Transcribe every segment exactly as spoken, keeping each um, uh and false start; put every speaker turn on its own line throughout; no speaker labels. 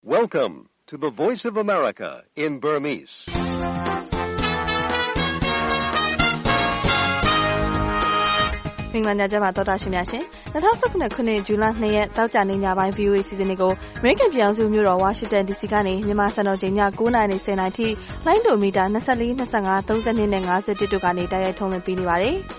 Welcome to the Voice of America in Burmese.
။မင်္ဂလာညချမ်းပါတော်တာရှင်များရှင်။၂၀၁၇ခုနှစ်ဇူလိုင်၂ရက်တောက်ကြနေညပိုင်း ဗီအိုအေ စီစဉ်တွေကိုအမေရိကန်ပြည်ထောင်စုမြို့တော်ဝါရှင်တန် ဒီစီ ကနေမြန်မာစံတော်ချိန်ည၉နာရီနဲ့၁၀နာရီထိလိုင်းဒိုမီတာ၂၄, ၂၅, ၃၂နဲ့၅၁တို့ကနေတိုက်ရိုက်ထုတ်လွှင့်ပေးနေပါတယ်။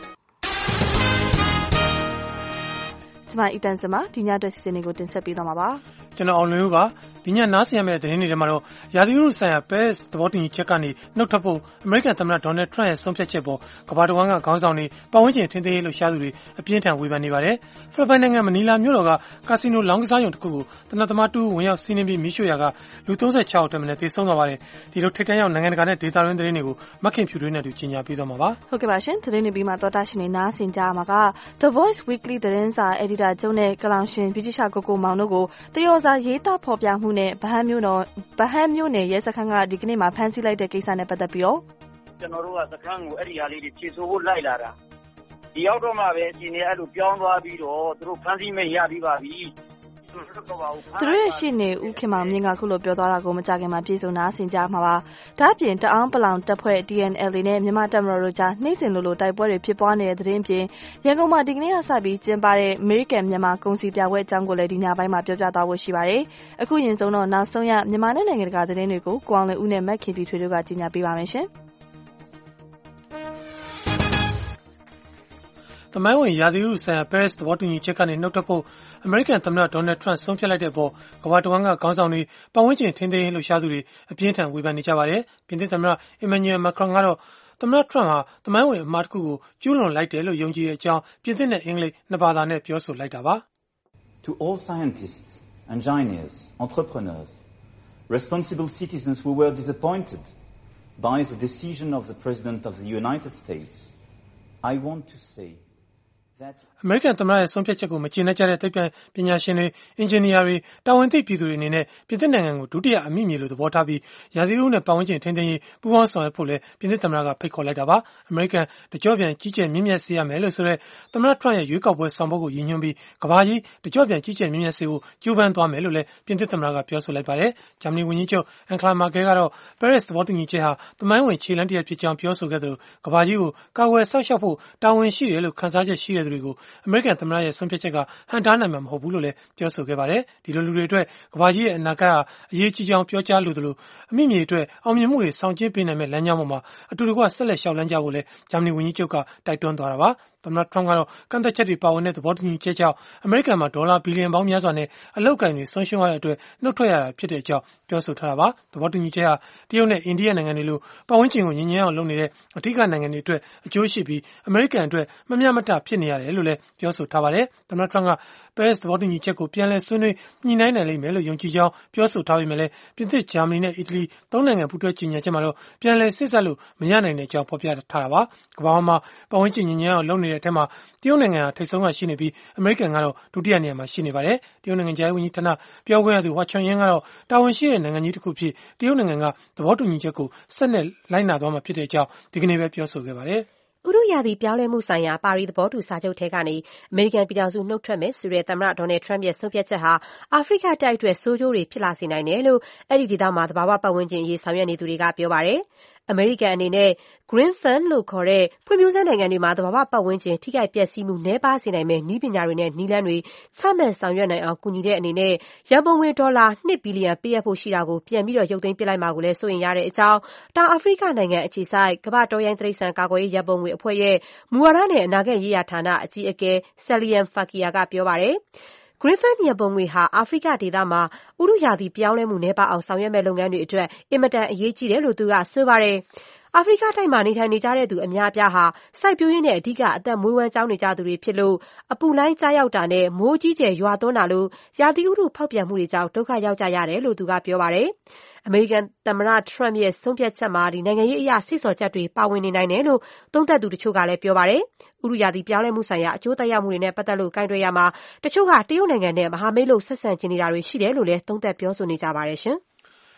ကျွန်မအီတန်စမဒီညအတွက်စီစဉ်တွေကိုတင်ဆက်ပေးသွားမှာပါ
။ကျွန်တော်အောင်လွင်ဦးပါဒီညနားဆင်ရမယ့်သတင်းတွေထဲမှာတော့ရာသီဥတုဆိုင်ရာပဲသဘောတူညီချက်ကနေနှုတ်ထွက်ဖို့အမေရိကန်သမ္မတဒေါ်နယ်ထရန့်ရဲ့ဆုံးဖြတ်ချက်ပေါ်ကမ္ဘာတဝန်းကခေါင်းဆောင်တွေပတ်ဝန်းကျင်ထိန်းသိမ်းရေးလှုပ်ရှားသူတွေအပြင်းထန်ဝေဖန်နေပါတယ်။ဖိလစ်ပိုင်နိုင်ငံမနီလာမြို့တော်ကကာစီနိုလောင်းကစားရုံတစ်ခုကိုတနက်သမားတူဝင်ရောက်စီးနင်းပြီးမိရှုရာကလူ၃၆ယောက်ထက်မနည်းသေဆုံးသွားပါတယ်။ဒီလိုထိပ်တန်းရောက်နိုင်ငံတကာနဲ့ဒေသတွင်းသတင်းတွေကိုမခင်ဖြူတွေနဲ့တူကြီးညာပေးသွားမှာပါ
။ဟုတ်ကဲ့ပါရှင်သတင်းတွေပြီးမှတော်တာရှင်တွေနားဆင်ကြမှာက The Voice Weekly သတင်းစာအယ်ဒီတာချုပ်နဲ့ကလောင်ရှင်ဗြိတိရှကိုကိုမောင်တို့ကိုတယောစာရေးသားဖော်ပြမှုနဲ့ဗဟန်းမျိုးတော်ဗဟန်းမျိုးနယ်ရဲစခန်းကဒီကနေ့မှာဖမ်းဆီးလိုက်တဲ့ကိစ္စနဲ့ပတ်သက်ပြီးတော့
ကျွန်တော်တို့ကစခန်းကိုအဲ့ဒီဟာလေးတွေဖြည့်ဆို့ဖို့လိုက်လာတာဒီရောက်တော့မှပဲအရှင်တွေအဲ့လိုပြောင်းသွားပြီးတော့သူတို့ဖမ်းဆီးမဲ့ရပြီးပါပြီ
သူတို့ရဲ့ရှေ့နေဦးခင်မောင်မြင့်ကခုလိုပြောသွားတာကိုမကြခင်မှာပြည်စုံနာဆင်ကြမှာပါ။ဒါ့အပြင်တအောင်းပလောင်တပ်ဖွဲ့ T N L A နဲ့မြန်မာတပ်မတော်တို့ကြားနှိမ့်စင်လိုလိုတိုက်ပွဲတွေဖြစ်ပွားနေတဲ့သတင်းပြင်ရန်ကုန်မှာဒီကနေ့ကစပြီးကျင်းပတဲ့အမေရိကန်မြန်မာကုန်စည်ပြပွဲအကြောင်းကိုလည်းဒီညပိုင်းမှာပြောပြသွားဖို့ရှိပါတယ်။အခုရင်ဆုံးတော့နောက်ဆုံးရမြန်မာနဲ့နိုင်ငံတကာသတင်းတွေကိုကိုအောင်လင်းဦးနဲ့မက်ခင်တီထွေတို့ကကြီးညာပေးပါမယ်ရှင်။
သမိုင်းဝင်ရာသီဥတုဆိုင်ရာပဲသဘောတူညီချက်ကနေနှုတ်ထွက်ဖို့အမေရိကန်သမ္မတဒေါ်နယ်ထရန့်ဆုံးဖြတ်လိုက်တဲ့အပေါ်ကမ္ဘာတဝန်းကခေါင်းဆောင်တွေပတ်ဝန်းကျင်ထိန်းသိမ်းရေးလှုပ်ရှားသူတွေအပြင်းထန်ဝေဖန်နေကြပါတယ်။ပြင်သစ်သမ္မတအီမန်နျူရယ်မက်ခရွန်ကတော့သမ္မတထရန့်ဟာသမိုင်းဝင်အမှားတစ်ခုကိုကျူးလွန်လိုက်တယ်လို့ယုံကြည်တဲ့အကြောင်းပြင်သစ်နဲ့အင်္ဂလိပ်နှစ်ဘာသာနဲ့ပြောဆိုလိုက်တာပါ။
To all scientists, engineers, entrepreneurs, responsible citizens who were disappointed by the decision of the President of the United States, I want to say
အမေရိကန်သမ္မတရဲ့ဆုံးဖြတ်ချက်ကိုမကျေနပ်ကြတဲ့သိပ္ပံပညာရှင်တွေအင်ဂျင်နီယာတွေတာဝန်သိပြည်သူတွေအနေနဲ့ပြင်သစ်နိုင်ငံကိုဒုတိယအမိမြေလို့သဘောထားပြီးရာသီဥတုနဲ့ပတ်ဝန်းကျင်ထိန်းသိမ်းရေးပူးပေါင်းဆောင်ရွက်ဖို့လည်းပြင်သစ်သမ္မတကဖိတ်ခေါ်လိုက်တာပါအမေရိကန်တကြော့ပြန်ကြီးကျယ်မြင့်မြတ်စေရမယ်လို့ဆိုတဲ့သမ္မတထရန့်ရဲ့ရွေးကောက်ပွဲဆောင်ပုဒ်ကိုရည်ညွှန်းပြီးကမ္ဘာကြီးတကြော့ပြန်ကြီးကျယ်မြင့်မြတ်စေဖို့ကြိုးပမ်းသွားမယ်လို့လည်းပြင်သစ်သမ္မတကပြောဆိုလိုက်ပါတယ်ဂျာမနီဝန်ကြီးချုပ်အန်ဂလာမာကဲကတော့ပဲရစ်သဘောတူညီချက်ဟာသမိုင်းဝင်ခြေလှမ်းတစ်ရပ်ဖြစ်ကြောင်းပြောဆိုခဲ့သလိုကမ္ဘာကြီးကိုကာကွယ်ဆောက်ရှောက်ဖို့တာဝန်ရှိတယ်လို့ခန်းစားချက်ရှိတဲ့သူတွေကိုအမေရိကန်သမ္မတရဲ့ဆုံးဖြတ်ချက်ကဟန်တားနိုင်မှာမဟုတ်ဘူးလို့လည်းပြောဆိုခဲ့ပါတယ်ဒီလိုလူတွေအတွက်ကမ္ဘာကြီးရဲ့အနာဂတ်ဟာအရေးကြီးကြောင်းပြောကြားလိုသလိုအမိမြေအတွက်အောင်မြင်မှုတွေဆောင်ကျဉ်ပေးနိုင်မဲ့လမ်းကြောင်းပေါ်မှာအတူတကွဆက်လက်ရှောက်လန်းကြဖို့လည်းဂျာမနီဝန်ကြီးချုပ်ကတိုက်တွန်းသွားတာပါသမ္မတထရန့်ကတော့ကန့်သက်ချက်တွေပါဝင်တဲ့သဘောတူညီချက်ကြောင့်အမေရိကန်မှာဒေါ်လာဘီလီယံပေါင်းများစွာနဲ့အလောက်ကိုင်းတွေဆုံးရှုံးရတဲ့အတွက်နှုတ်ထွက်ရတာဖြစ်တဲ့အကြောင်းပြောဆိုထားတာပါသဘောတူညီချက်ဟာတရုတ်နဲ့အိန္ဒိယနိုင်ငံတွေလိုပတ်ဝန်းကျင်ကိုညင်ညင်အောင်လုပ်နေတဲ့အထူးနိုင်ငံတွေအတွက်အကျိုးရှိပြီးအမေရိကန်အတွက်မမျှမတဖြစ်နေရတယ်လို့လည်းပြောဆိုထားပါတယ်သမ္မတထရန့်ကပဲရစ်သဘောတူညီချက်ကိုပြန်လည်ဆွေးနွေးညှိနှိုင်းနိုင်လိမ့်မယ်လို့ယုံကြည်ကြောင်းပြောဆိုထားပေမဲ့လည်းပြင်သစ်ဂျာမနီနဲ့အီတလီသုံးနိုင်ငံပူးတွဲကြီးညာချက်မှာတော့ပြန်လည်စစ်ဆက်လို့မရနိုင်တဲ့အကြောင်းဖော်ပြထားတာပါကမ္ဘာမှာပတ်ဝန်းကျင်ညင်ညင်အောင်လုပ်နေတဲ့အထက်မှာတရုတ်နိုင်ငံဟာထိပ်ဆုံးကရှိနေပြီးအမေရိကန်ကတော့ဒုတိယနေရာမှာရှိနေပါတယ်တရုတ်နိုင်ငံသားဝန်ကြီးဌာနပြောခွင့်ရသူဝါချွန်ယင်းကတော့တာဝန်ရှိတဲ့နိုင်ငံကြီးတစ်ခုဖြစ်တရုတ်နိုင်ငံကသဘောတူညီချက်ကိုဆက်လက်လိုက်နာသွားမှာဖြစ်တဲ့အကြောင်းဒီကနေ့ပဲပြောဆိုခဲ့ပါတယ်
ဥတုရာသီပြောင်းလဲမှုဆိုင်ရာပါရီသဘောတူစာချုပ်ထဲကနေအမေရိကန်ပြည်ထောင်စုနှုတ်ထွက်မယ်ဆိုတဲ့သမ္မတဒေါ်နယ်ထရန့်ရဲ့ဆုံးဖြတ်ချက်ဟာအာဖရိကတိုက်အတွက်ဆိုးကျိုးတွေဖြစ်လာစေနိုင်တယ်လို့အဲ့ဒီဒေသမှာသဘာဝပတ်ဝန်းကျင်အရေးဆောင်ရွက်နေသူတွေကပြောပါတယ်။အမေရိကန်အနေနဲ့ Green Fund လို့ခေါ်တဲ့ဖွံ့ဖြိုးဆဲနိုင်ငံတွေမှာသဘာဝပတ်ဝန်းကျင်ထိခိုက်ပျက်စီးမှုနည်းပါးစေနိုင်မဲ့နည်းပညာတွေနဲ့နည်းလမ်းတွေချမှတ်ဆောင်ရွက်နိုင်အောင်ကူညီတဲ့အနေနဲ့ရန်ပုံငွေဒေါ်လာနှစ်ဘီလီယံပေးအပ်ဖို့ရှိတာကိုပြန်ပြီးတော့ရုပ်သိမ်းပစ်လိုက်မှာကိုလည်းစိုးရိမ်ရတဲ့အကြောင်းတောင်အာဖရိကနိုင်ငံအခြေစိုက်ကမ္ဘာတော်ရိုင်းတိရစ္ဆာန်ကာကွယ်ရေးရန်ပုံငွေအဖွဲ့ရဲ့မူဝါဒနဲ့အနာဂတ်ရေးရာဌာနအကြီးအကဲ Salian Fakir ကပြောပါတယ်။ Green Fund ရန်ပုံငွေဟာအာဖရိကဒေသမှာဥတုရာသီပြောင်းလဲမှုနည်းပါးအောင်ဆောင်ရွက်မဲ့လုပ်ငန်းတွေအတွက်အင်မတန်အရေးကြီးတယ်လို့သူကဆိုပါတယ်။အာဖရိကတိုက်မှာနေထိုင်နေကြတဲ့သူအများအပြားဟာစိုက်ပျိုးရေးနဲ့အဓိကအသက်မွေးဝမ်းကျောင်းနေကြသူတွေဖြစ်လို့အပူလိုင်းကြားရောက်တာနဲ့မိုးကြီးကျယ်ရွာသွန်းတာလို့ရာသီဥတုဖောက်ပြန်မှုတွေကြောင့်ဒုက္ခရောက်ကြရတယ်လို့သူကပြောပါတယ်။အမေရိကန်သမ္မတထရန့်ရဲ့ဆုံးဖြတ်ချက်မှာဒီနိုင်ငံရေးအရာစိတ်ဆော်ချက်တွေပါဝင်နေနိုင်တယ်လို့သုံးသပ်သူတချို့ကလည်းပြောပါတယ်။ဥတုရာသီပြောင်းလဲမှုဆိုင်ရာအကျိုးသက်ရောက်မှုတွေနဲ့ပတ်သက်လို့ကန့်ကွက်ရမှာတချို့ကတရုတ်နိုင်ငံနဲ့မဟာမိတ်လို့ဆက်ဆံချင်နေတာတွေရှိတယ်လို့လည်းသုံးသပ်ပြောဆိုနေကြပါတယ်ရှင်။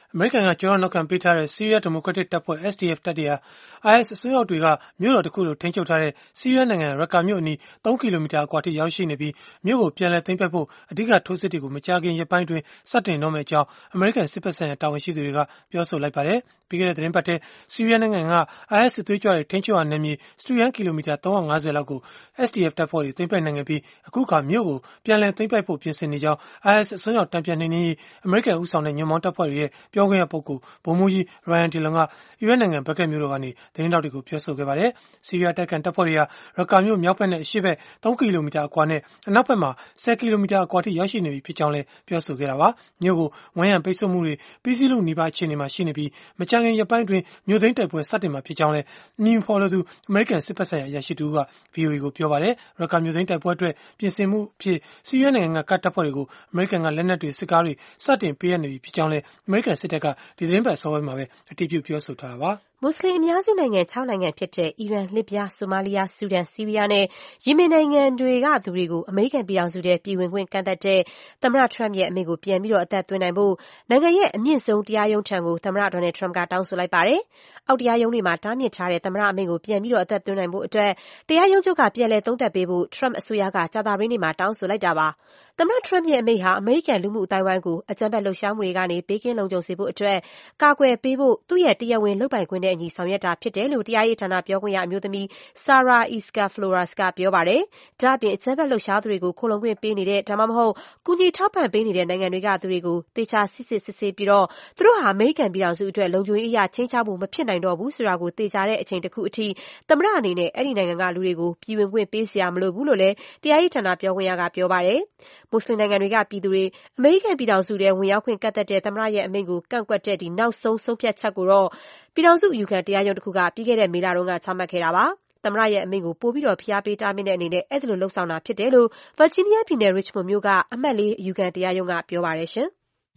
အမေရိကန်ကကျောထောက်နောက်ခံပေးထားတဲ့ဆီးရီးယားဒီမိုကရက်တစ်တပ်ဖွဲ့ S D F တပ်တွေဟာ I S အစွန်းရောက်တွေကမြို့တော်တစ်ခုလိုထိန်းချုပ်ထားတဲ့ဆီးရီးယားနိုင်ငံရက္ကာမြို့အနီးသုံးကီလိုမီတာအကွာထိရောက်ရှိနေပြီးမြို့ကိုပြန်လည်သိမ်းပိုက်ဖို့အဓိကထိုးစစ်တွေကိုမကြာခင်ရက်ပိုင်းတွင်စတင်တော့မယ့်အကြောင်းအမေရိကန်စစ်ဘက်ဆိုင်ရာတာဝန်ရှိသူတွေကပြောဆိုလိုက်ပါတယ်။ပြီးခဲ့တဲ့သတင်းပတ်ထဲဆီးရီးယားနိုင်ငံက I S စစ်သွေးကြွတွေထိန်းချုပ်ရာနယ်မြေစတူရန်ကီလိုမီတာသုံးရာငါးဆယ်လောက်ကို S D F တပ်ဖွဲ့တွေသိမ်းပိုက်နိုင်ခဲ့ပြီးအခုအခါမြို့ကိုပြန်လည်သိမ်းပိုက်ဖို့ပြင်ဆင်နေကြောင်း I S အစွန်းရောက်တံပြန်နှိမ်နင်းရေးအမေရိကန်ဦးဆောင်တဲ့ညွန့်ပေါင်းတပ်ဖွဲ့တွေရဲ့ပြောခွင့်ရပုဂ္ဂိုလ်ဗိုလ်မှူးကြီး Ryan Dillon ကအီရတ်နိုင်ငံဘဂတ်မြို့တော်ကနေသတင်းတောက်တွေကိုပြောဆိုခဲ့ပါတယ်။ဆီးရီးယားတိုက်ခိုက်တပ်ဖွဲ့တွေဟာရက္ကာမြို့မြောက်ဘက်နဲ့အရှေ့ဘက်သုံးကီလိုမီတာအကွာနဲ့အနောက်ဘက်မှာဆယ်ကီလိုမီတာအကွာထိရောက်ရှိနေပြီဖြစ်ကြောင်းလည်းပြောဆိုခဲ့တာပါ။မြို့ကိုဝန်းရံပိတ်ဆို့မှုတွေပြီးစီးလို့နီးပါးအခြေအနေမှာရှိနေပြီးမကြာခင်ရက်ပိုင်းတွင်မြို့သိမ်းတိုက်ပွဲစတင်မှာဖြစ်ကြောင်းလည်းအမည်မဖော်လိုသူအမေရိကန်စစ်ဘက်ဆိုင်ရာအရာရှိတူက ဗွီအိုအေကိုပြောပါတယ်။ရက္ကာမြို့သိမ်းတိုက်ပွဲအတွက်ပြင်ဆင်မှုအဖြစ်ဆီးရီးယားနိုင်ငံကတပ်ဖွဲ့တွေကိုအမေရိကန်ကလက်နက်တွေစစ်ကားတွေစတင်ပေးအပ်နေပြီဖြစ်ကြောင်းလည်းအမေရိကန်စစ်တပ်ကဒီသတင်းပတ်အစောပိုင်းမှာပဲအတည်ပြုပြောဆိုထားတာပါ။
မွတ်စလင်အများစုနိုင်ငံခြောက်နိုင်ငံဖြစ်တဲ့အီရန်၊လစ်ဗျား၊ဆိုမာလီယာ၊ဆူဒန်၊ဆီးရီးယားနဲ့ယီမင်နိုင်ငံတွေကသူတွေကိုအမေရိကန်ပြည်ထောင်စုထဲပြည်ဝင်ခွင့်ကန့်သတ်တဲ့သမ္မတ Trump ရဲ့အမိန့်ကိုပြန်ပြီးအသက်သွင်းနိုင်ဖို့နိုင်ငံရဲ့အမြင့်ဆုံးတရားရုံးထံကိုသမ္မတ Donald Trump ကတောင်းဆိုလိုက်ပါတယ်။အောက်တရားရုံးတွေမှာတားမြစ်ထားတဲ့သမ္မတအမိန့်ကိုပြန်ပြီးအသက်သွင်းနိုင်ဖို့အတွက်တရားရုံးချုပ်ကပြန်လည်သုံးသပ်ပေးဖို့ Trump အစိုးရကကြာသပတေးနေ့မှာတောင်းဆိုလိုက်တာပါ။သမ္မတ Trump ရဲ့အမိန့်ဟာအမေရိကန်လူမှုအသိုင်းအဝိုင်းကိုအကြမ်းဖက်လှုပ်ရှားမှုတွေကနေဘေးကင်းလုံခြုံစေဖို့အတွက်ကာကွယ်ပေးဖို့သူ့ရဲ့တရားဝင်လုပ်ပိုင်ခွင့်နဲ့အညီဆောင်ရွက်တာဖြစ်တယ်လို့တရားရေးဌာနပြောခွင့်ရအမျိုးသမီး Sarah Jessica Flores ကပြောပါတယ်။ဒါ့အပြင်အကြမ်းဖက်လှုပ်ရှားသူတွေကိုခိုလှုံခွင့်ပေးနေတဲ့ဒါမှမဟုတ်ကူညီထောက်ပံ့ပေးနေတဲ့နိုင်ငံတွေကသူတွေကိုသေချာစစ်စစ်စစ်ဆေးပြီးတော့သူတို့ဟာအမေရိကန်ပြည်ထောင်စုအတွက်လုံခြုံရေးအရာချင်းချမှုမဖြစ်နိုင်တော့ဘူးဆိုတာကိုသေချာတဲ့အချိန်တစ်ခုအထိသမ္မတအနေနဲ့အဲ့ဒီနိုင်ငံကလူတွေကိုပြည်ဝင်ခွင့်ပေးစရာမလိုဘူးလို့လည်းတရားရေးဌာနပြောခွင့်ရကပြောပါတယ်။မွတ်စလင်နိုင်ငံတွေကပြည်သူတွေအမေရိကန်ပြည်ထောင်စုထဲဝင်ရောက်ခွင့်ကန့်သတ်တဲ့သမ္မတရဲ့အမိန့်ကိုကန့်ကွက်တဲ့ဒီနောက်ဆုံးဆုံးဖြတ်ချက်ကိုတော့ပြည်ထောင်စုအယူခံတရားရုံးတစ်ခုကပြီးခဲ့တဲ့မေလတုန်းကချမှတ်ခဲ့တာပါ။သမ္မတရဲ့အမိန့်ကိုပိုပြီးတော့ဖိအားပေးတားမြစ်တဲ့အနေနဲ့အဲ့ဒီလိုလှုပ်ဆောင်တာဖြစ်တယ်လို့ Virginia ပြည်နယ် Richmond မြို့ကအမှတ်လေးအယူခံတရားရုံးကပြောပါတယ်ရှင်။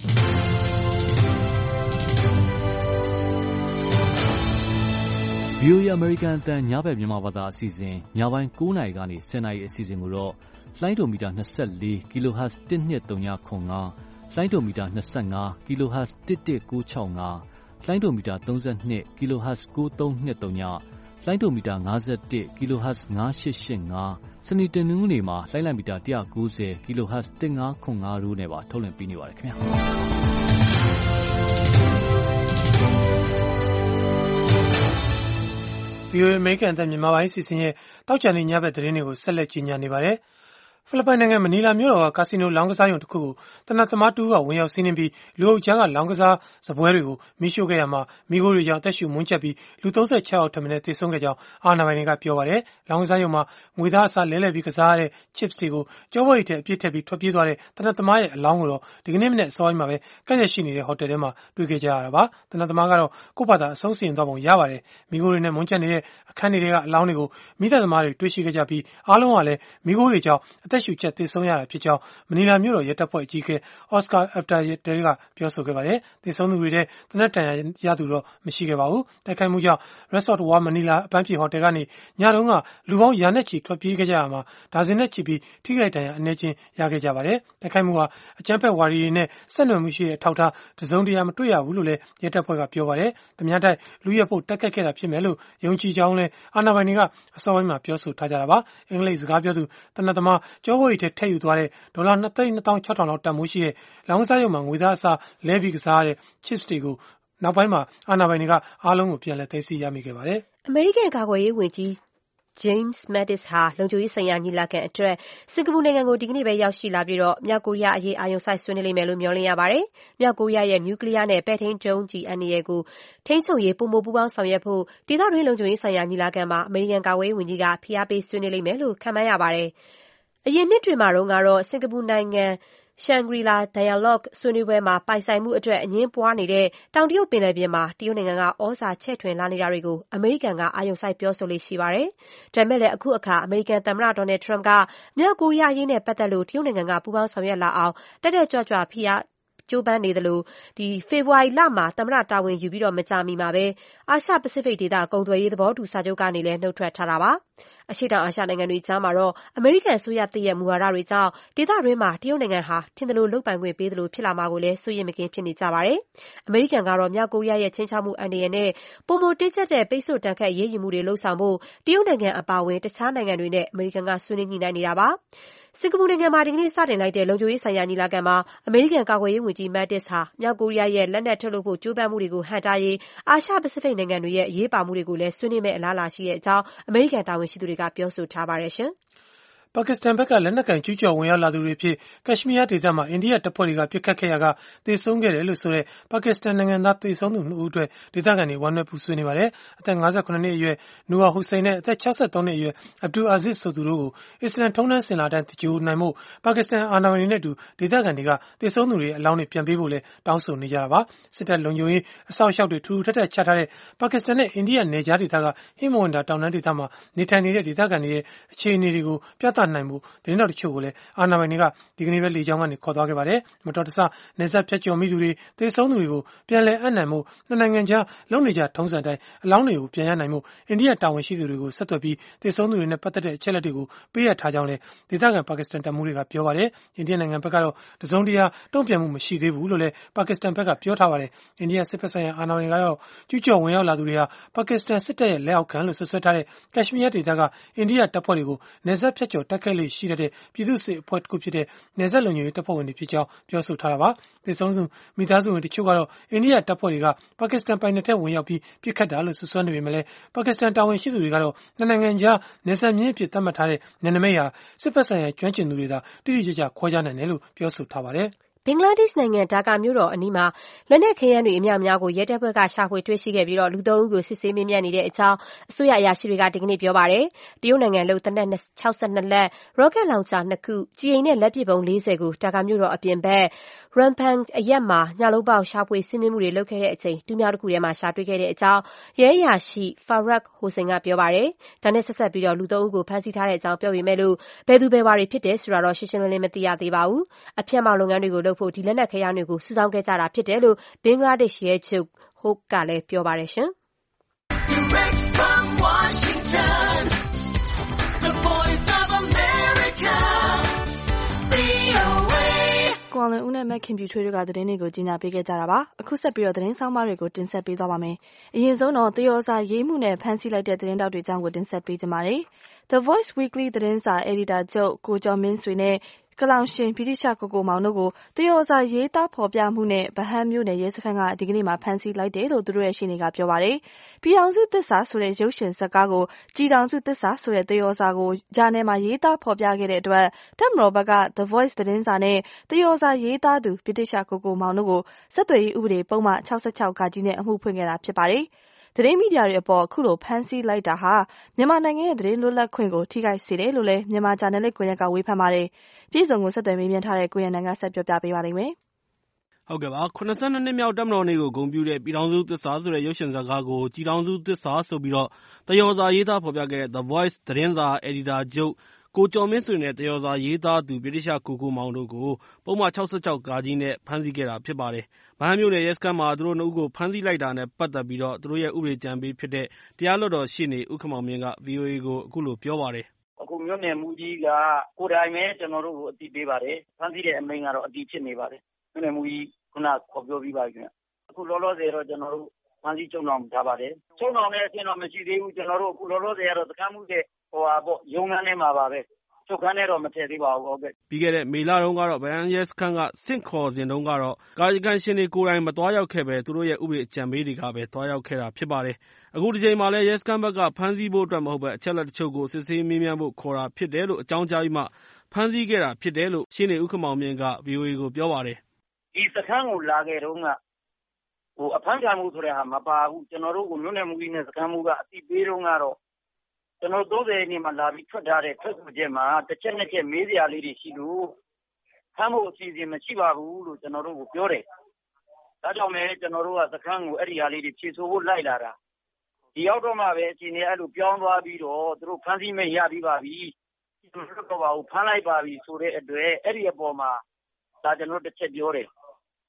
ဗွီအိုအေ American အသံညဘက်မြန်မာဘာသာအစီအစဉ်ညပိုင်း၉နာရီကနေ၁၀နာရီအစီအစဉ်ကိုတော့လိုင်းဒိုမီတာ၂၄ kilohertz တစ်နှစ်သုံးခု၅လိုင်းဒိုမီတာ၂၅ kilohertz တစ်တစ်၉၆၅လိုင်းဒိုမီတာ၃၂ kilohertz ၉၃၂၃လိုင်းဒိုမီတာ၅၁ kilohertz ၅၈၈၅စနေတနင်္ဂနွေမှာလိုင်းလံမီတာ၁၉၀ kilohertz ၁၅၇၅တို့နဲ့ပါထုတ်လွှင့်ပေးနေပါတယ်ခင်ဗျာ
ဗွီအိုအေအမေရိကန်အသံမြန်မာပိုင်းအစီအစဉ်ရဲ့တောက်ချန်နေညဘက်သတင်းတွေကိုဆက်လက်ကြီးညာနေပါတယ်။ဖိလစ်ပိုင်နိုင်ငံမနီလာမြို့တော်ကကာစီနိုလောင်းကစားရုံတစ်ခုကိုတနက်သမားတူကဝင်ရောက်စီးနင်းပြီးလူအုပ်ကြားကလောင်းကစားစပွဲတွေကိုမိရှို့ခဲ့ရမှာမိခိုးတွေကြောင့်အသက်ရှူမွန်းချက်ပြီးလူ၃၆ယောက်ထပ်မံသေဆုံးခဲ့ကြောင်းအာဏာပိုင်တွေကပြောပါတယ်။လောင်းကစားရုံမှာငွေသားအစားလဲလှယ်ပြီးကစားရတဲ့ chips တွေကိုကြောပေါ်ရီထဲအပြည့်ထည့်ပြီးထွက်ပြေးသွားတဲ့တနက်သမားရဲ့အလောင်းကိုတော့ဒီကနေ့မနေ့အစောပိုင်းမှာပဲကန့်ရက်ရှိနေတဲ့ဟိုတယ်ထဲမှာတွေ့ခဲ့ကြရတာပါ။တနက်သမားကတော့ကိုယ့်ဘာသာအဆုံးစီရင်သွားပုံရပါတယ်။မိခိုးတွေနဲ့မွန်းချက်နေတဲ့အခန်းတွေကအလောင်းတွေကိုမိသက်သမားတွေတွေ့ရှိခဲ့ကြပြီးအားလုံးကလည်းမိခိုးတွေကြောင့်အသက်ရှူချက်သေဆုံးရတာဖြစ်ကြောင်းမနီလာမြို့တော်ရဲတပ်ဖွဲ့အကြီးအကဲ Oscar Abdel ကပြောဆိုခဲ့ပါတယ်။သေဆုံးသူတွေထဲတနက်တန်ရသူတော့မရှိခဲ့ပါဘူး။တိုက်ခိုက်မှုကြောင့် Resort World Manila အပန်းဖြေဟိုတယ်ကနေညတုန်းကလူပေါင်းရာနဲ့ချီထွက်ပြေးခဲ့ကြရမှာဒါဇင်နဲ့ချီပြီးထိခိုက်ဒဏ်ရာအနည်းချင်းရခဲ့ကြပါတယ်။တိုက်ခိုက်မှုဟာအကြမ်းဖက်ဝါဒီတွေနဲ့ဆက်နွယ်မှုရှိတဲ့အထောက်အထားတစုံတရာမတွေ့ရဘူးလို့လည်းရဲတပ်ဖွဲ့ကပြောပါတယ်။ဓမြတိုက်လူရဲဖို့တိုက်ခိုက်ခဲ့တာဖြစ်မယ်လို့ယုံကြည်ကြောင်းလည်းအာဏာပိုင်တွေကအစောပိုင်းမှာပြောဆိုထားကြတာပါ။အင်္ဂလိပ်စကားပြောသူတနက်သမားကြောပေါ်ရီထဲထည့်ယူသွားတဲ့ဒေါ်လာ၂သိန်း၂သောင်း၆ထောင်လောက်တန်ဖိုးရှိတဲ့လောင်းကစားရုံမှာငွေသားအစားလဲပြီးကစားရတဲ့ chips တွေကိုနောက်ပိုင်းမှာအာဏာပိုင်တွေကအားလုံးကိုပြန်လည်သိမ်းဆည်းရမိခဲ့ပါတယ်
။အမေရိကန်ကာကွယ်ရေးဝန်ကြီး James Mattis ဟာလုံခြုံရေးဆိုင်ရာညီလာခံအတွက်စင်ကာပူနိုင်ငံကိုဒီကနေ့ပဲရောက်ရှိလာပြီးတော့မြောက်ကိုရီးယားအရေးအာရုံစိုက်ဆွေးနွေးလိမ့်မယ်လို့မျှော်လင့်ရပါတယ်။မြောက်ကိုရီးယားရဲ့နျူကလ িয়ার နဲ့ပဲ့ထိန်းဒုံးကျည်အန္တရာယ်ကိုထိန်းချုပ်ရေးပိုမိုပူးပေါင်းဆောင်ရွက်ဖို့ဒေသတွင်းလုံခြုံရေးဆိုင်ရာညီလာခံမှာအမေရိကန်ကာကွယ်ရေးဝန်ကြီးကဖိအားပေးဆွေးနွေးလိမ့်မယ်လို့ခန့်မှန်းရပါတယ်။အရင်နှစ်တွေမှာတော့ကတော့စင်ကာပူနိုင်ငံShangri-La Dialogue ဆွေးနွေးပွဲမှာပိုင်ဆိုင်မှုအတွက်အငြင်းပွားနေတဲ့တောင်တရုတ်ပင်လယ်ပြင်မှာတရုတ်နိုင်ငံကဩဇာချဲ့ထွင်လာနေတာတွေကိုအမေရိကန်ကအာရုံစိုက်ပြောဆိုလေးရှိပါတယ်။ဒါပေမဲ့လည်းအခုအခါအမေရိကန်သမ္မတ Donald Trump ကမြောက်ကိုရီးယားအရေးနဲ့ပတ်သက်လို့တရုတ်နိုင်ငံကပူးပေါင်းဆောင်ရွက်လာအောင်တက်တက်ကြွကြွဖိအားကြိုးပမ်းနေသလိုဒီဖေဖော်ဝါရီလမှာသမ္မတတာဝန်ယူပြီးတော့မကြာမီမှာပဲအာရှပစိဖိတ်ဒေသကုန်သွယ်ရေးသဘောတူစာချုပ်ကနေလည်းနှုတ်ထွက်ထားတာပါအရှေ့တောင်အာရှနိုင်ငံတွေကြားမှာတော့အမေရိကန်အစိုးရတည်ရဲ့မူဝါဒတွေကြောင့်ဒေသတွင်းမှာတရုတ်နိုင်ငံဟာထင်သလိုလုပ်ပိုင်ခွင့်ပေးသလိုဖြစ်လာမှာကိုလည်းစိုးရိမ်မကင်းဖြစ်နေကြပါတယ်။အမေရိကန်ကတော့မြောက်ကိုရီးယားရဲ့ချင်းချောက်မှုအန္တရာယ်နဲ့ပုံမတင်းကျပ်တဲ့ပိတ်ဆို့တန်ခတ်ရေးယူမှုတွေလှုပ်ဆောင်ဖို့တရုတ်နိုင်ငံအပါအဝင်တခြားနိုင်ငံတွေနဲ့အမေရိကန်ကဆွေးနွေးညှိနှိုင်းနေတာပါ။စင်ကာပူနိုင်ငံမှာဒီကနေ့စတင်လိုက်တဲ့လုံခြုံရေးဆိုင်ရာညီလာခံမှာအမေရိကန်ကာကွယ်ရေးဝန်ကြီး Mattis ဟာမြောက်ကိုရီးယားရဲ့လက်နက်ထုတ်လုပ်ဖို့ကြိုးပမ်းမှုတွေကိုဟန့်တားရေးအာရှပစိဖိတ်နိုင်ငံတွေရဲ့အရေးပါမှုတွေကိုလည်းဆွေးနွေးမယ့်အလားအလာရှိတဲ့အကြောင်းအမေရိကန်တာဝန်ရှိသူတွေကပြောဆိုထားပါတယ်ရှင်။
ပါကစ္စတန်ဘက်ကလက်နက်ကင်ကျူးကျော်ဝင်ရောက်လာသူတွေဖြစ်ကက်ရှ်မီးယားဒေသမှာအိန္ဒိယတပ်ဖွဲ့တွေကပစ်ခတ်ခဲ့ရာကသေဆုံးခဲ့တယ်လို့ဆိုတဲ့ပါကစ္စတန်နိုင်ငံသားသေဆုံးသူနှစ်ဦးအတွက်ဒေသခံတွေဝမ်းနည်းပူဆွေးနေပါတယ်။အသက်၅၇နှစ်အရွယ်နူဝါဟူစိန်နဲ့အသက်၆၃နှစ်အရွယ်အဗ်ဒူအာဇစ်ဆိုသူတို့ကိုအစ္စလမ်ထုံးတမ်းစင်လာတိုင်းတကြိုနိုင်မှုပါကစ္စတန်အာဏာပိုင်တွေနဲ့အတူဒေသခံတွေကသေဆုံးသူတွေရဲ့အလောင်းတွေပြန်ပေးဖို့လဲတောင်းဆိုနေကြတာပါ။စစ်တပ်လုံခြုံရေးအဆောက်အအုံတွေထူထူထပ်ထပ်ချထားတဲ့ပါကစ္စတန်နဲ့အိန္ဒိယနယ်ခြားဒေသကဟိမဝန္တာတောင်တန်းဒေသမှာနေထိုင်နေတဲ့ဒေသခံတွေရဲ့အခြေအနေတွေကိုပြသနိုင်မှုသတင်းတော်တချို့ကိုလည်းအာဏာပိုင်တွေကဒီကနေ့ပဲလေကြောင်းကနေခေါ်သွားခဲ့ပါတယ်။မတော်တဆနယ်စပ်ဖြတ်ကျော်မိသူတွေသေဆုံးသူတွေကိုပြန်လည်အပ်နှံမှုနှစ်နိုင်ငံကြားလုပ်နေကြထုံးစံတိုင်းအလောင်းတွေကိုပြန်ရနိုင်မှုအိန္ဒိယတာဝန်ရှိသူတွေကိုဆက်သွယ်ပြီးသေဆုံးသူတွေနဲ့ပတ်သက်တဲ့အချက်အလက်တွေကိုပေးအပ်ထားကြောင်းလည်းဒေသခံပါကစ္စတန်တပ်မှူးတွေကပြောပါတယ်။အိန္ဒိယနိုင်ငံဘက်ကတော့တစုံတရာတုံ့ပြန်မှုမရှိသေးဘူးလို့လည်းပါကစ္စတန်ဘက်ကပြောထားပါတယ်။အိန္ဒိယစစ်ဘက်ဆိုင်ရာအာဏာပိုင်တွေကတော့ကျူးကျော်ဝင်ရောက်လာသူတွေဟာပါကစ္စတန်စစ်တပ်ရဲ့လက်အောက်ခံလို့ဆွဆွဲထားတဲ့ကက်ရှ်မီးယားဒေသကအိန္ဒိယတပ်ဖွဲ့တွေကိုနယ်စပ်ဖြတ်ကျော်တိုက်ခိုက်လေ့ရှိတဲ့ပြည်သူ့စစ်အဖွဲ့တစ်ခုဖြစ်တဲ့နယ်စပ်လုံခြုံရေးတပ်ဖွဲ့ဝင်တွေဖြစ်ကြောင်းပြောဆိုထားတာပါ။သေဆုံးသူမိသားစုဝင်တချို့ကတော့အိန္ဒိယတပ်ဖွဲ့တွေကပါကစ္စတန်ပိုင်နယ်ထဲဝင်ရောက်ပြီးပြစ်ခတ်တာလို့ဆွဆွဲနေပေမဲ့လည်းပါကစ္စတန်တာဝန်ရှိသူတွေကတော့နှစ်နိုင်ငံကြားနယ်စပ်မျဉ်းအဖြစ်သတ်မှတ်ထားတဲ့နယ်နိမိတ်ဟာစစ်ဘက်ဆိုင်ရာကျွမ်းကျင်သူတွေသာတိတိကျကျခွဲခြားနိုင်တယ်လို့ပြောဆိုထားပါတယ်။
ဘင်္ဂလားဒေ့ရှ်နိုင်ငံဒါကာမြို့တော်အနီးမှာလက်နက်ခဲယမ်းတွေအများအများကိုရဲတပ်ဖွဲ့ကရှာဖွေတွေ့ရှိခဲ့ပြီးလူသုံးဦးကိုစစ်ဆေးမေးမြန်းနေတဲ့အကြောင်းအစိုးရအရာရှိတွေကဒီကနေ့ပြောပါတယ်။တရုတ်နိုင်ငံလုပ်သေနတ်၆၂လက်၊ရော့ကက်လောင်ချာနှစ်ခု၊ကျည်အိမ်နဲ့လက်ပစ်ဗုံးလေးဆယ်ကိုဒါကာမြို့တော်အပြင်ဘက် Rampang အရပ်မှာညလုံးပေါက်ရှာဖွေစီးနင်းမှုတွေလုပ်ခဲ့တဲ့အချိန်တူးမြောင်းတစ်ခုထဲမှာရှာတွေ့ခဲ့တဲ့အကြောင်းရဲအရာရှိ Farrukh Hossain ကပြောပါတယ်။ဒါနဲ့ဆက်စပ်ပြီးလူသုံးဦးကိုဖမ်းဆီးထားတဲ့အကြောင်းပြောပေမဲ့လို့ဘယ်သူဘယ်ဝါတွေဖြစ်တယ်ဆိုတာတော့ရှင်းရှင်းလင်းလင်းမသိရသေးပါဘူး။အဖျက်မောက်လုပ်ငန်းတွေကိုလုပ်ဖို့ဒီလက်နက်ခဲယမ်းတွေကိုစုဆောင်းခဲ့ကြတာဖြစ်တယ်လို့ဘင်္ဂလားဒေ့ရှ်ရဲချုပ် Hope ကလည်းပြောပါတယ်ရှင်။ Direct from Washington, the Voice of America, ဗွီအိုအေ
ကွန်လွန်ဦးနဲ့မက်ခင်ပြူထွေးတို့ကသတင်းတွေကိုကြီးညာပေးခဲ့ကြတာပါ။အခုဆက်ပြီးတော့သတင်းဆောင်မတွေကိုတင်ဆက်ပေးသွားပါမယ်။အရင်ဆုံးတော့သရော်စာရေးမှုနဲ့ဖမ်းဆီးလိုက်တဲ့သတင်းတောက်တွေအကြောင်းကိုတင်ဆက်ပေးကြပါမယ်။ The Voice Weekly သတင်းစာအယ်ဒီတာချုပ်ကိုကျော်မင်းဆွေနဲ့ကလောင်ရှင်ဗြိတိရှကိုကိုမောင်တို့ကိုသရော်စာရေးသားဖော်ပြမှုနဲ့ဗဟန်းမြို့နယ်ရဲစခန်းကဒီကနေ့မှဖမ်းဆီးလိုက်တယ်လို့သူတို့ရဲ့ရှင်းနေကပြောပါတယ်။ပြည်အောင်စုသစ္စာဆိုတဲ့ရုပ်ရှင်ဇာတ်ကားကိုကြည်တောင်စုသစ္စာဆိုတဲ့သရော်စာကိုဂျာနယ်မှာရေးသားဖော်ပြခဲ့တဲ့အတွက်တပ်မတော်ဘက်က The Voice သတင်းစာနဲ့သရော်စာရေးသားသူဗြိတိရှကိုကိုမောင်တို့ကိုဆက်သွယ်ရေးဥပဒေပုံမှန်၆၆ဂနဲ့အမှုဖွင့်ခဲ့တာဖြစ်ပါတယ်။သတင်းမီဒီယာတွေအပေါ်အခုလိုဖမ်းဆီးလိုက်တာဟာမြန်မာနိုင်ငံရဲ့သတင်းလွတ်လပ်ခွင့်ကိုထိခိုက်စေတယ်လို့လည်းမြန်မာဂျာနယ်လစ်ကွန်ရက်ကဝေဖန်ပါတယ်။ပြည်စုံကိုဆက်သွယ်မေးမြန်းထားတဲ့ကိုရန်နိုင်ကဆက်ပြောပြပေးပါလိမ့်မယ်
။ဟုတ်ကဲ့ပါ၇၂နှစ်မြောက်တပ်မတော်နေ့ကိုဂုဏ်ပြုတဲ့ပြည်ထောင်စုသစ္စာဆိုတဲ့ရုပ်ရှင်ဇာတ်ကားကိုကြည်ထောင်စုသစ္စာဆိုပြီးတော့သရော်စာရေးသားဖော်ပြခဲ့တဲ့ The Voice သတင်းစာအယ်ဒီတာချုပ်ကိုကျော်မင်းဆွေနဲ့သရော်စာရေးသားသူဗြိတိရှကိုကိုမောင်တို့ကိုပုဒ်မ၆၆နဲ့ဖမ်းဆီးခဲ့တာဖြစ်ပါတယ်။ဗဟန်းမြို့နယ်ရဲစခန်းမှာသူတို့နှစ်ဦးကိုဖမ်းဆီးလိုက်တာနဲ့ပတ်သက်ပြီးတော့သူတို့ရဲ့ဥပဒေကြံပေးဖြစ်တဲ့တရားလွှတ်တော်ရှေ့နေဦးခင်မောင်မြင့်က ဗွီအိုအေကိုအခုလိုပြောပါတယ်
။အခုမြို့နယ်မှူးကြီးကကိုယ်တိုင်ပဲကျွန်တော်တို့ကိုအသိပေးပါတယ်။ဖမ်းဆီးတဲ့အမိန့်ကတော့အတည်ဖြစ်နေပါတယ်။မြို့နယ်မှူးကြီးခုနခေါ်ပြောပြီးပါပြီခင်ဗျ။အခုလောလောဆယ်တော့ကျွန်တော်တို့ဖမ်းဆီးချုပ်နှောင်ထားပါတယ်။ချုပ်နှောင်တဲ့အဆင့်တော့မရှိသေးဘူးကျွန်တော်တို့အခုလောလောဆယ်ကတော့စခန်းမှုတဲ့ဟိုဟာပေါ့ရုံးခန်းထဲမှာပါပဲ။ချုပ်ခန်းထဲတော့မထည့်သေးပါဘူးဟုတ်ကဲ့
။ပြီးခဲ့တဲ့မေလတုန်းကတော့ဗဟန်းရဲစခန်းကဆင့်ခေါ်စဉ်တုန်းကတော့ကာယကံရှင်တွေကိုယ်တိုင်မသွားရောက်ခဲ့ပဲသူတို့ရဲ့ဥပဒေအကြံပေးတွေကပဲသွားရောက်ခဲ့တာဖြစ်ပါတယ်။အခုဒီချိန်မှာလည်းရဲစခန်းဘက်ကဖမ်းဆီးဖို့အတွက်မဟုတ်ပဲအချက်အလက်တချို့ကိုစစ်ဆေးမေးမြန်းဖို့ခေါ်တာဖြစ်တယ်လို့အကြောင်းကြားပြီးမှဖမ်းဆီးခဲ့တာဖြစ်တယ်လို့ရှင်းနေဦးခင်မောင်မြင့်က ဗွီအိုအေကိုပြောပါတယ်
။ဒီစခန်းကိုလာခဲ့တုန်းကဟိုအဖမ်းခံမှုဆိုတဲ့ဟာမပါဘူးကျွန်တော်တို့ကမြို့နယ်မှူးကြီးနဲ့စခန်းမှူးကအသိပေးတုန်းကတော့ကျွန်တော်သုံးဆယ်ရက်နေ့မှာလာပြီးထွက်ထားတဲ့ထွက်ဆိုချက်မှာတစ်ချက်နှစ်ချက်မေးစရာလေးတွေရှိလို့ဖမ်းဖို့အစီအစဉ်မရှိပါဘူးလို့ကျွန်တော်တို့ကိုပြောတယ်။ဒါကြောင့်လည်းကျွန်တော်တို့ကစခန်းကိုအဲ့ဒီဟာလေးတွေဖြေဆိုဖို့လိုက်လာတာ။ဒီရောက်တော့မှပဲအချိန်ကြီးအဲ့လိုပြောင်းသွားပြီးတော့သူတို့ဖမ်းဆီးမိတ်ရပြီးပါပြီ။ကျွန်တော်တို့ကဖမ်းလိုက်ပါပြီဆိုတဲ့အတွက်အဲ့ဒီအပေါ်မှာဒါကျွန်တော်တစ်ချက်ပြောတယ်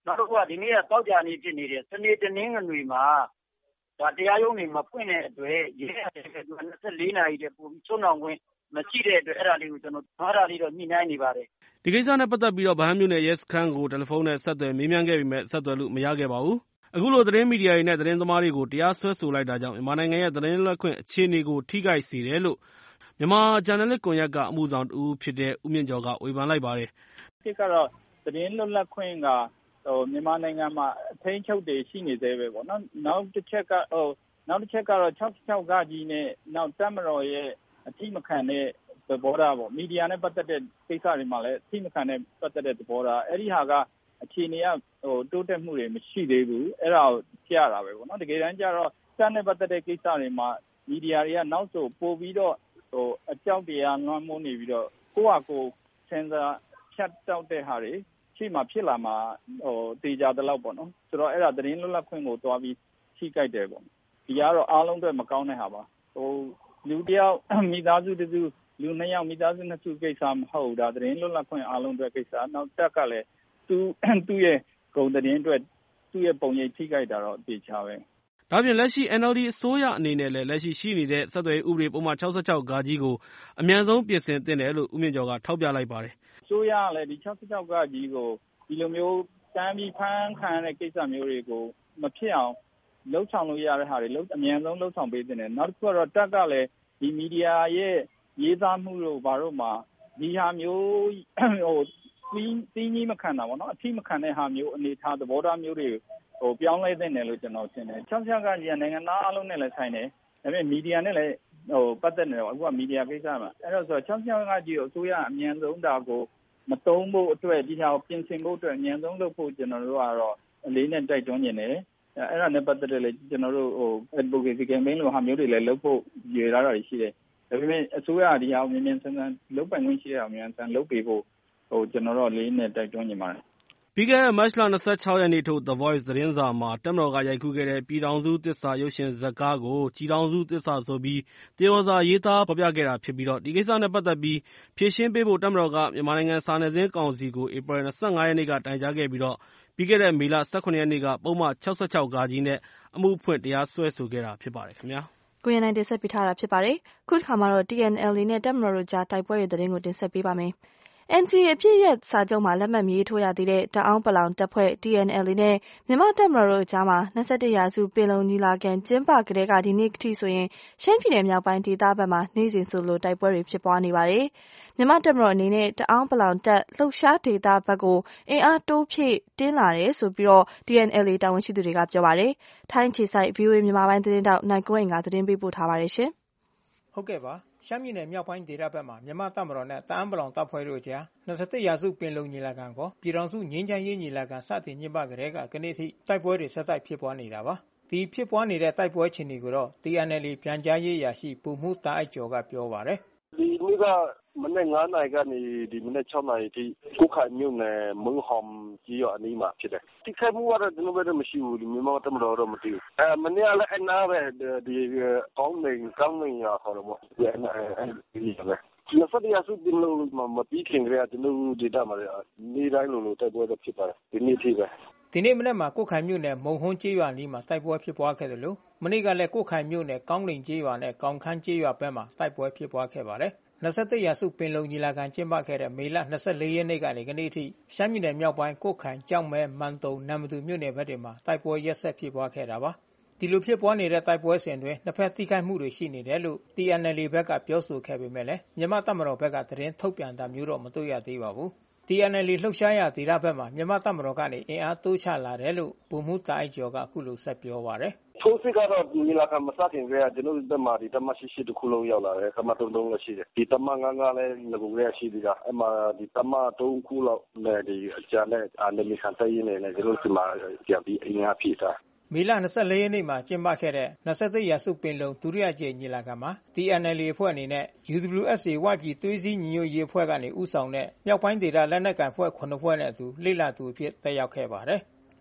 နောက်တစ်ခုကဒီနေ့ကတောက်ကြနေဖြစ်နေတယ်စနေတနင်္ဂနွေမှာဒါတရားရုံးတွေမဖွင့်တဲ့အတွက်ရဲရတယ်က၂၄နာရီတည်းပို့ပြီးချုံအောင်ခွင့်မရှိတဲ့အတွက်အဲ့ဒါလေးကိုကျွန်တော်အားဒါလေးတော့ညှိနှိုင်းနေပါတယ်
ဒီကိစ္စနဲ့ပတ်သက်ပြီးတော့ဗဟန်းမြို့နယ်ရဲစခန်းကိုတယ်လီဖုန်းနဲ့ဆက်သွယ်မေးမြန်းခဲ့ပေမဲ့ဆက်သွယ်လို့မရခဲ့ပါဘူးအခုလိုသတင်းမီဒီယာတွေနဲ့သတင်းသမားတွေကိုတရားစွဲဆိုလိုက်တာကြောင့်မြန်မာနိုင်ငံရဲ့သတင်းလွတ်လပ်ခွင့်အခြေအနေကိုထိခိုက်စေတယ်လို့မြန်မာဂျာနယ်လစ်ကွန်ရက်ကအမှုဆောင်တဦးဖြစ်တဲ့ဦးမြင့်ကျော်ကဝေဖန်လိုက်ပါတယ်
။ဒီကတော့သတင်းလွတ်လပ်ခွင့်ကဟိုမြန်မာနိုင်ငံမှာအထိန်းချုပ်တွေရှိနေသေးပဲပေါ့နော်။နောက်တစ်ချက်ကဟိုနောက်တစ်ချက်ကတော့၆၆ကကြီးနဲ့နောက်တပ်မတော်ရဲ့အထိမခံတဲ့သဘောထားပေါ့မီဒီယာနဲ့ပတ်သက်တဲ့ကိစ္စတွေမှာလည်းအထိမခံတဲ့ပတ်သက်တဲ့သဘောထားအဲ့ဒီဟာကအခြေအနေကဟိုတိုးတက်မှုတွေမရှိသေးဘူးအဲ့ဒါကိုပြရတာပဲပေါ့နော်တကယ်တမ်းကျတော့စတဲ့ပတ်သက်တဲ့ကိစ္စတွေမှာမီဒီယာတွေကနောက်ဆိုပို့ပြီးတော့ဟိုအကြောက်တရားလွှမ်းမိုးနေပြီးတော့ကိုယ့်ဟာကိုယ်စင်စာဖြတ်တောက်တဲ့ဟာတွေရှိမှဖြစ်လာမှာဟိုတေချာတဲ့လောက်ပေါ့နော်ဆိုတော့အဲ့ဒါသတင်းလွတ်လပ်ခွင့်ကိုတွားပြီးထိကြိုက်တယ်ပေါ့ဒီကတော့အားလုံးအတွက်မကောင်းတဲ့ဟာပါဟိုလူတယောက်မိသားစုတစုလူနှစ်ယောက်မိသားစုနှစ်စုကိစ္စမဟုတ်ဒါသတင်းလွတ်လပ်ခွင့်အားလုံးအတွက်ကိစ္စနောက်တက်ကလည်းသူသူ့ရဲ့ဂုဏ်သတင်းအတွက်သူ့ရဲ့ပုံရိပ်ထိကြိုက်တာတော့တေချာပဲ
ဒါပြင်လက်ရှိ N L D အစိုးရအနေနဲ့လည်းလက်ရှိရှိနေတဲ့ဆက်သွယ်ရေးဥပဒေပုံမှန်၆၆ဂါကြီးကိုအမြန်ဆုံးပြင်ဆင်သင့်တယ်လို့ဦးမြင့်ကျော်ကထောက်ပြလိုက်ပါတယ်
အစိုးရကလည်းဒီ၆၆ဂါကြီးကိုဒီလိုမျိုးတန်းပြီးဖမ်းခံရတဲ့ကိစ္စမျိုးတွေကိုမဖြစ်အောင်လှုပ်ဆောင်လို့ရတဲ့ဟာတွေအမြန်ဆုံးလှုပ်ဆောင်ပေးသင့်တယ်နောက်တစ်ခုကတော့တက်ကလည်းဒီမီဒီယာရဲ့ရေးသားမှုတို့ဘာလို့မှဒီဟာမျိုးဟိုတင်းတင်းကြီးမခံတာပေါ့နော်အထိမခံတဲ့ဟာမျိုးအနေထားသဘောထားမျိုးတွေဟိုပြောင်းလဲသင့်တယ်လို့ကျွန်တော်ထင်တယ်၆၆ကကြီးကနိုင်ငံသားအလုံးနဲ့လည်းဆိုင်တယ်ဒါပေမဲ့မီဒီယာနဲ့လည်းဟိုပတ်သက်နေတော့အခုကမီဒီယာကိစ္စမှာအဲ့တော့ဆို၆၆ကကြီးကိုအစိုးရအမြန်ဆုံးဒါကိုမတုံးဖို့အတွက်ဒီဟာကိုပြင်ဆင်ဖို့အတွက်အမြန်ဆုံးလုပ်ဖို့ကျွန်တော်တို့ကတော့အလေးနဲ့တိုက်တွန်းနေတယ်အဲ့ဒါနဲ့ပတ်သက်တယ်လေကျွန်တော်တို့ဟို advocacy campaign လိုဟာမျိုးတွေလည်းလုပ်ဖို့ရည်ရတာတွေရှိတယ်ဒါပေမဲ့အစိုးရဒီဟာကိုမြန်မြန်ဆန်ဆန်လုပ်ပိုင်ခွင့်ရှိတဲ့အောင်မြန်ဆန်လုပ်ပေးဖို့ဟိုကျွန်တော်တို့လေးနဲ့တိုက်တွန်းနေပါတယ်
ပြီးခဲ့တဲ့မတ်လ၂၆ရက်နေ့ထုတ် The Voice သတင်းစာမှာတပ်မတော်ကရိုက်ကူးခဲ့တဲ့ပြည်ထောင်စုသစ္စာရုပ်ရှင်ဇာတ်ကားကိုကြည်ထောင်စုသစ္စာဆိုပြီးသရော်စာရေးသားဖော်ပြခဲ့တာဖြစ်ပြီးတော့ဒီကိစ္စနဲ့ပတ်သက်ပြီးဖြေရှင်းပေးဖို့တပ်မတော်ကမြန်မာနိုင်ငံစာနယ်ဇင်းကောင်စီကိုဧပြီ၂၅ရက်နေ့ကတိုင်ကြားခဲ့ပြီးတော့ပြီးခဲ့တဲ့မေလ၁၇ရက်နေ့ကပုံမှန်၆၆ဂါကြီးနဲ့အမှုဖွင့်တရားစွဲဆိုခဲ့တာဖြစ်ပါတယ်ခင်ဗျာ
ကိုရနိုင်တင်ဆက်ပေးထားတာဖြစ်ပါတယ်ခုတစ်ခါမှာတော့ T N L A နဲ့တပ်မတော်တို့ကြားတိုက်ပွဲတွေသတင်းကိုတင်ဆက်ပေးပါမယ်N C A အပြည့်ရဲ့စာချုပ်မှာလက်မှတ်ရေးထိုးရသေးတဲ့တအောင်းပလောင်တပ်ဖွဲ့ T N L A နဲ့မြန်မာတပ်မတော်တို့ကြားမှာ၂၁ရာစုပင်လုံညီလာခံကျင်းပကြတဲ့ကဒီနေ့ထိဆိုရင်ရှမ်းပြည်နယ်မြောက်ပိုင်းဒေသဘက်မှာနေ့စဉ်ဆိုလိုတိုက်ပွဲတွေဖြစ်ပွားနေပါတယ်။မြန်မာတပ်မတော်အနေနဲ့တအောင်းပလောင်တပ်လှုပ်ရှားဒေသဘက်ကိုအင်အားတိုးဖြည့်တင်းလာတယ်ဆိုပြီးတော့ T N L A တာဝန်ရှိသူတွေကပြောပါတယ်။ထိုင်းခြေဆိုင် V O A မြန်မာပိုင်းသတင်းတောက်နိုင်ကိုင်ကသတင်းပေးပို့ထားပါတယ်ရှင်
။ဟုတ်ကဲ့ပါရှမ်းပြည်နယ်မြောက်ပိုင်းဒေသဘက်မှာမြန်မာတပ်မတော်နဲ့တအန်းပလောင်တပ်ဖွဲ့တို့ကြား၂၁ရာစုပင်လုံညီလာခံကိုပြည်ထောင်စုငြိမ်းချမ်းရေးညီလာခံစတင်ကျင်းပကြတဲ့ကကနေ့ထိတိုက်ပွဲတွေဆက်တိုက်ဖြစ်ပွားနေတာပါဒီဖြစ်ပွားနေတဲ့တိုက်ပွဲအခြေအနေကိုတော့ T N L A ပြန်ကြားရေးရာရှိပုံမှုတာအိုက်ကျော်ကပြောပါတယ်
ဒီနေ့ကမနေ့ငါးနာရီကနေဒီမနေ့၆နာရီထိကုခိုင်မြို့နယ်မုံဟောမ်ကြီးရအနီးမှာဖြစ်တယ်တိခိုင်မှုကတော့ကျွန်တော်တို့မရှိဘူးဒီမြန်မာတပ်မတော်တော့မသိဘူးအဲမနေ့ကလည်းအနာပဲဒီကောင်းနေကောင်းနေရခေါ်တော့ပေါ့ဒီအဲအဲဒီပဲကျွန်တော်တရားစုတင်လို့မပြီးခင်ကြရကျွန်တော်ဒေတာမှာနေတိုင်းလိုလိုတိုက်ပွဲတော့ဖြစ်ပါတယ်ဒီနေ့ထိပဲ
ဒီနေ့မနေ့မှာကုခိုင်မြို့နယ်မုံဟုံးကျေးရွာနီးမှာတိုက်ပွဲဖြစ်ပွားခဲ့တယ်လို့မနေ့ကလည်းကုခိုင်မြို့နယ်ကောင်းလိန်ကျေးရွာနဲ့ကောင်းခမ်းကျေးရွာဘက်မှာတိုက်ပွဲဖြစ်ပွားခဲ့ပါတယ်၂၁ရာစုပင်လုံညီလာခံကျင်းပခဲ့တဲ့မေလ၂၄ရက်နေ့ကနေကနေ့ထိရှမ်းပြည်နယ်မြောက်ပိုင်းကုတ်ခိုင်ကြောက်မဲမန်တုံနမ်မတူမြို့နယ်ဘက်တွေမှာတိုက်ပွဲရက်ဆက်ဖြစ်ပွားခဲ့တာပါဒီလိုဖြစ်ပွားနေတဲ့တိုက်ပွဲစဉ်တွင်နှစ်ဖက်ထိခိုက်မှုတွေရှိနေတယ်လို့ T N L A ဘက်ကပြောဆိုခဲ့ပေမဲ့လည်းမြန်မာတပ်မတော်ဘက်ကသတင်းထုတ်ပြန်တာမျိုးတော့မတွေ့ရသေးပါဘူးT N L A လှုပ်ရှားရာဒေသဘက်မှာမြန်မာတပ်မတော်ကနေအင်အားတိုးချလာတယ်လို့ဗိုလ်မှူးတာအိုက်ကျော်ကအခုလိုဆက်ပြောပါတယ်
ထိုးစစ်ကတော့ညီလာခံမစခင်ကကျွန်တော်တို့မှာဒီတမရှိရှိတစ်ခုလုံးရောက်လာတယ်ကမတုံတုံးလည်းရှိတယ်ဒီတမငါးငါးလည်းငကူလည်းရှိသေးတာအဲ့မှာဒီတမတုံးခုလောက်လည်းဒီအကြနဲ့အာနေမီခံတရင်းနေလည်းကျွန်တော်ဒီမှာပြန်ပြီးအင်အားဖြည့်တာ
မေလ၂၄ရက်နေ့မှာကျင်းပခဲ့တဲ့၂၁ရာစုပင်လုံဒုတိယကြိမ်ညီလာခံမှာ T N L A အဖွဲ့အနေနဲ့ U W S A ဝပြည်သွေးစည်းညီညွတ်ရေးအဖွဲ့ကနေဦးဆောင်တဲ့မြောက်ပိုင်းဒေသလက်နက်ကိုင်အဖွဲ့ခုနစ်ဖွဲ့နဲ့အတူလေ့လာသူအဖြစ်တက်ရောက်ခဲ့ပါတယ်။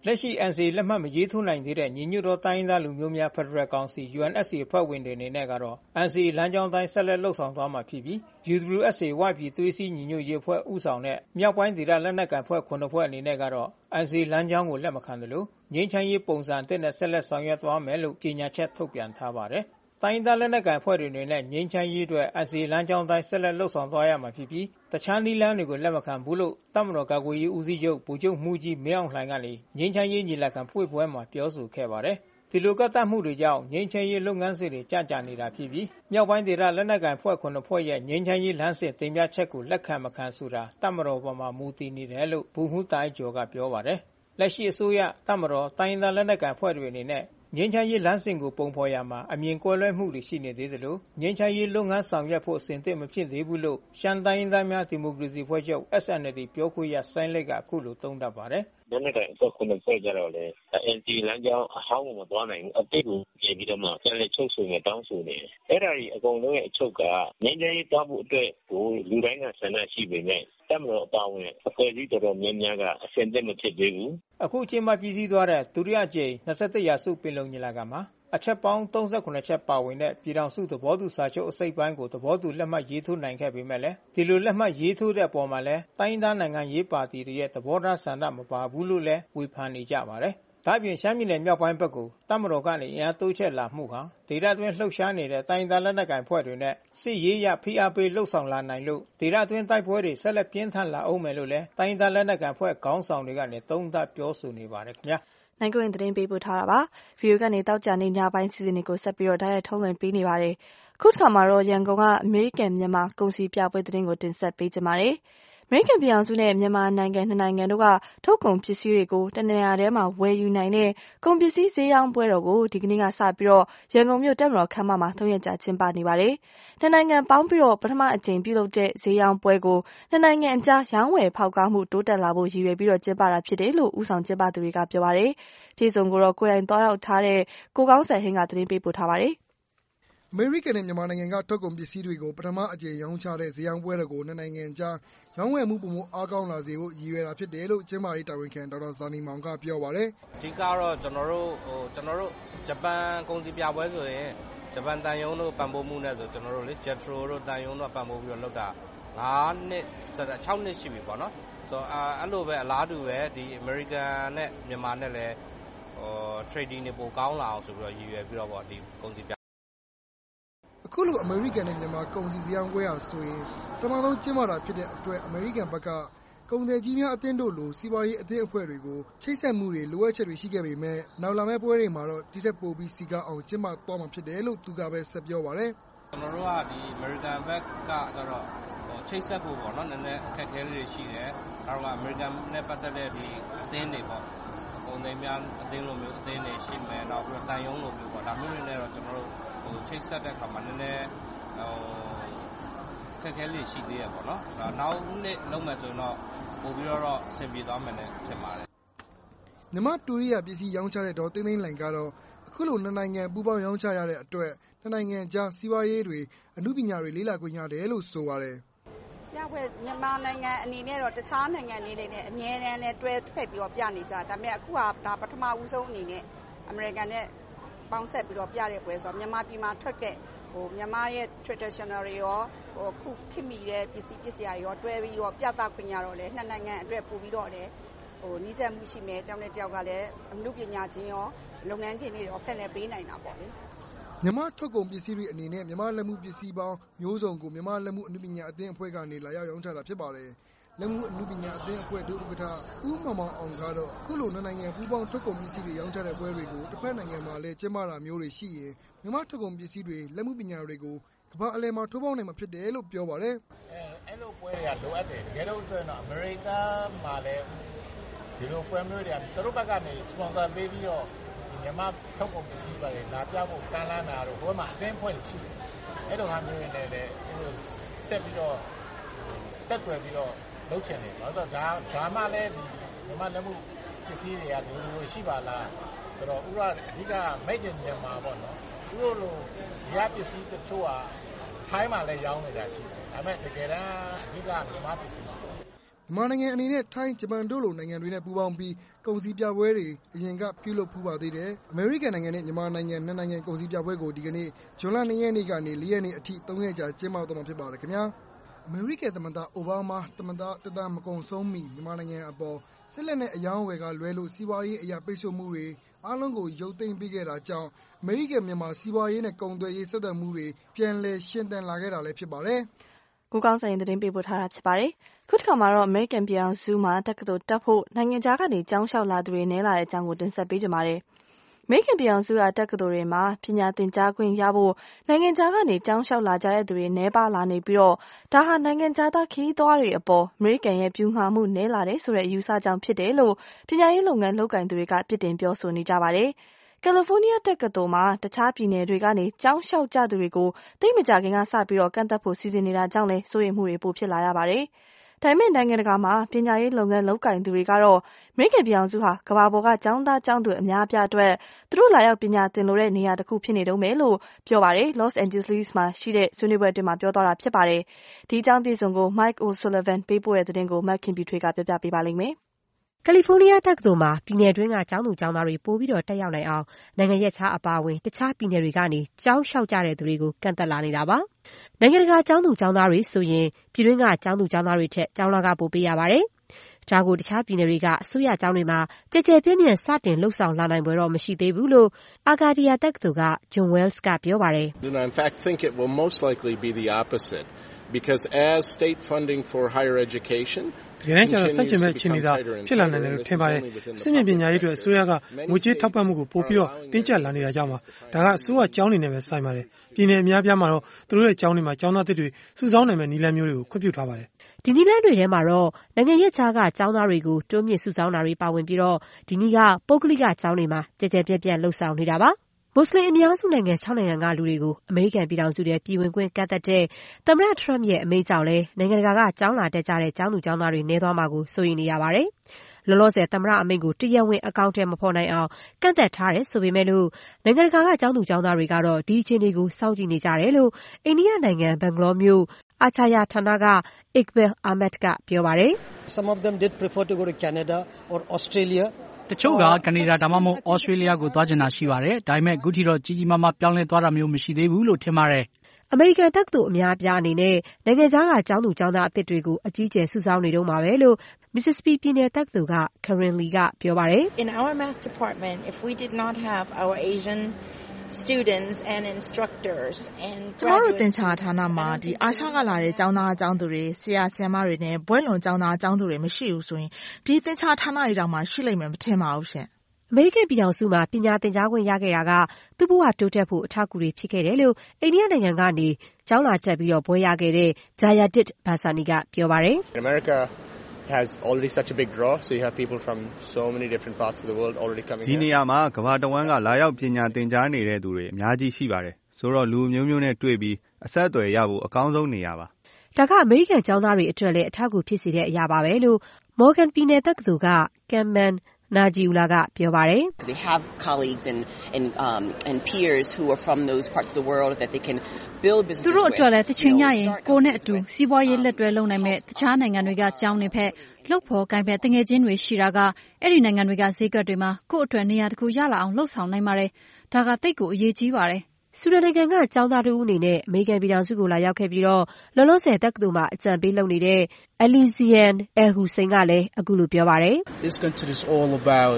လက်ရှိ N C A လက်မှတ်မရေးထိုးနိုင်သေးတဲ့ညီညွတ်သောတိုင်းရင်းသားလူမျိုးများဖက်ဒရယ်ကောင်စီ U N F C အဖွဲ့ဝင်တွေအနေနဲ့ကတော့ N C A လမ်းကြောင်းတိုင်းဆက်လက်လှုပ်ဆောင်သွားမှာဖြစ်ပြီး U W S A ဝပြည်သွေးစည်းညီညွတ်ရေးအဖွဲ့ဦးဆောင်တဲ့မြောက်ပိုင်းဒေသလက်နက်ကိုင်အဖွဲ့ခုနစ်ဖွဲ့အနေနဲ့ကတော့ N C A လမ်းကြောင်းကိုလက်မခံသလိုငြိမ်းချမ်းရေးပုံစံအသစ်နဲ့ဆက်လက်ဆောင်ရွက်သွားမယ်လို့ကြေညာချက်ထုတ်ပြန်ထားပါတယ်။တိုင်းဒေသလက်နက်ကိုင်အဖွဲ့တွေနဲ့ငြိမ်းချမ်းရေးအတွက် N C A လမ်းကြောင်းတိုင်းဆက်လက်လှုပ်ဆောင်သွားရမှာဖြစ်ပြီးတခြားနည်းလမ်းတွေကိုလက်မခံဘူးလို့တပ်မတော်ကာကွယ်ရေးဦးစီးချုပ်ဗိုလ်ချုပ်မှုကြီးမင်းအောင်လှိုင်ကနေငြိမ်းချမ်းရေးညီလာခံဖွင့်ပွဲမှာပြောဆိုခဲ့ပါတယ်။ဒီလိုကန့်သတ်မှုတွေကြောင့်ငြိမ်းချမ်းရေးလုပ်ငန်းစဉ်တွေကြန့်ကြာနေတာဖြစ်ပြီးမြောက်ပိုင်းဒေသလက်နက်ကိုင်အဖွဲ့ခုနစ်ဖွဲ့ရဲ့ငြိမ်းချမ်းရေးလမ်းစဉ်တင်ပြချက်ကိုလက်ခံမခံဆိုတာတပ်မတော်ပေါ်မှာမူတည်နေတယ်လို့ဗိုလ်မှူးတိုင်းကျော်ကပြောပါတယ်။လက်ရှိအစိုးရတပ်မတော်တိုင်းဒေသလက်နက်ကိုင်အဖွဲ့တွေအနေနဲ့ငြိမ်းချမ်းရေးလမ်းစဉ်ကိုပုံဖော်ရမှာအမြင်ကွဲလွဲမှုတွေရှိနေသေးသလိုငြိမ်းချမ်းရေးလုပ်ငန်းဆောင်ရွက်ဖို့အဆင်သင့်မဖြစ်သေးဘူးလို့ရှမ်းတိုင်းသားများဒီမိုကရေစီဖွဲ့ချုပ် S N L D ပြောခွင့်ရစိုင်းလက်ကအခုလိုသုံးသပ်ပါတယ်
။လက်နက်ကိုင်အဖွဲ့ခုနစ်ဖွဲ့ကြတော့လေ N C A လမ်းကြောင်းအဟောင်းကိုမသွားနိုင်ဘူးအတိတ်ကိုပြင်ပြီးတော့မှပြန်လည်ချုပ်ဆိုနေတောင်းဆိုနေတယ်။အဲ့ဒါကြီးအကုန်လုံးရဲ့အချုပ်ကငြိမ်းချမ်းရေးတောင်းဖို့အတွက်ကိုလူတိုင်းကဆန္ဒရှိပေမဲ့တပ်မတော်အပါအဝင်အဖွဲ့အစည်းတော်တော်များများကအဆင်သင့်မဖြစ်သေးဘူး
။အခုကျင်းပပြည်စည်းသွားတဲ့ဒုတိယကြိမ်၂၁ရာစုပင်လုံညီလာခံမှာအချက်ပေါင်း၃၇ချက်ပါဝင်တဲ့ပြည်ထောင်စုသဘောတူစာချုပ်အစိပ်ပိုင်းကိုသဘောတူလက်မှတ်ရေးထိုးနိုင်ခဲ့ပေမဲ့လည်းဒီလိုလက်မှတ်ရေးထိုးတဲ့အပေါ်မှာလည်းတိုင်းဒေသနိုင်ငံရေးပါတီတွေရဲ့သဘောထားဆန္ဒမပါဘူးလို့လည်းဝေဖန်နေကြပါတယ်။ဒါ့အပြင်ရှမ်းပြည်နယ်မြောက်ပိုင်းဘက်ကိုတပ်မတော်ကနေအင်အားတိုးချဲ့လာမှုဟာဒေသတွင်းလှုပ်ရှားနေတဲ့တိုင်းဒေသလက်နက်ကိုင်ဖွဲ့တွေနဲ့စစ်ရေးရဖိအားပေးလှုပ်ဆောင်လာနိုင်လို့ဒေသတွင်းတိုက်ပွဲတွေဆက်လက်ပြင်းထန်လာအောင်မယ်လို့လည်းတိုင်းဒေသလက်နက်ကိုင်ဖွဲ့ခေါင်းဆောင်တွေကနေသုံးသပ်ပြောဆိုနေပါတယ်ခင်ဗျာ။
နိုင်ကွင်းသတင်းပေးပို့ထားတာပါ။ ဗီအိုအေကနေတောက်ကြနေညပိုင်းစီစဉ်တွေကိုဆက်ပြီးတော့တိုက်ရိုက်ထုတ်လွှင့်ပေးနေပါတယ်။ခုတစ်ခါမှာတော့ရန်ကုန်ကအမေရိကန်မြန်မာကုန်စည်ပြပွဲသတင်းကိုတင်ဆက်ပေးကြပါမယ်။အမေရိကန်ပြည်ထောင်စုနဲ့မြန်မာနိုင်ငံနှစ်နိုင်ငံတို့ကထုတ်ကုန်ပစ္စည်းတွေကိုတနေရာထဲမှာဝယ်ယူနိုင်တဲ့ကုန်ပစ္စည်းဈေးရောင်းပွဲတော်ကိုဒီကနေ့ကစပြီးတော့ရန်ကုန်မြို့တပ်မတော်ခမ်းမမှာသုံးရက်ကြာကျင်းပနေပါတယ်။နှစ်နိုင်ငံပေါင်းပြီးတော့ပထမအကြိမ်ပြုလုပ်တဲ့ဈေးရောင်းပွဲကိုနှစ်နိုင်ငံအကြားရောင်းဝယ်ဖောက်ကားမှုတိုးတက်လာဖို့ရည်ရွယ်ပြီးတော့ကျင်းပတာဖြစ်တယ်လို့ဦးဆောင်ကျင်းပသူတွေကပြောပါတယ်။ပြည်စုံကိုတော့ကိုယ်တိုင်သွားရောက်ထားတဲ့ကိုကောင်းဆယ်ဟင်းကသတင်းပေးပို့ထားပါတယ်။
အမေရိကန်နဲ့မြန်မာနိုင်ငံကထုတ်ကုန်ပစ္စည်းတွေကိုပထမအကြိမ်ရောင်းချတဲ့ဈေးရောင်းပွဲတော်ကိုနှစ်နိုင်ငံကြားရောင်းဝယ်မှုပုံမအားကောင်းလာစေဖို့ရည်ရွယ်တာဖြစ်တယ်လို့ကျင်းပရေးတာဝန်ခံဒေါက်တာဇာနီမောင်ကပြောပါတယ်
။အဓိကတော့ကျွန်တော်တို့ဟိုကျွန်တော်တို့ဂျပန်ကုန်စည်ပြပွဲဆိုရင်ဂျပန်တန်ယုံတို့ပံ့ပိုးမှုနဲ့ဆိုကျွန်တော်တို့လေ Jetro တို့တန်ယုံတို့ပံ့ပိုးပြီးတော့လုပ်တာ၅နှစ်၆နှစ်ရှိပြီပေါ့နော်။ဆိုတော့အဲ့လိုပဲအလားတူပဲဒီ American နဲ့မြန်မာနဲ့လည်းဟို trading တွေပိုကောင်းလာအောင်ဆိုပြီးတော့ရည်ရွယ်ပြီးတော့ပေါ့ဒီကုန်စည်ပြ
အခုလိုအမေရိကန်နဲ့မြန်မာကုန်စည်စည်းရောင်းပွဲဟာဆိုရင်ပထမဆုံးကျင်းပတာဖြစ်တဲ့အတွက်အမေရိကန်ဘက်ကကုန်သည်ကြီးများအသင်းတို့လိုစီးပွားရေးအသင်းအဖွဲ့တွေကိုချိတ်ဆက်မှုတွေလိုအပ်ချက်တွေရှိခဲ့ပေမဲ့နောက်လာမယ့်ပွဲတွေမှာတော့ဒီထက်ပိုပြီးစီကားအောင်ကျင်းပသွားမှာဖြစ်တယ်လို့သူကပဲဆက်ပြောပါတယ်
ကျွန်တော်တို့ကဒီ American ဘက်ကကျတော့ဟိုချိတ်ဆက်ဖို့ပေါ့နော်နည်းနည်းအခက်အခဲလေးတွေရှိတယ်ဒါတော့ American နဲ့ပတ်သက်တဲ့ဒီအသင်းတွေပေါ့ကုန်သည်များအသင်းလိုမျိုးအသင်းတွေရှိမယ်နောက်ပြီးတော့တန်ယုံလိုမျိုးပေါ့ဒါမျိုးတွေနဲ့တော့ကျွန်တော်တို့ဟိုချိတ်ဆက်တဲ့အခါမှာနည်းနည်းဟိုခက်ခဲလေးရှိသေးရပေါ့နော်ဒါနောက်နှစ်လုံးမယ်ဆိုရင်တော့ပို့ပြီးတော့အဆင်ပြေသွားမယ်နဲ့ထင်ပါတယ်
မြမတူရီယာပစ္စည်းရောင်းချတဲ့ဒေါ်သိန်းသိန်းလိုင်ကတော့အခုလိုနှစ်နိုင်ငံပူးပေါင်းရောင်းချရတဲ့အတွက်နှစ်နိုင်ငံကြားစီးပွားရေးတွေအမှုပညာတွေလေးလာခွင့်ရတယ်လို့ဆိုပါတယ်
ပြပွဲမြန်မာနိုင်ငံအနေနဲ့တော့တခြားနိုင်ငံလေးတွေနဲ့အမြဲတမ်းလဲတွဲဖက်ပြီးတော့ပြနေကြဒါပေမဲ့အခုကဒါပထမဦးဆုံးအနေနဲ့အမေရိကန်နဲ့ပေါင်းဆက်ပြီးတော့ပြတဲ့ပွဲဆိုတော့မြန်မာပြည်မှာထွက်တဲ့ဟိုမြန်မာရဲ့ traditional တွေရောဟိုခုဖြစ်မိတဲ့ပစ္စည်းပစ္စည်းတွေရောတွဲပြီးတော့ပြသခွင့်ရတော့လေနှစ်နိုင်ငံအတွက်ပို့ပြီးတော့လေဟိုနီးစပ်မှုရှိမယ်တောင်းတဲ့တယောက်ကလည်းအမှုပညာချင်းရောလုပ်ငန်းချင်းတွေရောဖက်လဲပေးနိုင်တာပေါ့လေ
မြန်မာထုတ်ကုန်ပစ္စည်းတွေအနေနဲ့မြန်မာလက်မှုပစ္စည်းပေါင်းမျိုးစုံကိုမြန်မာလက်မှုအမှုပညာအသင်းအဖွဲ့ကနေလာရောက်ရောင်းချတာဖြစ်ပါတယ်လက်မှုအမှုပညာအသင်းအဖွဲ့ဒုဥက္ကဋ္ဌဦးမောင်မောင်အောင်ကတော့ခုလိုနှစ်နိုင်ငံပူးပေါင်းထုတ်ကုန်ပစ္စည်းတွေရောင်းချတဲ့ပွဲတွေကိုတစ်ဖက်နိုင်ငံမှာလည်းကျင်းပတာမျိုးတွေရှိရင်မြန်မာထုတ်ကုန်ပစ္စည်းတွေလက်မှုပညာတွေကိုကမ္ဘာအလယ်မှာထိုးပေါင်းနိုင်မှာဖြစ်တယ်လို့ပြောပါတယ်
အဲအဲ့လိုပွဲတွေကလိုအပ်တယ်တကယ်လို့ဆိုရင်တော့အမေရိကန်မှာလည်းဒီလိုပွဲမျိုးတွေကသူတို့ဘက်ကနေစပွန်ဆာပေးပြီးတော့မြန်မာထုတ်ကုန်ပစ္စည်းတွေလာပြဖို့ကမ်းလှမ်းတာတော့ဘယ်မှာအသင်းဖွဲ့ရှိတယ်အဲ့လိုဟာမျိုးတွေနဲ့လည်းဟိုဆက်ပြီးတော့ဆက်သွယ်ပြီးတော့လုပ်ချင်တယ်ဘာလို့ဒါဒါမှလည်းဒီမြန်မာလက်မှုပစ္စည်းတွေကဒီလိုရှိပါလားဆိုတော့ဥရအဓိက made in မြန်မာပေါ့နော်ဥလိုလိုဒီအပစ္စည်းတချို့ကထိုင်းမှာလည်းရောင်းနေတာရှိတယ်ဒါပေမဲ့တကယ်တမ်းအဓိကမြန်မာပစ္စည်း
မြန်မာနိုင်ငံအနေနဲ့ထိုင်းဂျပန်တို့လိုနိုင်ငံတွေနဲ့ပူးပေါင်းပြီးကုန်စည်ပြပွဲတွေအရင်ကပြုလုပ်ဖူးပါသေးတယ်။အမေရိကန်နိုင်ငံနဲ့မြန်မာနိုင်ငံနှစ်နိုင်ငံကုန်စည်ပြပွဲကိုဒီကနေ့ဇွန်လ၂ရက်နေ့ကနေ၄ရက်နေ့အထိသုံးရက်ကြာကျင်းပသွားမှာဖြစ်ပါတယ်ခင်ဗျာ။အမေရိကန်သမ္မတအိုဘားမားသမ္မတသက်တမ်းမကုန်ဆုံးမီမြန်မာနိုင်ငံအပေါ်စစ်လက်နက်အယောင်းအဝယ်ကလွဲလို့စီးပွားရေးအရာပိတ်ဆို့မှုတွေအားလုံးကိုရုပ်သိမ်းပေးခဲ့တာကြောင့်အမေရိကန်မြန်မာစီးပွားရေးနဲ့ကုန်သွယ်ရေးဆက်သွယ်မှုတွေပြန်လည်ရှင်သန်လာခဲ့တာလည်းဖြစ်ပါတယ်
။ကိုကောင်းဆိုင်သတင်းပေးပို့ထားတာဖြစ်ပါတယ်။ခုတစ်ခါမှာတော့အမေရိကန်ပြည်အောင်စုမှာတက္ကသိုလ်တက်ဖို့နိုင်ငံခြားကနေကျောင်းလျှောက်လာသူတွေနည်းလာတဲ့အကြောင်းကိုတင်ဆက်ပေးကြပါမယ်။အမေရိကန်ပြည်အောင်စုကတက္ကသိုလ်တွေမှာပညာသင်ကြားခွင့်ရဖို့နိုင်ငံခြားကနေကျောင်းလျှောက်လာကြတဲ့သူတွေနည်းပါလာနေပြီးတော့ဒါဟာနိုင်ငံခြားသားခရီးသွားတွေအပေါ်အမေရိကန်ရဲ့ပြူမှားမှုနည်းလာတယ်ဆိုတဲ့အယူဆကြောင့်ဖြစ်တယ်လို့ပညာရေးလုပ်ငန်းလုပ်ကိုင်သူတွေကပြစ်တင်ပြောဆိုနေကြပါတယ်။ကယ်လီဖိုးနီးယားတက္ကသိုလ်မှာတခြားပြည်နယ်တွေကနေကျောင်းလျှောက်ကြသူတွေကိုသိမကြခင်ကစပြီးတော့ကန့်သက်ဖို့စီစဉ်နေတာကြောင့်လည်းစိုးရိမ်မှုတွေပိုဖြစ်လာရပါတယ်။ဒါပေမဲ့နိုင်ငံတကာမှာပညာရေးလုပ်ငန်းလုပ်ကိုင်သူတွေကတော့အမေရိကန်ပြည်အောင်စုဟာကမ္ဘာပေါ်ကကျောင်းသားကျောင်းသူအများအပြားအတွက်သူတို့လာရောက်ပညာသင်လို့တဲ့နေရာတစ်ခုဖြစ်နေတုန်းပဲလို့ပြောပါတယ်။ Los Angeles မှာရှိတဲ့ဆွေးနွေးပွဲအတွင်းမှာပြောသွားတာဖြစ်ပါတယ်။ဒီအကြောင်းပြည်စုံကို Mike O'Sullivan ပေးပို့တဲ့သတင်းကိုမခင်ပြထွေးကပြောပြပေးပါလိမ့်မယ်။
ကယ်လီဖိုးနီးယားတက္ကသိုလ်မှာပြည်နယ်တွင်းကကျောင်းသူကျောင်းသားတွေပိုပြီးတော့တက်ရောက်နိုင်အောင်နိုင်ငံရပ်ခြားအပါအဝင်တခြားပြည်နယ်တွေကနေကျောင်းလျှောက်ကြတဲ့သူတွေကိုကန့်သက်လာနေတာပါ။နိုင်ငံတကာကျောင်းသူကျောင်းသားတွေဆိုရင်ပြည်တွင်းကကျောင်းသူကျောင်းသားတွေထက်ကျောင်းလခပိုပေးရပါတယ်။ဒါကိုတခြားပြည်နယ်တွေကအစိုးရကျောင်းတွေမှာကြည်ကြဲပြင်းပြင်းစတင်လှုပ်ဆောင်လာနိုင်ပွဲတော့မရှိသေးဘူးလို့အာကာဒီယာတက္ကသိုလ်က John Wells ကပြောပါတယ်။
In fact, think it will most likely be the opposite because as state funding for higher education
ဒီကနေ့ကျတော့စัจကျင်မဲ့ချင်းနေတာဖြစ်လာနိုင်တယ်လို့ထင်ပါတယ်။စစ်မြင့်ပညာရေးအတွက်အစိုးရကငွေကြေးထောက်ပံ့မှုကိုပို့ပြီးတော့တင်းကျပ်လာနေတာကြောင့်ပါ။ဒါကအစိုးရကျောင်းတွေနဲ့ပဲဆိုင်ပါတယ်။ပြည်နယ်အများပြားမှာတော့သူတို့ရဲ့ကျောင်းတွေမှာကျောင်းသားတွေစုဆောင်းနိုင်မဲ့နည်းလမ်းမျိုးတွေကိုခွင့်ပြုထားပါတယ်
။ဒီနည်းလမ်းတွေထဲမှာတော့နိုင်ငံရေးခြားကကျောင်းသားတွေကိုတိုးမြင့်စုဆောင်းတာတွေပါဝင်ပြီးတော့ဒီနည်းကပုဂ္ဂလိကကျောင်းတွေမှာကြကြပြက်ပြက်လှုပ်ဆောင်နေတာပါ။မွတ်စလင်အများစုနိုင်ငံ၆နိုင်ငံကလူတွေကိုအမေရိကန်ပြည်ထောင်စုထဲပြည်ဝင်ခွင့်ကန့်သတ်တဲ့သမ္မတထရမ့်ရဲ့အမိန့်ကြောင့်လည်းနိုင်ငံတကာကကျောင်းလာတက်ကြတဲ့ကျောင်းသူကျောင်းသားတွေနည်းသွားမှာကိုစိုးရိမ်နေရပါတယ်။လောလောဆယ်သမ္မတအမိန့်ကိုတရားဝင်အကောင့်ထဲမဖော်နိုင်အောင်ကန့်သတ်ထားတယ်ဆိုပေမဲ့လို့နိုင်ငံတကာကကျောင်းသူကျောင်းသားတွေကတော့ဒီအခြေအနေကိုစောင့်ကြည့်နေကြတယ်လို့အိန္ဒိယနိုင်ငံဘန်ဂလောမြို့အာချာယာဌာနက Iqbal Ahmed ကပြောပါတယ်။
Some of them did prefer to go to Canada or Australia
တချို့ကကနေဒါဒါမှမဟုတ်ဩစတြေးလျကိုသွားချင်တာရှိပါတယ်။ဒါပေမဲ့အခုထိတော့ကြီးကြီးမားမားပြောင်းလဲသွားတာမျိုးမရှိသေးဘူးလို့ထင်ပါတယ်
။အမေရိကန်တက္ကသိုလ်အများအပြားအနေနဲ့နိုင်ငံခြားကကျောင်းသူကျောင်းသားအသစ်တွေကိုအကြီးအကျယ်စုဆောင်းနေတုန်းပါပဲလို့ Mississippi ပြည်နယ်တက္ကသိုလ်က Karen Lee ကပြောပါတယ်။
In our math department, if we did not have our Asian students and instructors and
ကျမတို့သင်္ချာဌာနမှာဒီအာရှကလာတဲ့ကျောင်းသားကျောင်းသူတွေဆရာဆရာမတွေနဲ့ဘွဲ့လွန်ကျောင်းသားကျောင်းသူတွေမရှိဘူးဆိုရင်ဒီသင်္ချာဌာနတွေတောင်မှရှိလိမ့်မယ်မထင်ပါဘူးရှင်
အမေရိကန်ပြည်ထောင်စုမှာပညာသင်ကြားခွင့်ရခဲ့တာကသူ့ဘဝတိုးတက်ဖို့အထောက်အကူတွေဖြစ်ခဲ့တယ်လို့အိန္ဒိယနိုင်ငံကနေကျောင်းလာတက်ပြီးတော့ဘွဲရခဲ့တဲ့ Jayadit Bhasani ကပြောပါတယ်။
America has already such a big draw so you have people from so many different parts of the world already coming
here ဒီနေရာမှာကမ္ဘာတဝန်းကလာရောက်ပညာသင်ကြားနေတဲ့သူတွေအများကြီးရှိပါတယ်ဆိုတော့လူမျိုးမျိုးနဲ့တွေ့ပြီးအဆက်အသွယ်ရဖို့အကောင်းဆုံးနေရာပါ
ဒါကအမေရိကန်ကျောင်းသားတွေအတွက်လည်းအထောက်အကူဖြစ်စေတဲ့အရာပါပဲလို့ Morgan ပြည်နယ်တက္ကသိုလ်က Kamman Najiula ကပြောပါတယ်
They have colleagues and and um and peers who are from those parts of the world that they can build businesses
သူတို့အတွက်လည်းတချိန်ညရင်ကိုနဲ့အတူစီးပွားရေးလက်တွဲလုပ်နိုင်မဲ့တခြားနိုင်ငံတွေကကျောင်းတွေဖက်လှုပ်ဖော်ကိုင်ဖက်တငယ်ချင်းတွေရှိတာကအဲ့ဒီနိုင်ငံတွေကဈေးကွက်တွေမှာကိုယ့်အတွက်နေရာတစ်ခုရလာအောင်လှုပ်ဆောင်နိုင်ပါတယ်ဒါကတိတ်ကိုအရေးကြီးပါတယ်
ဆူဒန်နိုင်ငံကကျောင်းသားတို့အနေနဲ့အမေရိကန်ပြည်ထောင်စုကိုလာရောက်ခဲ့ပြီးတော့လောလောဆယ်တက္ကသိုလ်မှာအကြံပေးလုပ်နေတဲ့ Alizian El Hussein ကလည်းအခုလိုပြောပါတယ်
This country is all about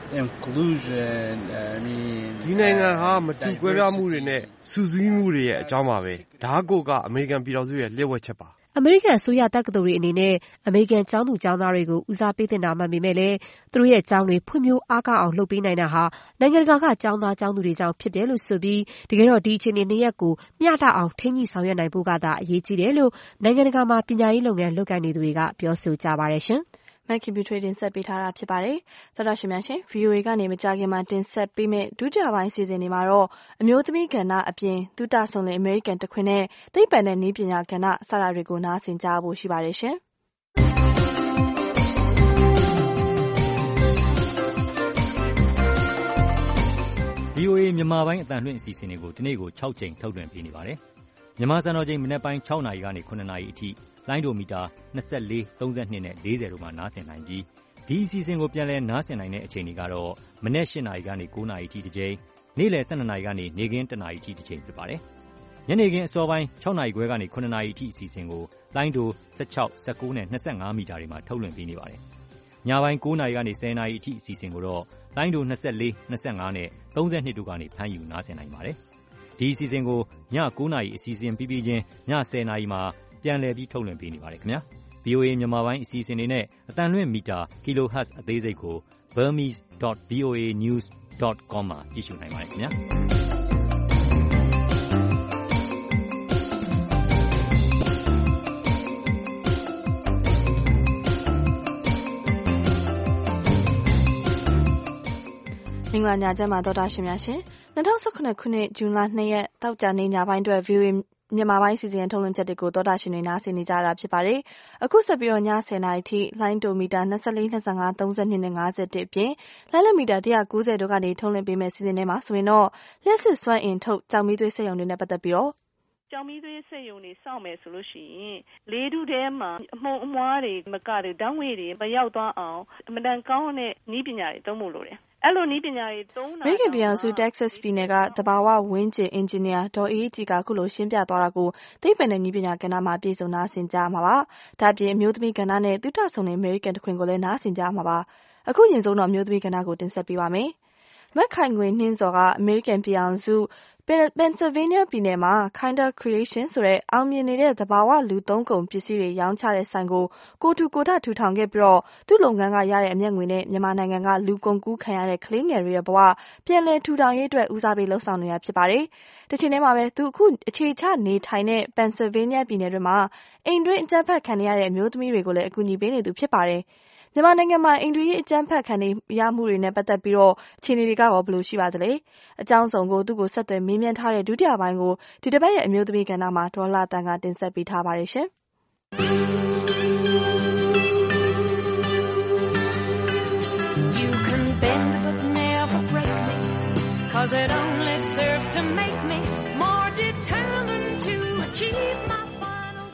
inclusion I mean
ဒီနိုင်ငံဟာမတူကွဲပြားမှုတွေနဲ့စုစည်းမှုတွေရဲ့အကြောင်းပါပဲဒါကိုကအမေရိကန်ပြည်ထောင်စုရဲ့လျှို့ဝှက်ချက်ပါ
အမေရိကန်အစိုးရတက္ကသိုလ်တွေအနေနဲ့အမေရိကန်ကျောင်းသူကျောင်းသားတွေကိုဦးစားပေးသင့်တာမှန်ပေမဲ့လည်းသူတို့ရဲ့ကျောင်းတွေဖွံ့ဖြိုးအားကောင်းအောင်လုပ်ပေးနိုင်တာဟာနိုင်ငံတကာကကျောင်းသားကျောင်းသူတွေကြောင့်ဖြစ်တယ်လို့ဆိုပြီးတကယ်တော့ဒီအခြေအနေနှစ်ရပ်ကိုမျှတအောင်ထိန်းညှိဆောင်ရွက်နိုင်ဖို့ကသာအရေးကြီးတယ်လို့နိုင်ငံတကာမှာပညာရေးလုပ်ငန်းလုပ်ကိုင်နေသူတွေကပြောဆိုကြပါတယ်ရှင်
မက်ကွန်ပျူတာတင်ဆက်ပေးထားတာဖြစ်ပါတယ်။သောတာရှင်များရှင် ဗီအိုအေ ကနေမကြခင်မှာတင်ဆက်ပေးမယ့်ဒုတိယပိုင်းစီစဉ်တွေမှာတော့အမျိုးသမီးကဏ္ဍအပြင်သုတဆုံလင်အမေရိကန်တခွင်နဲ့သိပ္ပံနဲ့နည်းပညာကဏ္ဍစတာတွေကိုနားဆင်ကြဖို့ရှိပါတယ်ရှင်။
ဗွီအိုအေ မြန်မာပိုင်းအသံလွှင့်အစီအစဉ်တွေကိုဒီနေ့ကို၆ကြိမ်ထုတ်လွှင့်ပေးနေပါတယ်။မြန်မာစံတော်ချိန်မနက်ပိုင်း၆နာရီကနေ၇နာရီအထိ
လိုင်းဒိုမီတာနှစ်၄ သုံး၂နဲ့၄၀တို့မှာနားဆင်နိုင်ပြီးဒီအစီအစဉ်ကိုပြန်လည်နားဆင်နိုင်တဲ့အချိန်တွေကတော့မနက်၈နာရီကနေ၉နာရီထိတစ်ချိန်နေ့လယ်၁၂နာရီကနေနေ့ခင်း၁နာရီထိတစ်ချိန်ဖြစ်ပါတယ်ညနေခင်းအစောပိုင်း၆နာရီခွဲကနေ၇နာရီထိအစီအစဉ်ကိုလိုင်းဒို၁၆ ၁၉နဲ့၂၅မီတာတွေမှာထုတ်လွှင့်ပေးနေပါတယ်ညပိုင်း၉နာရီကနေ၁၀နာရီအထိအစီအစဉ်ကိုတော့လိုင်းဒို၂၄ ၂၅နဲ့၃၂တို့ကနေဖမ်းယူနားဆင်နိုင်ပါတယ်ဒီအစီအစဉ်ကိုည၉နာရီအစီအစဉ်ပြီးပြီးချင်းည၁၀နာရီမှာပြန်လည်ပြီးထုတ်လွှင့်ပေးနေပါတယ်ခင်ဗျာ ဗွီအိုအေ မြန်မာပိုင်းအစီအစဉ်တွေနဲ့အတန်လွင့်မီတာ kilohertz အသေးစိတ်ကို burmese dot voa news dot com မှာကြည့်ရှုနိုင်ပါတယ်ခင်ဗျာ
မင်္ဂလာညချမ်းပါသောတာရှင်များရှင်၂၀၁၇ခုနှစ်ဇွန်လ၂ရက်တောက်ကြနေညပိုင်းအတွက် ဗွီအိုအေမြန်မာပိုင်းစီစဉ်ထုတ်လွှင့်ချက်တွေကိုသောတာရှင်တွေနားဆင်နေကြတာဖြစ်ပါတယ်။အခုဆက်ပြီးတော့ည၁၀နာရီထိလိုင်းဒိုမီတာ၂၄ ၂၅ ၃၂နဲ့၅၁အပြင်လိုင်းလက်မီတာ၁၉၀တို့ကနေထုတ်လွှင့်ပေးမယ့်စီစဉ်ထဲမှာဆိုရင်တော့လျှပ်စစ်စွမ်းအင်ထုတ်ကြောင်မီးသွေးစက်ရုံတွေနဲ့ပတ်သက်ပြီးတော့
ကြောင်မီးသွေးစက်ရုံတွေစောင့်မယ်ဆိုလို့ရှိရင်လေးထုထဲမှာအမှုံအမွှားတွေမကတွေဓာတ်ငွေတွေမရောက်သွားအောင်အမတန်ကောင်းတဲ့နည်းပညာတွေသုံးဖို့လိုတယ်အဲ့လိုနည်းပညာတွေသုံးတာ
အမေရိကန်ပြည်ထောင်စု Texas ပြည်နယ်ကသဘာဝဝန်းကျင်အင်ဂျင်နီယာဒေါ်အေးကြီးကခုလိုရှင်းပြသွားတာကိုသိပ္ပံနဲ့နည်းပညာကဏ္ဍမှာပြည်စုံနားဆင်ကြမှာပါ။ဒါ့အပြင်အမျိုးသမီးကဏ္ဍနဲ့သုတဆုံတဲ့အမေရိကန်တခွင်ကိုလည်းနားဆင်ကြမှာပါ။အခုရင်ဆုံးတော့အမျိုးသမီးကဏ္ဍကိုတင်ဆက်ပေးပါမယ်။မက်ခိုင်ငွေနှင်းစော်ကအမေရိကန်ပြည်ထောင်စုPennsylvania ပြည်နယ်မှာ Kinder Creation ဆိုတဲ့အောင်မြင်နေတဲ့သဘာဝလူသုံးကုန်ပစ္စည်းတွေရောင်းချတဲ့ဆိုင်ကိုကိုထူကိုထထူထောင်ခဲ့ပြီးတော့သူ့လုပ်ငန်းကရတဲ့အမြတ်ငွေနဲ့မြန်မာနိုင်ငံကလူကုန်ကူးခံရတဲ့ကလေးငယ်တွေရဲ့ဘဝပြန်လည်ထူထောင်ရေးအတွက်ဦးစားပေးလှုပ်ဆောင်နေတာဖြစ်ပါတယ်။တချိန်တည်းမှာပဲသူအခုအခြေချနေထိုင်တဲ့ Pennsylvania ပြည်နယ်တွင်းမှာအိမ်တွင်းအကြမ်းဖက်ခံရတဲ့အမျိုးသမီးတွေကိုလည်းအကူအညီပေးနေသူဖြစ်ပါတယ်။မြန်မာနိုင်ငံမှာအိမ်တွင်းအကြမ်းဖက်ခံရမှုတွေနဲ့ပတ်သက်ပြီးတော့အခြေအနေတွေကရောဘယ်လိုရှိပါသလဲအကြောင်းစုံကိုသူ့ကိုဆက်သွယ်မေးမြန်းထားတဲ့ဒုတိယပိုင်းကိုဒီတစ်ပတ်ရဲ့အမျိုးသမီးကဏ္ဍမှာဒေါ်လာတန်ကတင်ဆက်ပေးထားပါတယ်ရှင်
You can bend but never break me cause it only serves to make me more determined to achieve my final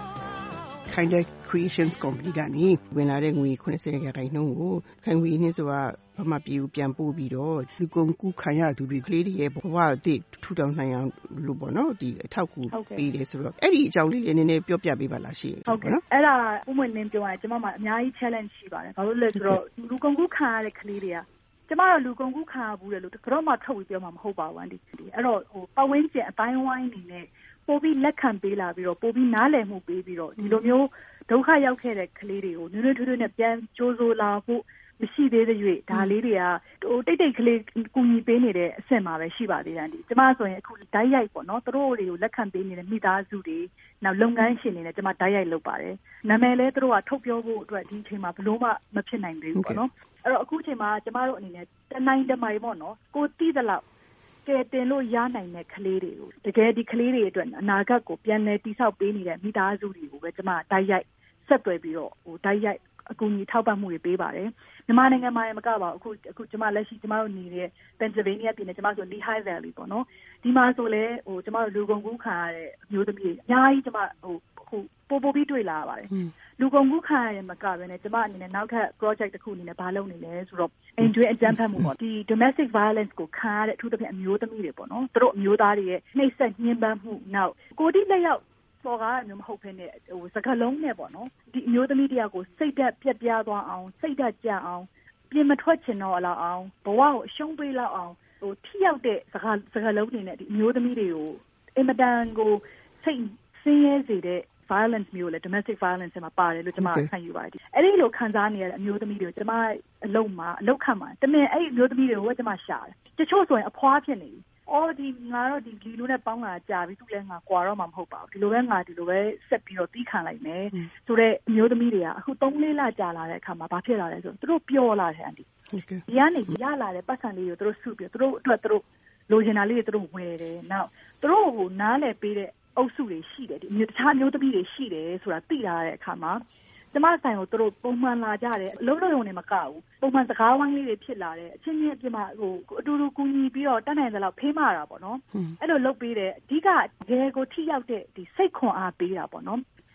goal
Kinder Creations Company ကနေဝင်လာတဲ့ငွေeighty percentရာခိုင်နှုန်းကိုခိုင်ဝေနှင်းဆိုတာဗမာပြည်ကိုပြန်ပို့ပြီးတော့လူကုန်ကူးခံရသူတွေကလေးတွေရဲ့ဘဝအသစ်ထူထောင်နိုင်အောင်လို့ပေါ့နော်ဒီအထောက်အကူပေးတယ်ဆိုတော့အဲ့ဒီအကြောင်းလေးလေးနည်းနည်းပြောပြပေးပါလားရှင်
ဟုတ်ကဲ့အဲ့ဒါဥမွင့်လင်းပြောရရင်ကျွန်မမှာအများကြီး challenge ရှိပါတယ်ဘာလို့လဲဆိုတော့လူကုန်ကူးခံရတဲ့ကလေးတွေကကျမတို့လူကုန်ကူးခံရဘူးလေလို့ကတော့မှထုတ်ပြီးပြောမှာမဟုတ်ပါဘူးအန်ဒီအဲ့တော့ဟိုပတ်ဝန်းကျင်အတိုင်းဝိုင်းနေနဲ့ပို့ပြီးလက်ခံပေးလာပြီးတော့ပို့ပြီးနားလည်မှုပေးပြီးတော့ဒီလိုမျိုးဒုက္ခရောက်ခဲ့တဲ့ကလေးတွေကိုနွေးနွေးထွေးထွေးနဲ့ပြန်ကြိုးစိုးလာဖို့မရှိသေးတဲ့၍ဒါလေးတွေကဟိုတိတ်တိတ်ကလေးကူညီပေးနေတဲ့အဆင့်မှာပဲရှိပါသေးတယ်ဒီကျမဆိုရင်အခုဓာတ်ရိုက်ပေါ့နော်သူတို့တွေကိုလက်ခံပေးနေတဲ့မိသားစုတွေနောက်လုပ်ငန်းရှင်တွေနဲ့ကျမဓာတ်ရိုက်လုပ်ပါတယ်နာမည်လဲသူတို့ကထုတ်ပြောဖို့အတွက်ဒီအချိန်မှာဘလို့မှမဖြစ်နိုင်သေးဘူးပေါ့နော်အဲ့တော့အခုအချိန်မှာကျမတို့အနေနဲ့တနိုင်တမိုင်ပေါ့နော်ကိုတီးသလောက်ကဲတင်လို့ရနိုင်တဲ့ကလေးတွေကိုတကယ်ဒီကလေးတွေအတွက်အနာဂတ်ကိုပြန်လည်တည်ဆောက်ပေးနေတဲ့မိသားစုတွေကိုပဲကျမဓာတ်ရိုက်ဆက်သွယ်ပြီးတော့ဟိုဓာတ်ရိုက်အကူအညီထောက်ပံ့မှုတွေပေးပါတယ်မြန်မာနိုင်ငံမှာမကပါဘူးအခုအခုကျမလက်ရှိကျမတို့နေတဲ့ Pennsylvania ပြည်နယ်ကျမဆို Lehigh Valley ပေါ့နော်ဒီမှာဆိုလဲဟိုကျမတို့လူကုန်ကူးခံရတဲ့အမျိုးသမီးတွေအများကြီးကျမဟိုဟိုပို့ပို့ပြီးတွေ့လာရပါတယ်လူကုန်ကူးခံရတဲ့မကဘဲနဲ့ကျမအနေနဲ့နောက်ထပ် project တစ်ခုအနေနဲ့ဘာလုပ်နေလဲဆိုတော့အိမ်တွင်းအကြမ်းဖက်မှုပေါ့ဒီ domestic violence ကိုခံရတဲ့အထူးသဖြင့်အမျိုးသမီးတွေပေါ့နော်သူတို့အမျိုးသားတွေရဲ့နှိပ်စက်ညှဉ်းပန်းမှုနောက်ကိုယ်တိလက်ရောက်စော်ကားမျိုးမဟုတ်ဘဲနဲ့ဟိုစကလုံးနဲ့ပေါ့နော်ဒီအမျိုးသမီးတယောက်ကိုစိတ်ဓာတ်ပြက်ပြားသွားအောင်စိတ်ဓာတ်ကျအောင်ပြင်မထွက်ချင်တော့လောက်အောင်ဘဝကိုအရှုံးပေးလောက်အောင်ဟိုထိရောက်တဲ့စကားစကားလုံးတွေနဲ့ဒီအမျိုးသမီးတွေကိုအင်မတန်ကိုစိတ်ဆင်းရဲစေတဲ့ violence မျိုးလေ domestic violence မှာပါတယ်လို့ကျွန်မခံယူပါတယ်အဲ့ဒီလိုခံစားနေရတဲ့အမျိုးသမီးတွေကိုကျွန်မအလုပ်မှာအလုပ်ခံမှာတမင်အဲ့ဒီအမျိုးသမီးတွေကိုကျွန်မရှာတယ်တချို့ဆိုရင်အဖွားဖြစ်နေပြီအော်ဒီငါတော့ဒီဒီလိုနဲ့ပေါင်းလာကြာပြီသူလည်းငါကွာတော့မှမဟုတ်ပါဘူးဒီလိုပဲငါဒီလိုပဲဆက်ပြီးတော့တီးခံလိုက်မယ်ဆိုတော့အမျိုးသမီးတွေကအခုသုံးလေးလကြာလာတဲ့အခါမှာဘာဖြစ်လာလဲဆိုတော့သူတို့ပျော်လာတယ်အန်ဒီဒီကနေရလာတဲ့ပတ်စံလေးကိုသူတို့စုပြီးသူတို့အတွက်သူတို့လိုချင်တာလေးတွေသူတို့ဝယ်တယ်နောက်သူတို့ကိုနားလည်ပေးတဲ့အုပ်စုတွေရှိတယ်ဒီတခြားမျိုးသမီးတွေရှိတယ်ဆိုတာသိလာတဲ့အခါမှာကျမဆိုင်ကိုသူတို့ပုံမှန်လာကြတယ်အလုံးလုံးုံနေမကဘူးပုံမှန်စကားဝိုင်းလေးတွေဖြစ်လာတယ်အချင်းချင်းအပြစ်မှာဟိုအတူတူကူညီပြီးတော့တတ်နိုင်သလောက်ဖေးမတာပေါ့နော်အဲ့လိုလုပ်ပေးတယ်အဓိကတကယ်ကိုထိရောက်တဲ့ဒီစိတ်ခွန်အားပေးတာပေါ့နော်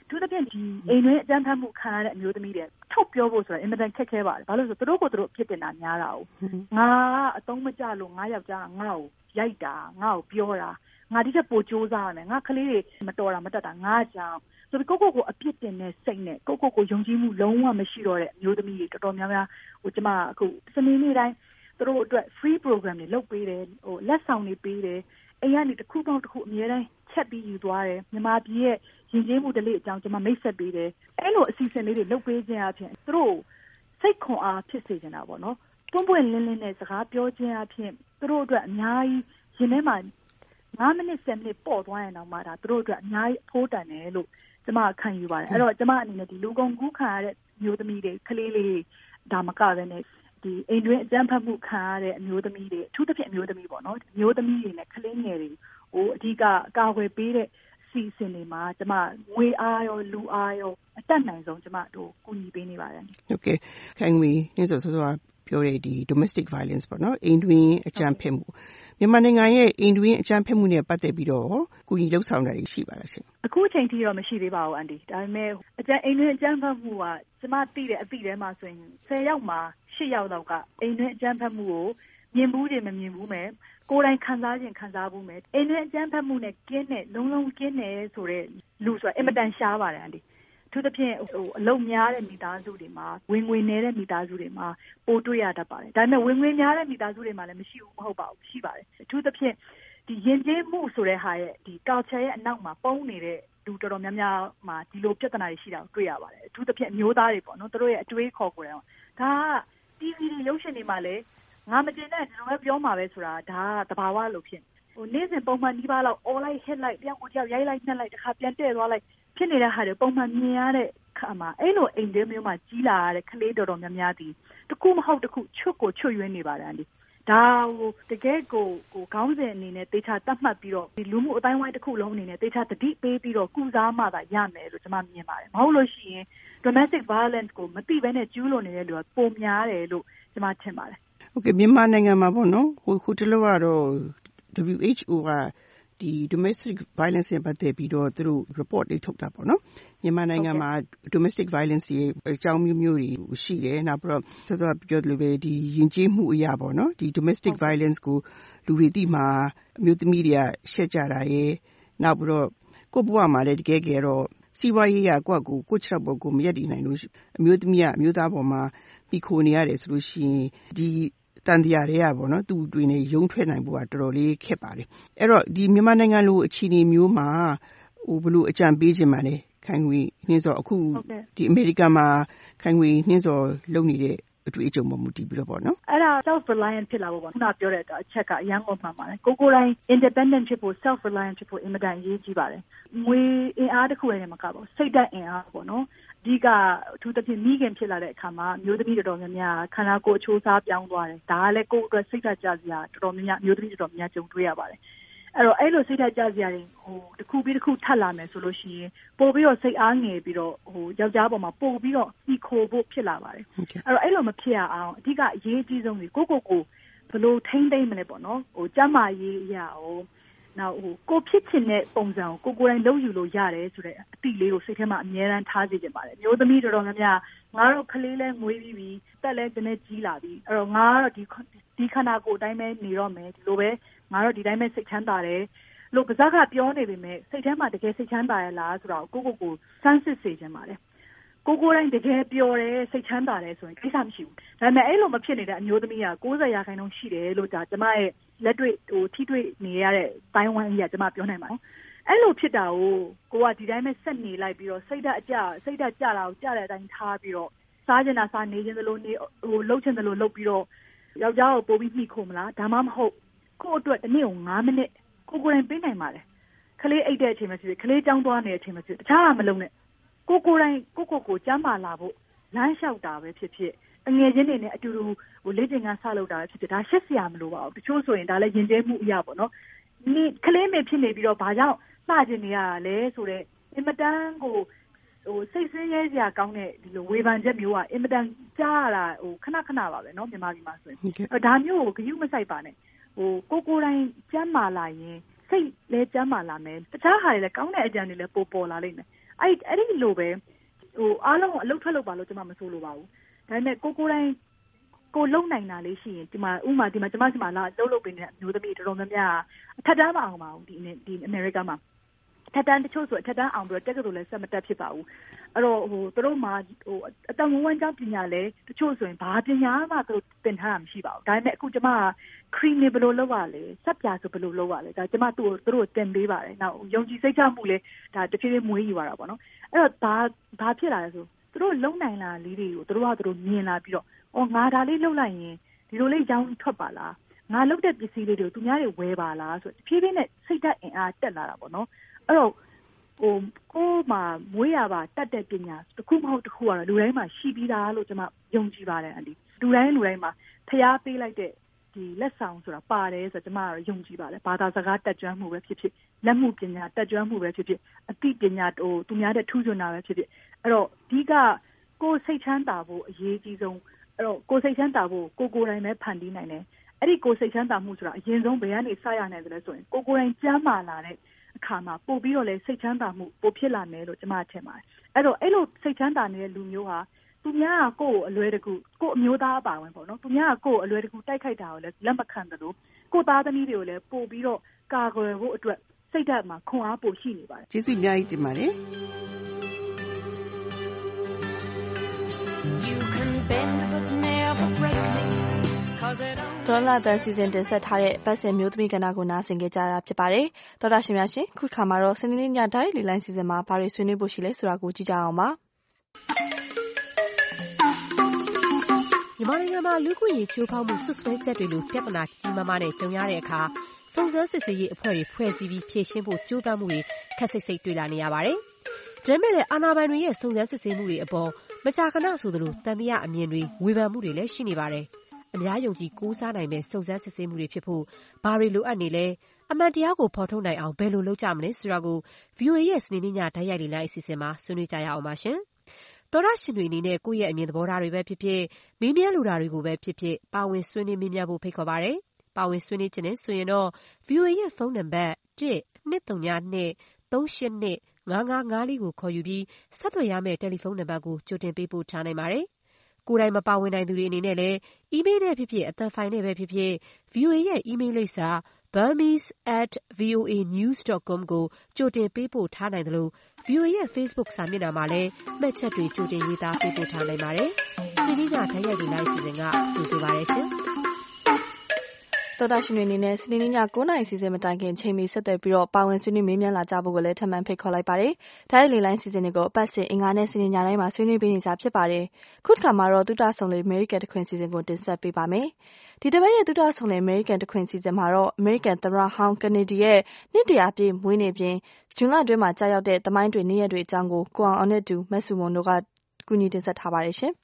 သူတို့ပြန်ဒီအိမ်တွင်းအကြမ်းဖက်မှုခံရတဲ့အမျိုးသမီးတွေထုတ်ပြောဖို့ဆိုတာအင်မတန်ခက်ခဲပါတယ်ဘာလို့ဆိုသူတို့ကိုသူတို့ဖြစ်တင်တာများတာ哦ငါအသုံးမကျလို့ငါယောက်ျားငါ့ကိုရိုက်တာငါ့ကိုပြောတာငါဒီချက်ပိုစူးစမ်းရမယ်ငါကလေးတွေမတော်တာမတက်တာငါကြောင့်ဆိုပြီးကိုကိုကိုအပြစ်တင်တဲ့စိတ်နဲ့ကိုကိုကိုယုံကြည်မှုလုံးဝမရှိတော့တဲ့အမျိုးသမီးတွေတော်တော်များများဟိုကျမအခုစနေနေ့တိုင်းသူတို့အတွက် free program တွေလုပ်ပေးတယ်ဟိုလက်ဆောင်တွေပေးတယ်အိမ်ကနေတစ်ခုပေါင်းတစ်ခုအများတိုင်းချက်ပြီးယူသွားတယ်မြန်မာပြည်ရဲ့ယဉ်ကျေးမှုဓလေ့အကြောင်းကျမမိတ်ဆက်ပေးတယ်အဲ့လိုအစီအစဉ်လေးတွေလုပ်ပေးခြင်းအပြင်သူတို့စိတ်ခွန်အားဖြစ်စေချင်တာပေါ့နော်တွန်းပွင့်လင်းလင်းနဲ့စကားပြောခြင်းအပြင်သူတို့အတွက်အများကြီးရင်ထဲမှာငါးမိနစ်ဆယ်မိနစ်ပေါ့သွားရင်တော့မှဒါသူတို့အတွက်အများကြီးအဖိုးတန်တယ်လို့ကျမခံယူပါတယ်အဲ့တော့ကျမအနေနဲ့ဒီလူကုန်ကူးခံရတဲ့မျိုးသမီးတွေကလေးလေးဒါမကပဲနဲ့ဒီအိမ်တွင်းအကြမ်းဖက်မှုခံရတဲ့အမျိုးသမီးတွေအထူးသဖြင့်အမျိုးသမီးပေါ့နော်မျိုးသမီးတွေနဲ့ကလေးငယ်တွေဟိုအဓိကကာကွယ်ပေးတဲ့စီစဉ်တွေမှာကျမငွေအားရောလူအားရောအတက်နိုင်ဆုံးကျမတို့ကူညီပေးနေပါတယ်
ဟုတ်ကဲ့ခိုင်ဝေနင်းဆိုဆိုတော့ပြောရတဲ့ domestic violence ပေါ့နော်အိမ်တွင်းအကြမ်းဖက်မှုမြန်မာနိုင်ငံရဲ့အိမ်တွင်းအကြမ်းဖက်မှုနဲ့ပတ်သက်ပြီးတော့ကူညီလှုပ်ဆောင်တာတွေရှိပါလားရှင်
အခုအချိန်ထိတော့မရှိသေးပါဘူးအန်တီဒါပေမဲ့အကြမ်းအိမ်တွင်းအကြမ်းဖက်မှုကကျမသိတဲ့အသည့်ထဲမှာဆိုရင်ဆယ်ယောက်မှာရှစ်ယောက်လောက်ကအိမ်တွင်းအကြမ်းဖက်မှုကိုမြင်ဘူးတယ်မမြင်ဘူးမယ်ကိုယ်တိုင်ခံစားခြင်းခံစားဘူးမယ်အိမ်တွင်းအကြမ်းဖက်မှုနဲ့ကင်းတဲ့လုံးလုံးကင်းတယ်ဆိုတဲ့လူဆိုတာအင်မတန်ရှားပါတယ်အန်တီသူတစ်ဖြင့်ဟိုအလုံများတဲ့မိသားစုတွေမှာဝင်ငွေနေတဲ့မိသားစုတွေမှာပိုတွေ့ရတတ်ပါတယ်ဒါပေမဲ့ဝင်ငွေများတဲ့မိသားစုတွေမှာလည်းမရှိဘူးမဟုတ်ပါဘူးရှိပါတယ်အထူးသဖြင့်ဒီယဉ်ကျေးမှုဆိုတဲ့ဟာရဲ့ဒီ culture ရဲ့အနောက်မှာပုံနေတဲ့လူတော်တော်များများမှာဒီလိုပြဿနာတွေရှိတာကိုတွေ့ရပါတယ်အထူးသဖြင့်မျိုးသားတွေပေါ့နော်သူတို့ရဲ့အတွေးခေါ်ကိုယ်တိုင်ဒါက တီဗီ တွေရုပ်ရှင်တွေမှာလည်းငါမတင်တဲ့ဒီလိုပဲပြောမှာပဲဆိုတာဒါကတဘာဝလို့ဖြစ်ဟိုနေ့စဉ်ပုံမှန်ဒီပါလောက် all like hit like တယောက်ကိုတယောက်ရိုက်လိုက်နှက်လိုက်တစ်ခါပြန်တဲ့သွားလိုက်ဖြစ်နေတဲ့ဟာတွေပုံမှန်မြင်ရတဲ့ခါမှာအဲ့လိုအိမ်ထဲမျိုးမှာကြီးလာရတဲ့ကလေးတော်တော်များများဒီတခုမဟုတ်တခုချွတ်ကိုချွတ်ယွင်းနေပါတယ်အန်ဒီဒါဟိုတကယ်ကိုကိုခေါင်းစဉ်အနေနဲ့တေချာတတ်မှတ်ပြီးတော့ဒီလူမှုအတိုင်းဝိုင်းတစ်ခုလုံးအနေနဲ့တေချာတတိပေးပြီးတော့ကုစားမှသာရမယ်လို့ကျွန်မမြင်ပါတယ်မဟုတ်လို့ရှိရင် domestic violence ကိုမသိဘဲနဲ့ကျူးလွန်နေတဲ့လူကပုံများတယ်လို့ကျွန်မထင်ပါတယ်
ဟုတ်ကဲ့မြန်မာနိုင်ငံမှာပေါ့နော်ဟိုခုတလောကတော့ W H O ကဒီ domestic violence နဲ့ပတ်သက်ပြီးတော့သူတို့ report တွေထုတ်တာပေါ့နော်မြန်မာနိုင်ငံမှာ domestic violence ရဲ့အကြောင်းမျိုးမျိုးတွေရှိတယ်နောက်ပြီးတော့ဆက်သွားပြောလို့ပဲဒီယဉ်ကျေးမှုအရာပေါ့နော်ဒီ domestic violence ကိုလူတွေသိမှာအမျိုးသမီးတွေကရှက်ကြတာရဲ့နောက်ပြီးတော့ကိုယ့်ဘဝမှာလည်းတကယ်ကြတော့စီးပွားရေးရကိုယ့်ကိုကိုယ့်ချက်ပေါ်ကိုမရက်တည်နိုင်လို့အမျိုးသမီးကအမျိုးသားပေါ်မှာပြီးခိုနေရတယ်ဆိုလို့ရှိရင်ဒီတန်တရားတွေကပေါ့နော်သူ့တွင်နေရုံထွက်နိုင်ဖို့ကတော်တော်လေးခက်ပါတယ်အဲ့တော့ဒီမြန်မာနိုင်ငံလိုအခြေအနေမျိုးမှာဟိုဘလို့အကြံပေးခြင်းပါလေခိုင်ဝေနှင်းစောအခုဒီအမေရိကန်မှာခိုင်ဝေနှင်းစောလုပ်နေတဲ့အတွေ့အကြုံပေါ်မူတည်ပြီးတော့ပေါ့နော်
အဲ့ဒါ self reliant ဖြစ်လာဖို့ပေါ့ခုနပြောတဲ့အချက်ကအရန်ကုန်မှန်ပါတယ်ကိုကိုယ်တိုင် independent ဖြစ်ဖို့ self reliant ဖြစ်ဖို့အင်မတန်အရေးကြီးပါတယ်ငွေအင်အားတစ်ခုနဲ့မကပါဘူးစိတ်ဓာတ်အင်အားပေါ့နော်ဒီကအထူးသဖြင့်မိခင်ဖြစ်လာတဲ့အခါမှာမျိုးသမီးတော်တော်များများခန္ဓာကိုယ်အချိုးစားပြောင်းသွားတယ်ဒါကလည်းကိုယ့်အတွက်စိတ်ဓာတ်ကြစရာတော်တော်များများမျိုးသမီးတော်တော်များများကြုံတွေ့ရပါတယ်အဲ့တော့အဲ့လိုစိတ်ဓာတ်ကြစရာတွေဟိုတစ်ခုပြီးတစ်ခုထပ်လာမယ်ဆိုလို့ရှိရင်ပို့ပြီးတော့စိတ်အားငယ်ပြီးတော့ဟိုယောက်ျားပေါ်မှာပို့ပြီးတော့ဤခိုဖို့ဖြစ်လာပါတယ်အဲ့တော့အဲ့လိုမဖြစ်ရအောင်အဓိကအရေးကြီးဆုံးကိုကိုကိုကိုဘယ်လိုထိမ့်သိမ့်မလဲပေါ့နော်ဟိုကျမ်းမာရေးအရာဟိုနောက်ဟိုကိုဖြစ်ချင်တဲ့ပုံစံကိုကိုကိုယ်တိုင်လုပ်ယူလို့ရတယ်ဆိုတဲ့အတိလေးကိုစိတ်ထဲမှာအမြဲတမ်းထားစေချင်ပါတယ်မျိုးသမီးတော်တော်များများငါတို့ကလေးလဲငွေပြီးပြီးတက်လဲတနေ့ကြီးလာပြီအဲ့တော့ငါကတော့ဒီဒီခန္ဓာကိုယ်အတိုင်းပဲနေတော့မယ်ဒီလိုပဲငါတို့ဒီတိုင်းပဲစိတ်ချမ်းသာတယ်လို့ပါးစပ်ကပြောနေပေမဲ့စိတ်ထဲမှာတကယ်စိတ်ချမ်းသာရလားဆိုတော့ကိုကိုကိုစမ်းစစ်စေချင်ပါတယ်ကိုကိုတိုင်းတကယ်ပျော်တယ်စိတ်ချမ်းသာတယ်ဆိုရင်ကိစ္စမရှိဘူးဒါပေမဲ့အဲ့လိုမဖြစ်နေတဲ့အမျိုးသမီးက၉၀ရာခိုင်နှုန်းရှိတယ်လို့ဒါကျမရဲ့လက်တွေ့ဟိုထိတွေ့နေရတဲ့တိုင်းဝမ်ကြီးကကျမပြောနိုင်ပါတယ်အဲ့လိုဖြစ်တာကိုကိုကဒီတိုင်းပဲဆက်နေလိုက်ပြီးတော့စိတ်ဓာတ်အကျစိတ်ဓာတ်ကျတာကိုကျတဲ့အတိုင်းထားပြီးတော့စားကျင်တာစားနေခြင်းသလိုနေဟိုလှုပ်ခြင်းသလိုလှုပ်ပြီးတော့ယောက်ျားကိုပို့ပြီးနှိခိုမလားဒါမှမဟုတ်ကို့အတွက်တစ်နေ့ကို၅မိနစ်ကိုကိုယ်တိုင်ပေးနိုင်ပါတယ်ခလေးအိတ်တဲ့အချိန်မှဖြစ်ဖြစ်ခလေးကြောင်းသွားနေတဲ့အချိန်မှဖြစ်တခြားမလုံးနဲ့ကိုကိုယ်တိုင်ကိုကိုကိုကျမ်းမာလာဖို့လမ်းလျှောက်တာပဲဖြစ်ဖြစ်အငယ်ချင်းတွေနဲ့အတူတူဟိုလေ့ကျင့်ခန်းဆက်လုပ်တာပဲဖြစ်ဖြစ်ဒါရှက်စရာမလိုပါဘူးတချို့ဆိုရင်ဒါလည်းယဉ်ကျေးမှုအရာပေါ့နော်ဒီခလေးမေဖြစ်နေပြီးတော့ဘာကြောင့်လှကျင်နေရတာလဲဆိုတော့အင်မတန်ကိုဟိုစိတ်ဆင်းရဲစရာကောင်းတဲ့ဒီလိုဝေဖန်ချက်မျိုးကအင်မတန်ကြားရတာဟိုခဏခဏပါပဲနော်မြန်မာပြည်မှာဆိုရင်ဒါမျိုးကိုဂရုမစိုက်ပါနဲ့ဟိုကိုကိုယ်တိုင်ကျမ်းမာလာရင်စိတ်လည်းကျမ်းမာလာမယ်တခြားဟာတွေလည်းကောင်းတဲ့အကြံတွေလည်းပို့ပေါ်လာလိမ့်မယ်အဲ့အဲ့ဒီလိုပဲဟိုအားလုံးအလုပ်ထွက်လုပ်ပါလို့ကျွန်မမဆိုလိုပါဘူးဒါပေမဲ့ကိုကိုတိုင်းကိုလုံနိုင်တာလေးရှိရင်ဒီမှာဥမာဒီမှာကျွန်မဒီမှာလာလှုပ်လှုပ်ပေးနေတဲ့မျိုးသမီးတော်တော်များများအထက်တန်းမအောင်ပါဘူးဒီဒီအမေရိကမှာထက်တန်းတချို့ဆိုအထက်တန်းအောင်ပြီးတော့တက်ကတူလည်းဆက်မတက်ဖြစ်ပါဘူးအဲ့တော့ဟိုသူတို့မှာဟိုအတန်ဝန်းကျောင်းပညာလည်းတချို့ဆိုရင်ဘာပညာမှသူတို့သင်ထားတာမရှိပါဘူးဒါပေမဲ့အခုကျွန်မ cream ဘယ်လိုလုပ်ရလဲဆက်ပြဆိုဘယ်လိုလုပ်ရလဲဒါကျွန်မသူ့သူတို့သင်ပေးပါတယ်နောက်ယုံကြည်စိတ်ချမှုလည်းဒါတဖြည်းဖြည်းမွေးယူရတာပေါ့နော်အဲ့တော့ဘာဘာဖြစ်လာလဲဆိုသူတို့လုံနိုင်လာလေးတွေကိုသူတို့ကသူတို့မြင်လာပြီးတော့အော်ငါဒါလေးလုပ်လိုက်ရင်ဒီလိုလေးရောင်းထွက်ပါလားငါလုပ်တဲ့ပစ္စည်းလေးတွေကိုသူများတွေဝယ်ပါလားဆိုတဖြည်းဖြည်းနဲ့စိတ်ဓာတ်အင်အားတက်လာတာပေါ့နော်အဲ့တော့ဟိုကိုမှမွေးရပါတတ်တဲ့ပညာတစ်ခုမဟုတ်တစ်ခုကတော့လူတိုင်းမှာရှိပြီးသားလို့ကျွန်မယုံကြည်ပါတယ်အန်ဒီလူတိုင်းလူတိုင်းမှာဖျားပေးလိုက်တဲ့ဒီလက်ဆောင်ဆိုတာပါတယ်ဆိုတော့ကျွန်မကတော့ယုံကြည်ပါတယ်ဘာသာစကားတက်ကြွမှုပဲဖြစ်ဖြစ်လက်မှုပညာတက်ကြွမှုပဲဖြစ်ဖြစ်အသိပညာဟိုသူများတဲ့ထူးချွန်တာပဲဖြစ်ဖြစ်အဲ့တော့ဒီကကိုစိတ်ချမ်းသာဖို့အရေးကြီးဆုံးအဲ့တော့ကိုစိတ်ချမ်းသာဖို့ကိုကိုယ်တိုင်ပဲဖန်တီးနိုင်တယ်အဲ့ဒီကိုစိတ်ချမ်းသာမှုဆိုတာအရင်ဆုံးဘယ်ကနေစရနိုင်တယ်လဲဆိုရင်ကိုကိုယ်တိုင်ကျမ်းမာလာတဲ့အခါမှာပို့ပြီးတော့လဲစိတ်ချမ်းသာမှုပို့ဖြစ်လာမယ်လို့ကျွန်မထင်ပါတယ်အဲ့တော့အဲ့လိုစိတ်ချမ်းသာနေတဲ့လူမျိုးဟာသူများကကိုယ့်ကိုအလွယ်တကူကိုယ့်အမျိုးသားအပါဝင်ပေါ့နော်သူများကကိုယ့်ကိုအလွယ်တကူတိုက်ခိုက်တာကိုလည်းလက်မခံသလိုကိုယ့်သားသမီးတွေကိုလည်းပို့ပြီးတော့ကာကွယ်ဖို့အတွက်စိတ်ဓာတ်မှာခွန်အားပို့ရှိနေပါတယ်
ကျေးဇူးအများကြီးတင်ပါတယ်
ဒေါ်လာတန်စီစဉ်တင်ဆက်ထားတဲ့ပတ်စင်မျိုးသမီးကဏ္ဍကိုနားဆင်ကြကြတာဖြစ်ပါတယ်။သောတာရှင်များရှင်ခုခါမှာတော့စနေနေ့ညတိုင်းလေလိုင်းစီစဉ်မှာဘာတွေဆွေးနွေးဖို့ရှိလဲဆိုတာကိုကြည့်ကြအောင်ပါ
။မြန်မာနိုင်ငံမှာလူ့ခွင့်ရေးချိုးဖောက်မှုဆွဆွဲချက်တွေလိုပြဿနာကြီးမားမားနဲ့ကြုံရတဲ့အခါစုံစမ်းစစ်ဆေးရေးအဖွဲ့တွေဖွဲ့စည်းပြီးဖြေရှင်းဖို့ကြိုးပမ်းမှုတွေခက်စိတ်စိတ်တွေ့လာနေရပါတယ်။ဒါပေမဲ့လည်းအာဏာပိုင်တွေရဲ့စုံစမ်းစစ်ဆေးမှုတွေအပေါ်မကြာခဏဆိုသလိုတန်တရားအမြင်တွေဝေဖန်မှုတွေလည်းရှိနေပါတယ်။အများယုံကြည်ကိုးစားနိုင်မဲ့စုံစမ်းစစ်ဆေးမှုတွေဖြစ်ဖို့ဘာတွေလိုအပ်နေလဲအမှန်တရားကိုဖော်ထုတ်နိုင်အောင်ဘယ်လိုလုပ်ကြမလဲဆိုတာကို ဗွီအိုအေ ရဲ့စနေနေ့ညတိုက်ရိုက်လေလိုင်းအစီအစဉ်မှာဆွေးနွေးကြရအောင်ပါရှင်။သောတာရှင်တွေအနေနဲ့ကိုယ့်ရဲ့အမြင်သဘောထားတွေပဲဖြစ်ဖြစ်မေးမြန်းလိုတာတွေကိုပဲဖြစ်ဖြစ်ပါဝင်ဆွေးနွေးမေးမြန်းဖို့ဖိတ်ခေါ်ပါတယ်။ပါဝင်ဆွေးနွေးခြင်းနဲ့ဆိုရင်တော့ ဗွီအိုအေ ရဲ့ဖုန်းနံပါတ်တစ်နှစ်သုံးညနှစ်သုံးရှစ်နှစ်ငါးငါးငါးလေးကိုခေါ်ယူပြီးဆက်သွယ်ရမယ့်တယ်လီဖုန်းနံပါတ်ကိုကြိုတင်ပေးပို့ထားနိုင်ပါတယ်။ကိုယ်တိုင်မပါဝင်နိုင်သူတွေအနေနဲ့လည်းအီးမေးလ်နဲ့ဖြစ်ဖြစ်အသံဖိုင်နဲ့ပဲဖြစ်ဖြစ် ဗွီအိုအေ ရဲ့အီးမေးလ်လိပ်စာ burmese at voa news dot com ကိုကြိုတင်ပေးပို့ထားနိုင်သလို ဗွီအိုအေ ရဲ့ Facebook စာမျက်နှာမှာလည်းမှတ်ချက်တွေကြိုတင်ရေးသားပေးပို့ထားနိုင်ပါတယ်။စနေနေ့ညတိုက်ရိုက်လေ့လာအစီအစဉ်ကကြိုဆိုပါရရှင်။
သောတာရှင်တွေအနေနဲ့စနေနေ့ညကိုးနာရီစီစဉ်မတိုင်ခင်ချိန်မီဆက်သွယ်ပြီးတော့ပါဝင်ဆွေးနွေးမေးမြန်းလာကြဖို့ကိုလည်းထပ်မံဖိတ်ခေါ်လိုက်ပါတယ်။ဒါရဲ့လေလိုင်းစီစဉ်တွေကိုအပတ်စဉ်အင်္ဂါနဲ့စနေညတိုင်းမှာဆွေးနွေးပေးနေကြဖြစ်ပါတယ်။ခုတစ်ခါမှာတော့သုတဆုံလေအမေရိကန်တခွင်စီစဉ်ကိုတင်ဆက်ပေးပါမယ်။ဒီတစ်ပတ်ရဲ့သုတဆုံလေအမေရိကန်တခွင်စီစဉ်မှာတော့အမေရိကန်သမ္မတဟောင်းကနေဒီရဲ့နှစ်တရာပြည့်မွေးနေ့ပြင်ဇွန်လအတွင်းမှာကြာရောက်တဲ့သမိုင်းတွင်နေ့ရက်တွေအကြောင်းကိုကိုအောင်အောင်နဲ့တူမက်ဆူမွန်တို့ကကူညီတင်ဆက်ထားပါတယ်ရှင်။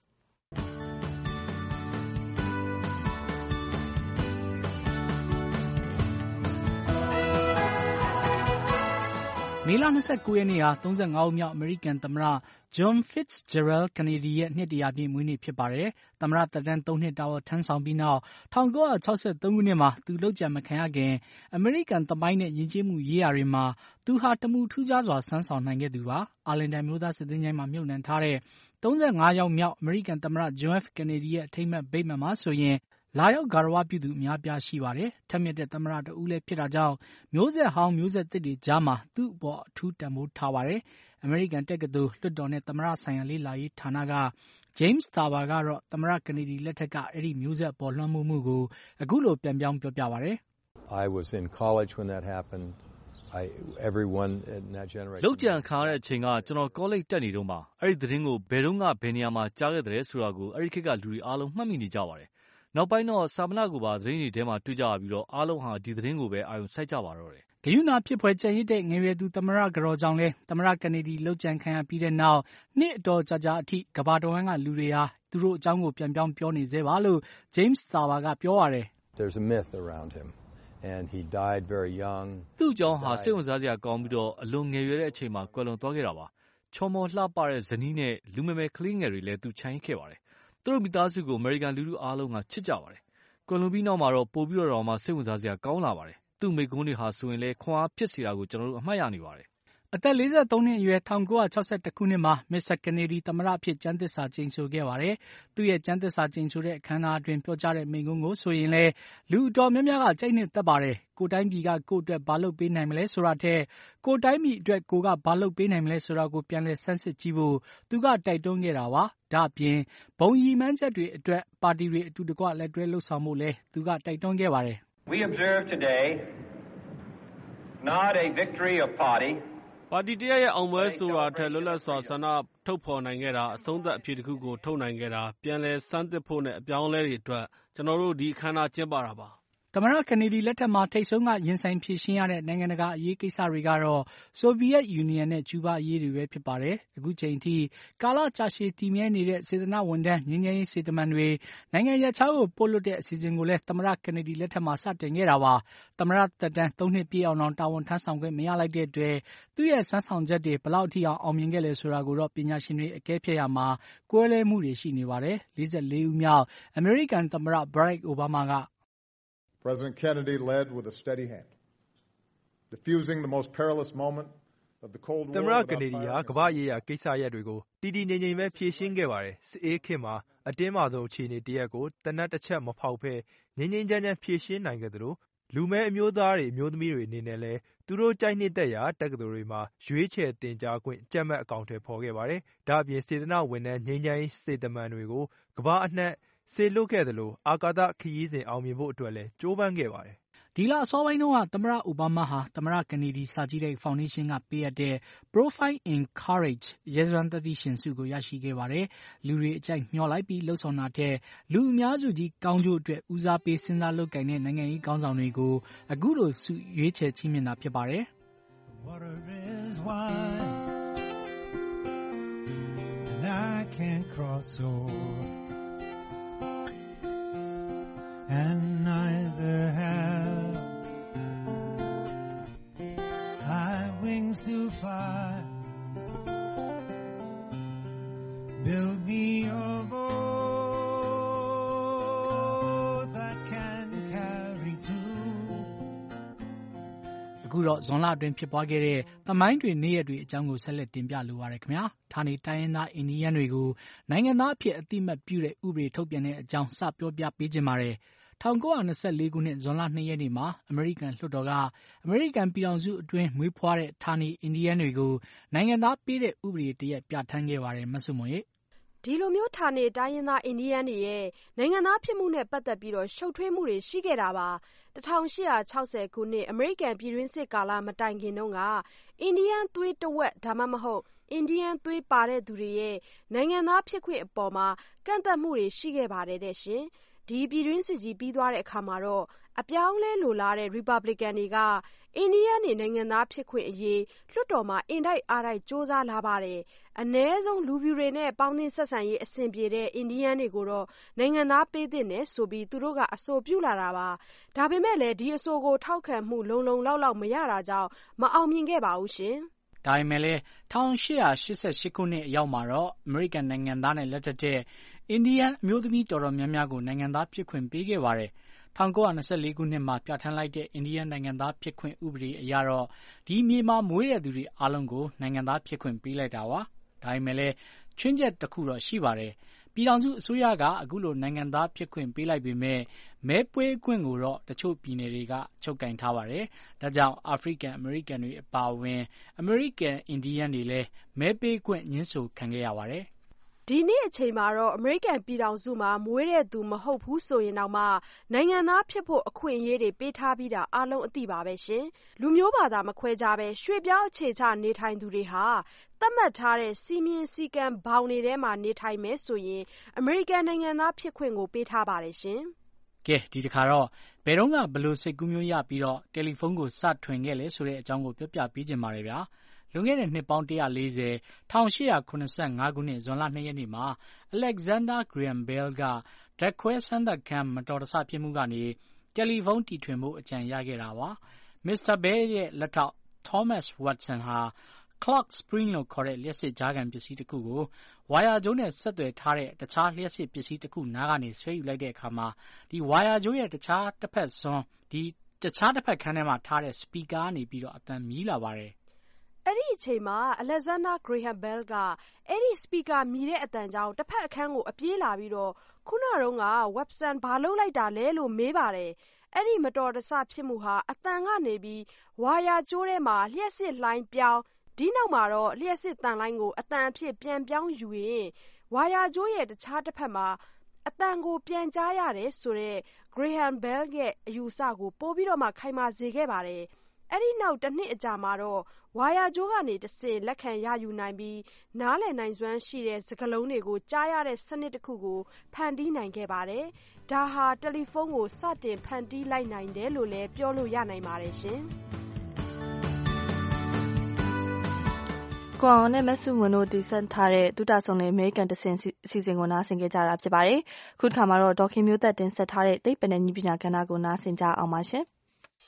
မေလ၂၉ရက်နေ့ဟာ၃၅ဦးမြောက်အမေရိကန်သမ္မတ John Fitzgerald Kennedy ရဲ့နှစ်တရာပြည့်မွေးနေ့ဖြစ်ပါတယ်။သမ္မတသက်တမ်းသုံးနှစ်တာဝန်ထမ်းဆောင်ပြီးနောက်၁၉၆၃ခုနှစ်မှာသူလုပ်ကြံမခံရခင်အမေရိကန်သမိုင်းနဲ့ယဉ်ကျေးမှုရေးရာတွေမှာသူဟာတမူထူးခြားစွာစွမ်းဆောင်နိုင်ခဲ့သူပါ။အာလင်တန်မျိုးသားစစ်သင်္ချိုင်းမှာမြှုပ်နှံထားတဲ့၃၅ယောက်မြောက်အမေရိကန်သမ္မတ John F Kennedy ရဲ့အထိမ်းအမှတ်ဗိမာန်မှာဆိုရင်လာရောက်ဂါရဝပြုသူအများအပြားရှိပါတယ်။ထက်မြက်တဲ့သမ္မတတဦးလည်းဖြစ်တာကြောင့်မျိုးဆက်ဟောင်းမျိုးဆက်သစ်တွေကြားမှာသူ့အပေါ်အထူးတန်ဖိုးထားပါတယ်။အမေရိကန်တက္ကသိုလ်လွှတ်တော်နဲ့သမ္မတဆိုင်ရာလေ့လာရေးဌာနက James Thaber ကတော့သမ္မတကနေဒီလက်ထက်ကအဲ့ဒီမျိုးဆက်ပေါ်လွှမ်းမိုးမှုကိုအခုလိုပြန်ပြောင်းပြောပြပါတယ်။
I was in college when that happened. I everyone in that generation
လောက်ကြံခါရတဲ့အချိန်ကကျွန်တော်ကောလိပ်တက်နေတော့မှအဲ့ဒီသတင်းကိုဘယ်တော့မှဘယ်နေရာမှာကြားခဲ့တဲ့ဆိုတာကိုအဲ့ဒီခေတ်ကလူတွေအားလုံးမှတ်မိနေကြပါတယ်။နောက်ပိုင်းတော့စာမဏကိုပါသတင်းတွေထဲမှာတွေ့ကြရပြီးတော့အားလုံးဟာဒီသတင်းကိုပဲအာရုံစိုက်ကြပါတော့တယ်
။ဂရုဏာဖြစ်ဖွယ်ကျန်ရစ်တဲ့ငယ်ရွယ်သူသမ္မတကတော်ကြောင့်လဲသမ္မတကနေဒီလှုပ်ကြံခံရပြီးတဲ့နောက်နှစ်အတော်ကြာကြာအထိကမ္ဘာတဝန်းကလူတွေဟာသူတို့အကြောင်းကိုပြန်ပြောင်းပြောနေသေးပါလို့ James Thaber ကပြောရတယ်။
There's a myth around him and he died very young.
သူ့အကြောင်းဟာစိတ်ဝင်စားစရာကောင်းပြီးတော့အလွန်ငယ်ရွယ်တဲ့အချိန်မှာကွယ်လွန်သွားခဲ့တာပါ။ချော်မော်လှပတဲ့ဇနီးနဲ့လူမမယ်ကလေးငယ်တွေလည်းသူခြံခဲ့ပါတယ်။သူတို့မိသားစုကိုအမေရိကန်လူထုအားလုံးကချစ်ကြပါတယ်။ကွယ်လွန်ပြီးနောက်မှာတော့ပိုပြီးတော့မှစိတ်ဝင်စားစရာကောင်းလာပါတယ်။သူ့မိကွန်းတွေဟာဆိုရင်လည်းခွန်အားဖြစ်စေတာကိုကျွန်တော်တို့အမှတ်ရနေပါတယ်
။အသက်လေးဆယ်သုံးနှစ်အရွယ်၁၉၆၁ခုနှစ်မှာမစ္စတာကနေဒီသမ္မတအဖြစ်ကျမ်းသစ္စာကျိန်ဆိုခဲ့ပါတယ်။သူ့ရဲ့ကျမ်းသစ္စာကျိန်ဆိုတဲ့အခမ်းအနားအတွင်းပြောကြားတဲ့မိန့်ခွန်းကိုဆိုရင်လည်းလူအတော်များများကကြိုက်နှစ်သက်ပါတယ်။ကိုယ်တိုင်းပြည်ကကိုယ့်အတွက်ဘာလုပ်ပေးနိုင်မလဲဆိုတာထက်ကိုယ်တိုင်းပြည်အတွက်ကိုယ်ကဘာလုပ်ပေးနိုင်မလဲဆိုတာကိုပြန်လည်ဆန်းစစ်ကြည့်ဖို့သူကတိုက်တွန်းခဲ့တာပါ။ဒါ့အပြင်ဘုံရည်မှန်းချက်တွေအတွက်ပါတီတွေအတူတကွလက်တွဲလှုပ်ဆောင်ဖို့လည်းသူကတိုက်တွန်းခဲ့ပါတယ်။
We observe today not a victory of party
ပါတီတရရဲ့အောင်ပွဲဆိုတာထက်လွတ်လပ်စွာဆန္ဒထုတ်ဖော်နိုင်ခဲ့တာအဆုံးသတ်အဖြေတစ်ခုကိုထုတ်နိုင်ခဲ့တာပြန်လည်စမ်းသစ်ဖို့နဲ့အပြောင်းအလဲတွေအတွက်ကျွန်တော်တို့ဒီအခမ်းအနားကျင်းပတာပါ
သမ္မတကနေဒီလက်ထက်မှာထိပ်ဆုံးကရင်ဆိုင်ဖြေရှင်းရတဲ့နိုင်ငံတကာအရေးကိစ္စတွေကတော့ဆိုဗီယက်ယူနီယံနဲ့ကျူးဘားအရေးတွေပဲဖြစ်ပါတယ်။အခုချိန်ထိကာလကြာရှည်တည်မြဲနေတဲ့စေတနာဝန်ထမ်းငြိမ်းချမ်းရေးစေတမန်တွေနိုင်ငံရပ်ခြားကိုပို့လွှတ်တဲ့အစီအစဉ်ကိုလည်းသမ္မတကနေဒီလက်ထက်မှာစတင်ခဲ့တာပါ။သမ္မတသက်တမ်းသုံးနှစ်ပြည့်အောင်အောင်တာဝန်ထမ်းဆောင်ခွင့်မရလိုက်တဲ့အတွက်သူ့ရဲ့စမ်းဆောင်ချက်တွေဘလောက်အထိအောင်အောင်မြင်ခဲ့လဲဆိုတာကိုတော့ပညာရှင်တွေအကဲဖြတ်ရမှာကွဲလွဲမှုတွေရှိနေပါတယ်။လေးဆယ်လေးဦးမြောက်အမေရိကန်သမ္မတဘရက်အိုဘားမားက
President Kennedy led with a steady hand, diffusing the most perilous moment of the Cold War.
သမ္မတကနေဒီဟာကမ္ဘာ့ရေးရာကိစ္စရပ်တွေကိုတည်တည်ငြိမ်ငြိမ်ပဲဖြေရှင်းခဲ့ပါတယ်။စစ်အေးခေတ်မှာအတင်းမာဆုံးအခြေအနေတရက်ကိုတနက်တစ်ချက်မဖောက်ဖဲငြိမ်ငြိမ်ချမ်းချမ်းဖြေရှင်းနိုင်ခဲ့သလိုလူမဲအမျိုးသားတွေအမျိုးသမီးတွေအနေနဲ့လည်းသူတို့ကြိုက်နှစ်သက်ရာတက္ကသိုလ်တွေမှာရွေးချယ်တင်ကြားခွင့်ကြက်မှတ်အကောင့်ထဲပေါ်ခဲ့ပါတယ်။ဒါ့အပြင်စေတနာဝန်ထမ်းငြိမ်းချမ်းရေးစေတမန်တွေကိုကမ္ဘာအနှံ့စေလွှတ်ခဲ့သလိုအာကာသခရီးစဉ်အောင်မြင်ဖို့အတွက်လည်းကြိုးပမ်းခဲ့ပါတယ်
။ဒီလအစောပိုင်းတုန်းကသမ္မတအိုဘားမားဟာသမ္မတကနေဒီစာကြည့်တိုက်ဖောင်ဒေးရှင်းကပေးအပ်တဲ့ Profile in Courage ရဲစွမ်းသတ္တိရှင်ဆုကိုရရှိခဲ့ပါတယ်။လူတွေအကြိုက်မျှော်လိုက်ပြီးလှုပ်ဆောင်တာထက်လူအများစုကြီးကောင်းကျိုးအတွက်ဦးစားပေးစဉ်းစားလုပ်ကိုင်တဲ့နိုင်ငံရေးခေါင်းဆောင်တွေကိုအခုလိုဆုရွေးချယ်ချီးမြှင့်တာဖြစ်ပါတယ်။ Water is wide and I can't cross over.And neither have high wings to fly. Build me a boat that can carry two. အခုတော့ဇွန်လအတွင်းဖြစ်ပွားခဲ့တဲ့သမိုင်းတွင်နေ့ရက်တွေအကြောင်းကိုဆက်လက်တင်ပြလိုပါရခင်ဗျာဌာနေတိုင်းရင်းသားအိန္ဒိယတွေကိုနိုင်ငံသားအဖြစ်အသိအမှတ်ပြုတဲ့ဥပဒေထုတ်ပြန်တဲ့အကြောင်းစပြောပြပေးခြင်းပါတယ်၁၉၂၄ခုနှစ်ဇွန်လ၂ရက်နေ့မှာအမေရိကန်လွှတ်တော်ကအမေရိကန်ပြည်ထောင်စုအတွင်းမွေးဖွားတဲ့ဌာနေအိန္ဒိယတွေကိုနိုင်ငံသားပေးတဲ့ဥပဒေတရက်ပြဋ္ဌာန်းခဲ့ပါတယ်မဆုမွန်ရေ
ဒီလိုမျိုးဌာနေတိုင်းရင်းသားအိန္ဒိယတွေရဲ့နိုင်ငံသားဖြစ်မှုနဲ့ပတ်သက်ပြီးတော့ရှုပ်ထွေးမှုတွေရှိခဲ့တာပါ၁၈၆၀ခုနှစ်အမေရိကန်ပြည်တွင်းစစ်ကာလမတိုင်ခင်တုန်းကအိန္ဒိယသွေးတဝက်ဒါမှမဟုတ်အိန္ဒိယသွေးပါတဲ့သူတွေရဲ့နိုင်ငံသားဖြစ်ခွင့်အပေါ်မှာကန့်သတ်မှုတွေရှိခဲ့ပါတယ်တဲ့ရှင်ဒီပြည်တွင်းစစ်ကြီးပြီးသွားတဲ့အခါမှာတော့အပြောင်းလဲလိုလားတဲ့ Republican တွေကအိန္ဒိယနေနိုင်ငံသားဖြစ်ခွင့်အရေးလွှတ်တော်မှာအင်တိုက်အားတိုက်စ조사လာပါတယ်အ ਨੇ ဆုံးလူပြူတွေနဲ့ပေါင်းသင်းဆက်ဆံရေးအဆင်ပြေတဲ့အိန္ဒိယတွေကိုတော့နိုင်ငံသားပေးသင့်တယ်ဆိုပြီးသူတို့ကအဆိုပြုလာတာပါဒါပေမဲ့လည်းဒီအဆိုကိုထောက်ခံမှုလုံလုံလောက်လောက်မရတာကြောင့်မအောင်မြင်ခဲ့ပါဘူးရှင်
ဒါပေမဲ့လည်း၁၈၈၈ခုနှစ်အရောက်မှာတော့အမေရိကန်နိုင်ငံသားနဲ့လက်ထက်တဲ့အိန္ဒိယအမျိုးသမီးတော်တော်များများကိုနိုင်ငံသားဖြစ်ခွင့်ပေးခဲ့ပါတယ်။၁၉၂၄ခုနှစ်မှာပြဋ္ဌာန်းလိုက်တဲ့အိန္ဒိယနိုင်ငံသားဖြစ်ခွင့်ဥပဒေအရတော့ဒီမြေမှာမွေးတဲ့သူတွေအားလုံးကိုနိုင်ငံသားဖြစ်ခွင့်ပေးလိုက်တာပါ။ဒါပေမဲ့လည်းချွင်းချက်တစ်ခုတော့ရှိပါတယ်။ပြည်ထောင်စုအစိုးရကအခုလိုနိုင်ငံသားဖြစ်ခွင့်ပေးလိုက်ပေမဲ့မဲပွေးခွင့်ကိုတော့တချို့ပြည်နယ်တွေကချုပ်ကင်ထားပါတယ်။ဒါကြောင့်အာဖရိကန်အမေရိကန်တွေအပါအဝင်အမေရိကန်အိန္ဒိယတွေလည်းမဲပေးခွင့်ညှင်းဆိုခံခဲ့ရပါတယ်။
ဒီနေ့အချိန်မှာတော့အမေရိကန်ပြည်ထောင်စုမှာမွေးတဲ့သူမဟုတ်ဘူးဆိုရင်တော့မှနိုင်ငံသားဖြစ်ဖို့အခွင့်အရေးတွေပေးထားပြီးတာအားလုံးအသိပါပဲရှင်လူမျိုးဘာသာမခွဲခြားပဲရွှေ့ပြောင်းအခြေချနေထိုင်သူတွေဟာသတ်မှတ်ထားတဲ့စီမင်းစည်းကမ်းဘောင်တွေထဲမှာနေထိုင်မယ်ဆိုရင်အမေရိကန်နိုင်ငံသားဖြစ်ခွင့်ကိုပေးထားပါတယ်ရှင်
ကဲဒီတခါတော့ဘယ်တော့ကဘလို့စိတ်ကူးမျိုးရပြီးတော့တယ်လီဖုန်းကိုစထွင်ခဲ့လဲဆိုတဲ့အကြောင်းကိုပြောပြပေးခြင်းပါတယ်ဗျာလွန်ခဲ့တဲ့နှစ်ပေါင်း၁၄၀ ၁၈၇၅ခုနှစ်ဇွန်လ၂ရက်နေ့မှာ Alexander Graham Bell ကဓာတ်ခွဲစမ်းသပ်ခန်းမတော်တဆဖြစ်မှုကနေတယ်လီဖုန်းတီထွင်ဖို့အကြံရခဲ့တာပါ။ မစ္စတာ Bell ရဲ့လက်ထောက် Thomas Watson ဟာ Clock Spring လို့ခေါ်တဲ့လျှပ်စစ်ကြားခံပစ္စည်းတစ်ခုကိုဝါယာကြိုးနဲ့ဆက်သွယ်ထားတဲ့တခြားလျှပ်စစ်ပစ္စည်းတစ်ခုနားကနေဆွဲယူလိုက်တဲ့အခါမှာဒီဝါယာကြိုးရဲ့တခြားတစ်ဖက်စွန်းဒီတခြားတစ်ဖက်ခန်းထဲမှာထားတဲ့စပီကာကနေပြီးတော့အသံမြည်လာပါတယ်။
အဲ့ဒီအချိန်မှာ Alexander Graham Bell ကအဲ့ဒီ speaker မြည်တဲ့အတန်ကြောင့်တစ်ဖက်အခန်းကိုအပြေးလာပြီးတော့ခုနတုန်းက Webson ဘာလုပ်လိုက်တာလဲလို့မေးပါတယ်။အဲ့ဒီမတော်တဆဖြစ်မှုဟာအတန်ကနေပြီးဝါယာကြိုးထဲမှာလျှက်စစ်လှိုင်းပြောင်းဒီနောက်မှာတော့လျှက်စစ်တန်လိုင်းကိုအတန်အဖြစ်ပြန်ပြောင်းယူရင်ဝါယာကြိုးရဲ့တခြားတစ်ဖက်မှာအတန်ကိုပြန်ကြားရတယ်ဆိုတဲ့ Graham Bell ရဲ့အယူအဆကိုပိုပြီးတော့မှခိုင်မာစေခဲ့ပါတယ်။အဲ့ဒီနောက်တစ်နှစ်အကြာမှာတော့ဝါယာကြိုးကနေတစ်ဆင့်လက်ခံရယူနိုင်ပြီးနားလည်နိုင်စွမ်းရှိတဲ့စကားလုံးတွေကိုကြားရတဲ့စနစ်တစ်ခုကိုဖန်တီးနိုင်ခဲ့ပါတယ်။ဒါဟာတယ်လီဖုန်းကိုစတင်ဖန်တီးလိုက်နိုင်တယ်လို့လည်းပြောလို့ရနိုင်ပါတယ်ရှင်။
ကိုအောင်နဲ့မဆုမွန်တို့တည်ဆက်ထားတဲ့ဒုတာဆောင်တဲ့အမေရိကန်တဆင်အစီအစဉ်ကိုနားဆင်ကြကြတာဖြစ်ပါတယ်။ခုတစ်ခါမှာတော့ဒေါခင်မျိုးသက်တင်ဆက်ထားတဲ့သိပ္ပံနဲ့နည်းပညာကဏ္ဍကိုနားဆင်ကြအောင်ပါရှင်။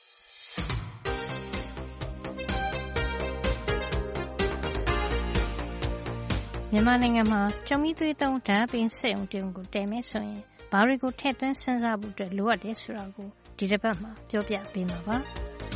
မြန်မာနိုင်ငံမှာကျောက်မီးသွေးသုံးဓာတ်ပင်စက်ရုံတရုံကိုတည်မယ်ဆိုရင်ဘာတွေကိုထည့်သွင်းစဉ်းစားဖို့အတွက်လိုအပ်တယ်ဆိုတာကိုဒီတစ်ပတ်မှာပြောပြပေးမှာပါ။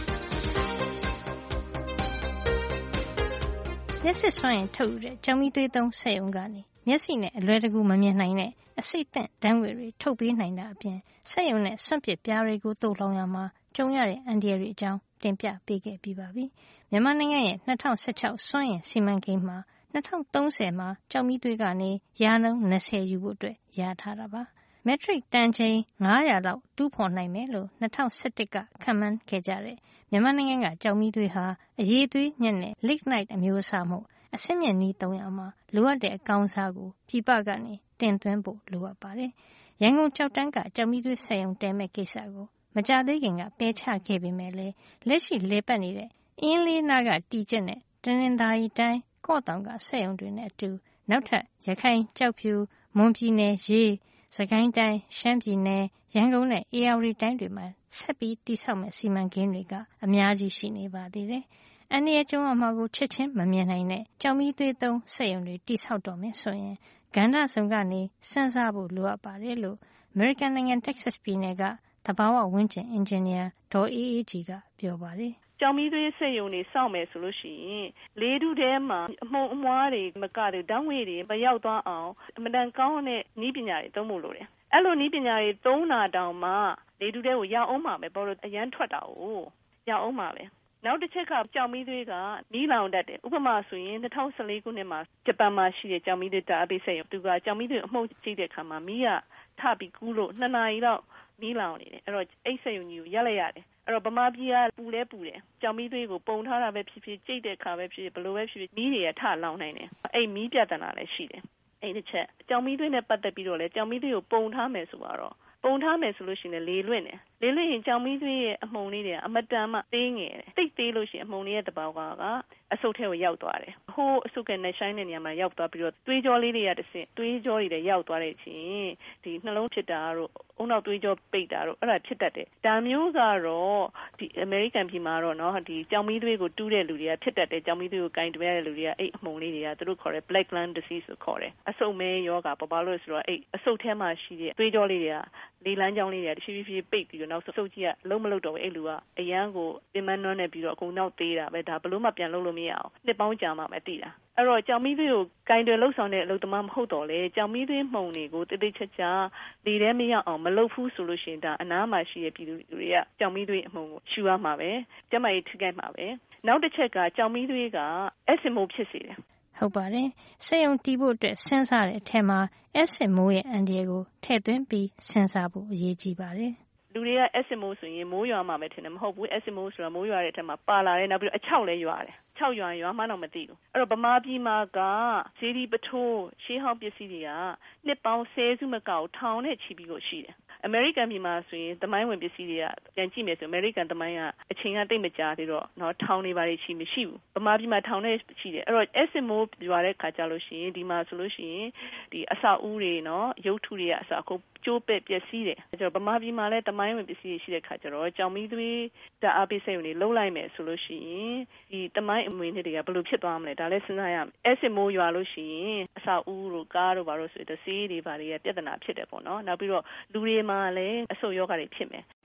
လက်စစ်စွမ်းရင်ထုတ်ယူတဲ့ကျောက်မီးသွေးသုံးစက်ရုံကနေမျက်စိနဲ့အလွယ်တကူမမြင်နိုင်တဲ့အစိတ်သင့်ဓာတ်ငွေတွေထုတ်ပေးနိုင်တာအပြင်စက်ရုံနဲ့စွန့်ပစ်ပြားတွေကိုသို့လောင်ရမှာကြုံရတဲ့အန္တရာယ်တွေအကြောင်းတင်ပြပေးခဲ့ပြီးပါပြီ။မြန်မာနိုင်ငံရဲ့၂၀၁၆စွမ်းအင်စီမံကိန်းမှာ၂၀၃၀မှာကျောက်မီးသွေးကနေရာနှုန်း၂၀ယူဖို့အတွက်ရထားတာပါ။မက်ထရစ်တန်ချိန်၅၀၀လောက်တူးဖော်နိုင်မယ်လို့၂၀၁၁ကခန့်မှန်းခဲ့ကြတဲ့မြန်မာနိုင်ငံကကျောက်မီးသွေးဟာအရည်သွေးညံ့တဲ့ lignite အမျိုးအစားမို့အဆင့်မြင့်နည်းသုံးရာမှာလိုအပ်တဲ့အကောင်းစားကိုပြည်ပကနေတင်သွင်းဖို့လိုအပ်ပါတယ်။ရန်ကုန်ကျောက်တန်းကကျောက်မီးသွေးစက်ရုံတည်မဲ့ကိစ္စကိုမကြသေးခင်ကပယ်ချခဲ့ပေမဲ့လည်းလက်ရှိလည်ပတ်နေတဲ့အင်းလေးနားကတီကျက်နဲ့တနင်္သာရီတိုင်းကော့တောင်ကစက်ရုံတွေနဲ့အတူနောက်ထပ်ရခိုင်ကျောက်ဖြူမွန်ပြည်နယ်ရေးစကိုင်းတိုင်းရှမ်းပြည်နယ်ရန်ကုန်နဲ့အေရဝတီတိုင်းတွေမှာဆက်ပြီးတည်ဆောက်မဲ့စီမံကိန်းတွေကအများကြီးရှိနေပါသေးတယ်။အန္တရာယ်ကျုံးအမှာကိုချက်ချင်းမမြင်နိုင်တဲ့ကျောက်မီးသွေးသုံးစက်ရုံတွေတည်ဆောက်တော့မယ်ဆိုရင်ကဏ္ဍစုံကနေစဉ်းစားဖို့လိုအပ်ပါတယ်လို့အမေရိကန်နိုင်ငံတက္ကဆက်ပြည်နယ်ကသဘာဝဝန်းကျင်အင်ဂျင်နီယာဒေါ်အေးအေးကြည်ကပြောပါတယ်။
ကျောက်မီးသွေးစက်ရုံတွေစောင့်မယ်ဆိုလို့ရှိရင်လေထုထဲမှာအမှုန်အမွှားတွေမကတဲ့ဓာတ်ငွေတွေမရောက်သွားအောင်အမတန်ကောင်းတဲ့နည်းပညာတွေသုံးဖို့လိုတယ်။အဲ့လိုနည်းပညာတွေသုံးတာတောင်မှလေထုထဲကိုရောက်အောင်မှာပဲဘာလို့အရန်ထွက်တာကိုရောက်အောင်မှာပဲ။နောက်တစ်ချက်ကကျောက်မီးသွေးကမီးလောင်တတ်တယ်။ဥပမာဆိုရင်၂၀၁၄ခုနှစ်မှာဂျပန်မှာရှိတဲ့ကျောက်မီးသွေးဓာတ်အပိစက်ရုံသူကကျောက်မီးသွေးအမှုန့်ကြည့်တဲ့အခါမှာမီးကထပြီးကူးလို့နှစ်နာရီလောက်မီးလောင်နေတယ်။အဲ့တော့အိတ်စက်ရုံကြီးကိုရက်လိုက်ရတယ်။အဲ့တော့ဗမာပြည်ကပူလဲပူတယ်ကျောက်မီးသွေးကိုပုံထားတာပဲဖြစ်ဖြစ်ကြိတ်တဲ့အခါပဲဖြစ်ဖြစ်ဘလို့ပဲဖြစ်ဖြစ်မီးတွေကထလောင်နိုင်တယ်အဲ့မီးပြဿနာလည်းရှိတယ်အဲ့ဒီချက်ကျောက်မီးသွေးနဲ့ပတ်သက်ပြီးတော့လဲကျောက်မီးသွေးကိုပုံထားမယ်ဆိုတော့ပုံထားမယ်ဆိုလို့ရှိရင်လေလွင့်တယ်လေလွင့်ရင်ကျောက်မီးသွေးရဲ့အမှုန်လေးတွေကအမတန်မှသေးငယ်တယ်တိတ်သေးလို့ရှိရင်အမှုန်လေးရဲ့တဘာဝကအဆုတ်ထဲကိုရောက်သွားတယ်ဟိုးအဆုတ်ကနဲ့ဆိုင်တဲ့နေရာမှာရောက်သွားပြီးတော့သွေးကြောလေးတွေကတစ်ဆင့်သွေးကြောတွေလည်းရောက်သွားတဲ့အချိန်ဒီနှလုံးဖြစ်တာတို့အုံနောက်သွေးကြောပိတ်တာတို့အဲ့ဒါဖြစ်တတ်တယ်ဒါမျိုးကတော့ဒီအမေရိကန်ပြည်မှာတော့เนาะဒီကျောက်မီးသွေးကိုတူးတဲ့လူတွေကဖြစ်တတ်တယ်ကျောက်မီးသွေးကိုကင်တွဲရတဲ့လူတွေကအဲ့အမှုန်လေးတွေကသူတို့ခေါ်တယ် black lung disease လို့ခေါ်တယ်အဆုတ်မဲယောဂါဘာလို့လဲဆိုတော့အဲ့အဆုတ်ထဲမှာရှိတဲ့သွေးကြောလေးတွေကလေလမ်းကြောင်းလေးတွေတဖြည်းဖြည်းပိတ်ပြီးတော့နောက်ဆုတ်ကြီးကလုံးမလို့တော့ဘူးအဲ့လူကအရန်ကိုပင်မနှွမ်းနေပြီးတော့အကုန်နောက်သေးတာပဲဒါဘလို့မှပြန်လုပ်လို့မရအောင်နှစ်ပေါင်းကြာမှမသိတာအဲ့တော့ကြောင်မီးသွေးကိုကင်တွယ်လှုပ်ဆောင်တဲ့အလုပ်သမားမဟုတ်တော့လေကြောင်မီးသွေးမှုန်တွေကိုတိတ်တိတ်ချာချာလေထဲမရောက်အောင်မလုပ်ဘူးဆိုလို့ရှိရင်ဒါအနားမှာရှိတဲ့ပြည်သူတွေကကြောင်မီးသွေးအမှုန်ကိုရှူရမှာပဲကျမကြီးထိခိုက်မှာပဲနောက်တစ်ချက်ကကြောင်မီးသွေးကအက်ဆစ်မိုးဖြစ်စေတယ်
ဟုတ်ပါတယ်စက်ရုံတီးဖို့အတွက်စဉ်းစားတဲ့အထက်မှာအက်ဆစ်မိုးရဲ့အန်ဒီယေကိုထည့်သွင်းပြီးစဉ်းစားဖို့အရေးကြီးပါတယ်
လူတွေကအက်ဆစ်မိုးဆိုရင်မိုးရွာမှာပဲထင်တယ်မဟုတ်ဘူးအက်ဆစ်မိုးဆိုတာမိုးရွာတဲ့အထက်မှာပါလာတယ်နောက်ပြီးတော့အချောက်လည်းရွာတယ်ချောက်ရွာရွာမှတော့မသိဘူးအဲ့တော့ဗမာပြည်မှာကဇေဒီပထိုးရှေးဟောင်းပစ္စည်းတွေကနှစ်ပေါင်းဆယ်စုမကောက်ထောင်နဲ့ချီပြီးကိုရှိတယ်အမေရိကန်ပြည်မှာဆိုရင်သမိုင်းဝင်ပစ္စည်းတွေကပြန်ကြည့်မယ်ဆိုအမေရိကန်သမိုင်းကအချိန်ကတိတ်မကြာသေးတော့เนาะထောင်နေပါလိမ့်ရှိမရှိဘူးဗမာပြည်မှာထောင်နဲ့ရှိတယ်အဲ့တော့ အက်ဆစ်မိုးရွာတဲ့ခါကြလို့ရှိရင်ဒီမှာဆိုလို့ရှိရင်ဒီအဆောက်အဦတွေเนาะရုပ်ထုတွေကအဆောက်အဦကျိုးပဲ့ပျက်စီးတယ်အဲ့တော့ဗမာပြည်မှာလည်းသမိုင်းဝင်ပစ္စည်းတွေရှိတဲ့ခါကျတော့ကြောင်မီးသွေးဓာတ်အားပေးစက်ရုံတွေလုံးလိုက်မယ်ဆိုလို့ရှိရင်ဒီသမိုင်းအမွေအနှစ်တွေကဘယ်လိုဖြစ်သွားမလဲဒါလည်းစဉ်းစားရမယ်အက်ဆစ်မိုးရွာလို့ရှိရင်အဆောက်အဦတို့ကားတို့ဘာလို့ဆိုတော့ဆေးတွေဘာတွေကပြဿနာဖြစ်တယ်ပေါ့နော်နောက်ပြီးတော့လူတွေမှာလည်းအဆုတ်ယောဂတွေဖြစ်မယ်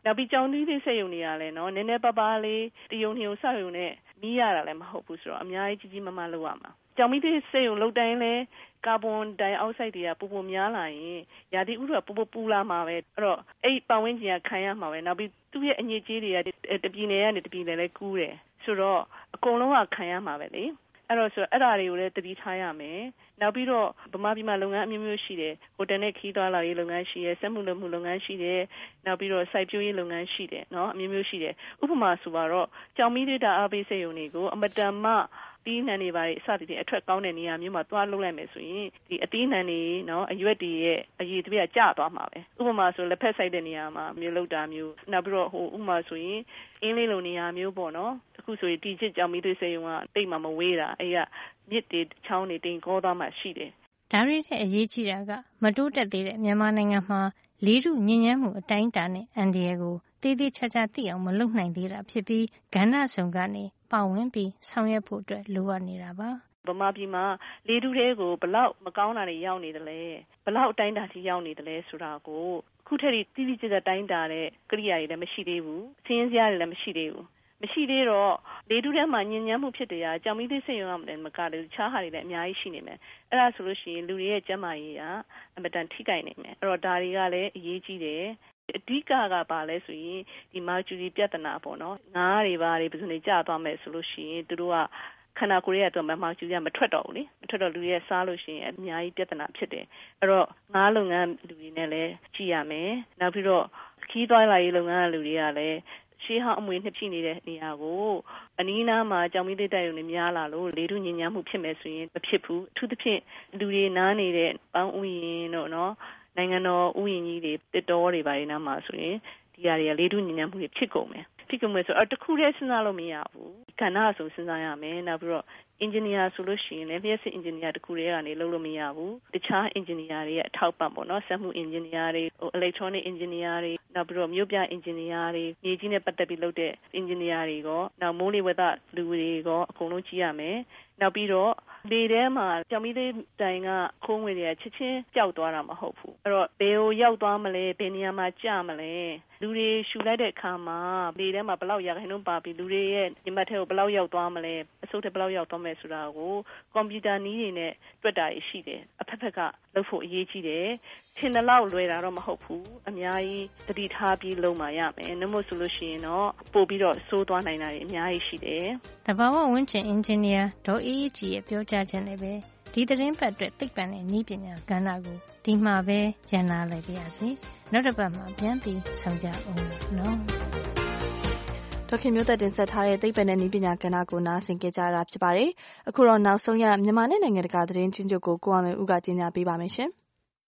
နောက်ပြီးကြောင်သီးလေးစက်ရုံတွေကလည်းနော်နည်းနည်းပါးပါးလေးတရုံညုံစရုံနဲ့မီးရတာလည်းမဟုတ်ဘူးဆိုတော့အများကြီးကြီးကြီးမားမားလုပ်ရမှာကြောင်မီးသေးစက်ရုံလုပ်တိုင်းလဲကာဗွန်ဒိုင်အောက်ဆိုက်တွေကပူပူများလာရင်ရာသီဥတုကပူပူပူလာမှာပဲအဲ့တော့အဲ့ပတ်ဝန်းကျင်ကခံရမှာပဲနောက်ပြီးသူ့ရဲ့အညစ်အကြေးတွေကတပြည်နယ်ကနေတပြည်နယ်လဲကူးတယ်ဆိုတော့အကုန်လုံးကခံရမှာပဲလေအဲ့တော့ဆိုအဲ့ဒါတွေကိုလည်းတတိထားရမယ်နောက်ပြီးတော့ဗမာပြည်မှာလုပ်ငန်းအမျိုးမျိုးရှိတယ်ဟိုတယ်နဲ့ခီးသွားလာရေးလုပ်ငန်းရှိတယ်စက်မှုလုပ်မှုလုပ်ငန်းရှိတယ်နောက်ပြီးတော့စိုက်ပျိုးရေးလုပ်ငန်းရှိတယ်နော်အမျိုးမျိုးရှိတယ်ဥပမာဆိုပါတော့ကြောင်မီးဒေတာအားပေးစက်ရုံတွေကိုအမတန်မှတီးနှံတွေပါအစတည်းအထွက်ကောင်းတဲ့နေရာမျိုးမှာသွားလုပ်လိုက်မယ်ဆိုရင်ဒီအတီးနှံတွေနော်အရွက်တွေရဲ့အရည်တပြည့်ကျသွားမှာပဲဥပမာဆိုလက်ဖက်ဆိုင်တဲ့နေရာမှာမျိုးလုပ်တာမျိုးနောက်ပြီးတော့ဟိုဥပမာဆိုရင်အင်းလေးလိုနေရာမျိုးပေါ့နော်အခုဆိုရင်တီချစ်ကြောင်မီးသွေးစက်ရုံကတိတ်မှမဝေးတာအဲ့ကမြစ်တွေချောင်းတွေတင်ကောသွားမှရှိတယ်
ဒါရီတဲ့အရေးကြီးတာကမတိုးတက်သေးတဲ့မြန်မာနိုင်ငံမှာလေထုညဉ့်ဉန်းမှုအတိုင်းအတာနဲ့အန်ဒီယေကိုတည်တည်ချာချာသိအောင်မလုပ်နိုင်သေးတာဖြစ်ပြီးကဏ္ဍစုံကနေပါဝင်ပြီးဆောင်ရွက်ဖို့အတွက်လိုအပ်နေတာပါ
ဗမာပြည်မှာလေထုတွေကိုဘလောက်မကောင်းတာတွေရောက်နေတယ်လဲဘလောက်အတိုင်းတာထိရောက်နေတယ်လဲဆိုတာကိုခုထက်ထိတိတိကျကျတိုင်းတာတဲ့ကိရိယာတွေလည်းမရှိသေးဘူးစင်းစရာတွေလည်းမရှိသေးဘူးမရှိသေးတော့လေထုထဲမှာညဉ့်ဉန်းမှုဖြစ်တရားကြောင်မီးသေးစက်ရုံကလည်းမကလည်းခြားဟာတွေလည်းအများကြီးရှိနေမယ်အဲ့ဒါဆိုလို့ရှိရင်လူတွေရဲ့ကျန်းမာရေးကအမတန်ထိခိုက်နေမယ်အဲ့တော့ဒါတွေကလည်းအရေးကြီးတယ်အဓိကကပါလဲဆိုရင်ဒီမာကျူရီပြဿနာပေါ့နော်ငါးတွေပါတွေဘယ်သူနေကြသွားမယ်ဆိုလို့ရှိရင်သူတို့ကခန္ဓာကိုယ်ရဲ့အတွက်မာကျူရီကမထွက်တော့ဘူးလေမထွက်တော့လူတွေစားလို့ရှိရင်အများကြီးပြဿနာဖြစ်တယ်အဲ့တော့ငါးလုပ်ငန်းလူတွေနဲ့လည်းကြည့်ရမယ်နောက်ပြီးတော့ခီးသွားလာရေးလုပ်ငန်းလူတွေကလည်းရှေးဟောင်းအမွေနှစ်ဖြစ်နေတဲ့နေရာကိုအနီးနားမှာကြောင်မီးသေးတိုက်ရုံတွေများလာလို့လေထုညဉ့်ဉန်းမှုဖြစ်မယ်ဆိုရင်မဖြစ်ဘူးအထူးသဖြင့်လူတွေနားနေတဲ့ပေါင်းဥယျာဉ်တို့နော်နိုင်ငံတော်ဥယျာဉ်ကြီးတွေတစ်တော်တွေပါနေနားမှာဆိုရင်ဒီဟာတွေကလေထုညဉ့်ဉန်းမှုတွေဖြစ်ကုန်မယ်ဖြစ်ကုန်မယ်ဆိုတော့တခုတည်းစဉ်းစားလို့မရဘူးကဏ္ဍဆိုစဉ်းစားရမယ်နောက်ပြီးတော့အင်ဂျင်နီယာဆိုလို့ရှိရင်လည်းလျှက်စစ်အင်ဂျင်နီယာတခုတည်းကနေလုပ်လို့မရဘူးတခြားအင်ဂျင်နီယာတွေရဲ့အထောက်ပံ့ပေါ့နော်စက်မှုအင်ဂျင်နီယာတွေဟို electronic အင်ဂျင်နီယာတွေနောက်ပြီးတော့မြို့ပြအင်ဂျင်နီယာတွေမြေကြီးနဲ့ပတ်သက်ပြီးလုပ်တဲ့အင်ဂျင်နီယာတွေကောနောက်မိုးလေဝသလူတွေကောအကုန်လုံးကြည့်ရမယ်နောက်ပြီးတော့လေထဲမှာကြောင်မီးသေးတိုင်ကခိုးငွေတွေကချက်ချင်းပျောက်သွားတာမဟုတ်ဘူးအဲ့တော့ဘယ်ကိုရောက်သွားမလဲဘယ်နေရာမှာကျမလဲလူတွေရှူလိုက်တဲ့အခါမှာလေထဲမှာဘယ်လောက်ရာခိုင်နှုန်းပါပြီးလူတွေရဲ့ညမတ်ထဲကိုဘယ်လောက်ရောက်သွားမလဲအစိုးထဲဘယ်လောက်ရောက်သွားမယ်ဆိုတာကိုကွန်ပျူတာနည်းတွေနဲ့တွက်တာရှိတယ်အဖက်ဖက်ကလုပ်ဖို့အရေးကြီးတယ်ထင်တယ်လို့လွယ်တာတော့မဟုတ်ဘူးအများကြီးသတိထားပြီးလုပ်မှရမယ်နှမို့ဆိုလို့ရှိရင်တော့ပို့ပြီးတော့စိုးသွားနိုင်တာတွေအများကြီးရှိတယ်
တဘာဝဝန်းကျင်အင်ဂျင်နီယာဒေါ်အေးအေးကြီးရဲ့ပြောကြားခြင်းနဲ့ပဲဒီသတင်းပတ်အတွက်သိပ္ပံနဲ့နည်းပညာကဏ္ဍကိုဒီမှာပဲရန်နာလိုက်ပါရစေနောက်တစ်ပတ်မှာပြန်ပြီးဆောင်ကြအောင်နော်
ဒေါခင်မျိုးသက်တင်ဆက်ထားတဲ့သိပ္ပံနဲ့နည်းပညာကဏ္ဍကိုနားဆင်ကြကြတာဖြစ်ပါတယ်အခုတော့နောက်ဆုံးရမြန်မာနဲ့နိုင်ငံတကာသတင်းချင်းချုပ်ကိုကိုအောင်လွင်ဦးကကြီးညာပေးပါမယ်ရှင်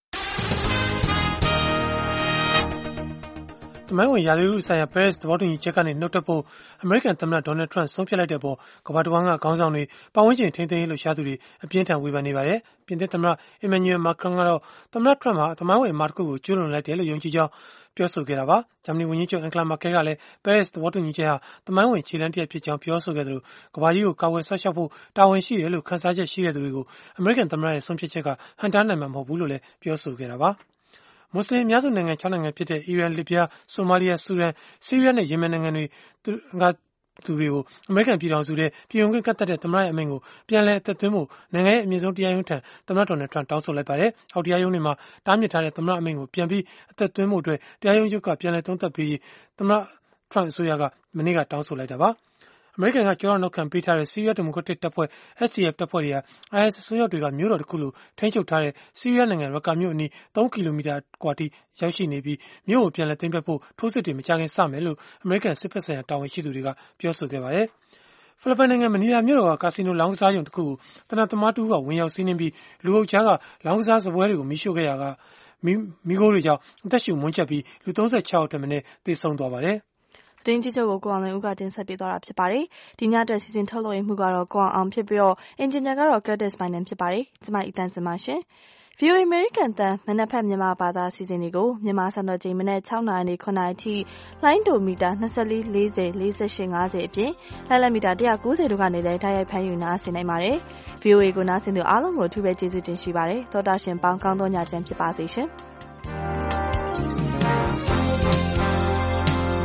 တမိုင်းဝင်ရာသီဥတုဆိုင်ရာ Paris သဘောတူညီချက်ကနေနှုတ်ထွက်ဖို့အမေရိကန်သမ္မတဒေါ်နယ်ထရန့်ဆုံးဖြတ်လိုက်တဲ့အပေါ်ကမ္ဘာတဝန်းကခေါင်းဆောင်တွေပတ်ဝန်းကျင်ထိန်းသိမ်းရေးလှုပ်ရှားသူတွေအပြင်းထန်ဝေဖန်နေပါတယ်။ပြင်သစ်သမ္မတ Emmanuel Macron ကတော့သမ္မတထရန့်ဟာသမိုင်းဝင်အမှားတစ်ခုကိုကျူးလွန်လိုက်တယ်လို့ယုံကြည်ကြောင်းပြောဆိုခဲ့တာပါ။ဂျာမနီဝန်ကြီးချုပ် Angela Merkel ကလည်း Paris သဘောတူညီချက်ဟာသမိုင်းဝင်ခြေလှမ်းတစ်ရပ်ဖြစ်ကြောင်းပြောဆိုခဲ့သလိုကမ္ဘာကြီးကိုကာကွယ်ဆောက်ရှောက်ဖို့တာဝန်ရှိတယ်လို့ခန်းစားချက်ရှိတဲ့သူတွေကိုအမေရိကန်သမ္မတရဲ့ဆုံးဖြတ်ချက်ကဟန့်တားနိုင်မှာမဟုတ်ဘူးလို့လည်းပြောဆိုခဲ့တာပါ။မွတ်စလင်အများစုနိုင်ငံခြားနိုင်ငံဖြစ်တဲ့အီရန်၊လစ်ဗျား၊ဆိုမာလီယာ၊ဆူဒန်၊ဆီးရီးယားနဲ့ယီမင်နိုင်ငံတွေကသူတွေကိုအမေရိကန်ပြည်ထောင်စုထဲပြည်ဝင်ခွင့်ကန့်သတ်တဲ့သမ္မတရဲ့အမိန့်ကိုပြန်လည်အသက်သွင်းဖို့နိုင်ငံရဲ့အမြင့်ဆုံးတရားရုံးထံသမ္မတဒေါ်နယ်ထရန့်တောင်းဆိုလိုက်ပါတယ်။အောက်တရားရုံးတွေမှာတားမြစ်ထားတဲ့သမ္မတအမိန့်ကိုပြန်ပြီးအသက်သွင်းဖို့အတွက်တရားရုံးချုပ်ကပြန်လည်သုံးသပ်ပြီးသမ္မတထရန့်အစိုးရကမနေ့ကတောင်းဆိုလိုက်တာပါ။အမေရိကန်ကကြောက်နောက်ခံပေးထားတဲ့ဆီးရီးယားဒီမိုကရက်တစ်တပ်ဖွဲ့ S D F တပ်ဖွဲ့တွေက I S အစွန်းရောက်တွေကမြို့တော်တစ်ခုလိုထိန်းချုပ်ထားတဲ့ဆီးရီးယားနိုင်ငံရကာမြို့အနီးသုံးကီလိုမီတာကွာထိရောက်ရှိနေပြီးမြို့ကိုပြန်လည်သိမ်းပိုက်ဖို့ထိုးစစ်တွေမကြာခင်စမယ်လို့အမေရိကန်စစ်ဖက်ဆိုင်ရာတာဝန်ရှိသူတွေကပြောဆိုခဲ့ပါတယ်။ဖိလစ်ပိုင်နိုင်ငံမနီလာမြို့တော်ကကာစီနိုလောင်းကစားရုံတစ်ခုကိုတနက်သမားတူကဝင်ရောက်စီးနင်းပြီးလူအုပ်ကြားကလောင်းကစားစပွဲတွေကိုမိရှို့ခဲ့ရကမိခိုးတွေကြောင့်အသက်ရှူမွန်းချက်ပြီးလူသုံးဆယ်ခြောက်ယောက်ထက်မနည်းသေဆုံးသွားပါတယ်။
သတင်းကြီးချုပ်ကိုကိုအောင်လွင်ဦးကတင်ဆက်ပေးသွားတာဖြစ်ပါတယ်။ဒီညအတွက်စီစဉ်ထုတ်လွှင့်မှုကတော့ကိုအောင်အောင်ဖြစ်ပြီးတော့အင်ဂျင်နီယာကတော့ Curtis Bynum ဖြစ်ပါတယ်။ကျွန်မအီတန်စင်ပါရှင်။ V O A American တန်မနက်ဖြန်မြန်မာဘာသာစီစဉ်တွေကိုမြန်မာစံတော်ချိန်မနက်၆နာရီနဲ့၇နာရီထိလိုင်းဒိုမီတာ၂၄ ၄၀ ၄၈ ၅၀အပြင်လိုင်းလက်မီတာ၁၉၀တို့ကနေလည်းတိုက်ရိုက်ဖမ်းယူနားဆင်နိုင်ပါတယ်။ V O A ကိုနားဆင်သူအားလုံးကိုအထူးပဲကျေးဇူးတင်ရှိပါတယ်။သောတာရှင်ပေါင်းကောင်းသောညချမ်းဖြစ်ပါစေရှင်။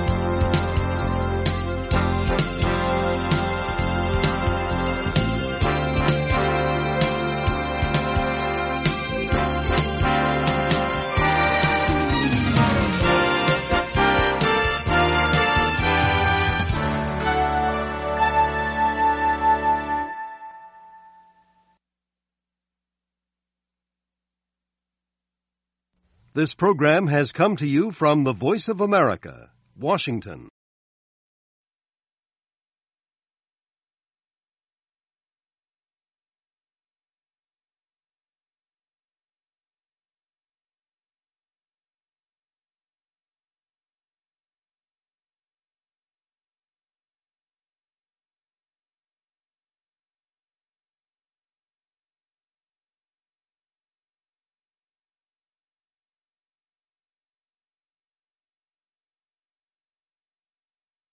This program has come to you from the Voice of America, Washington.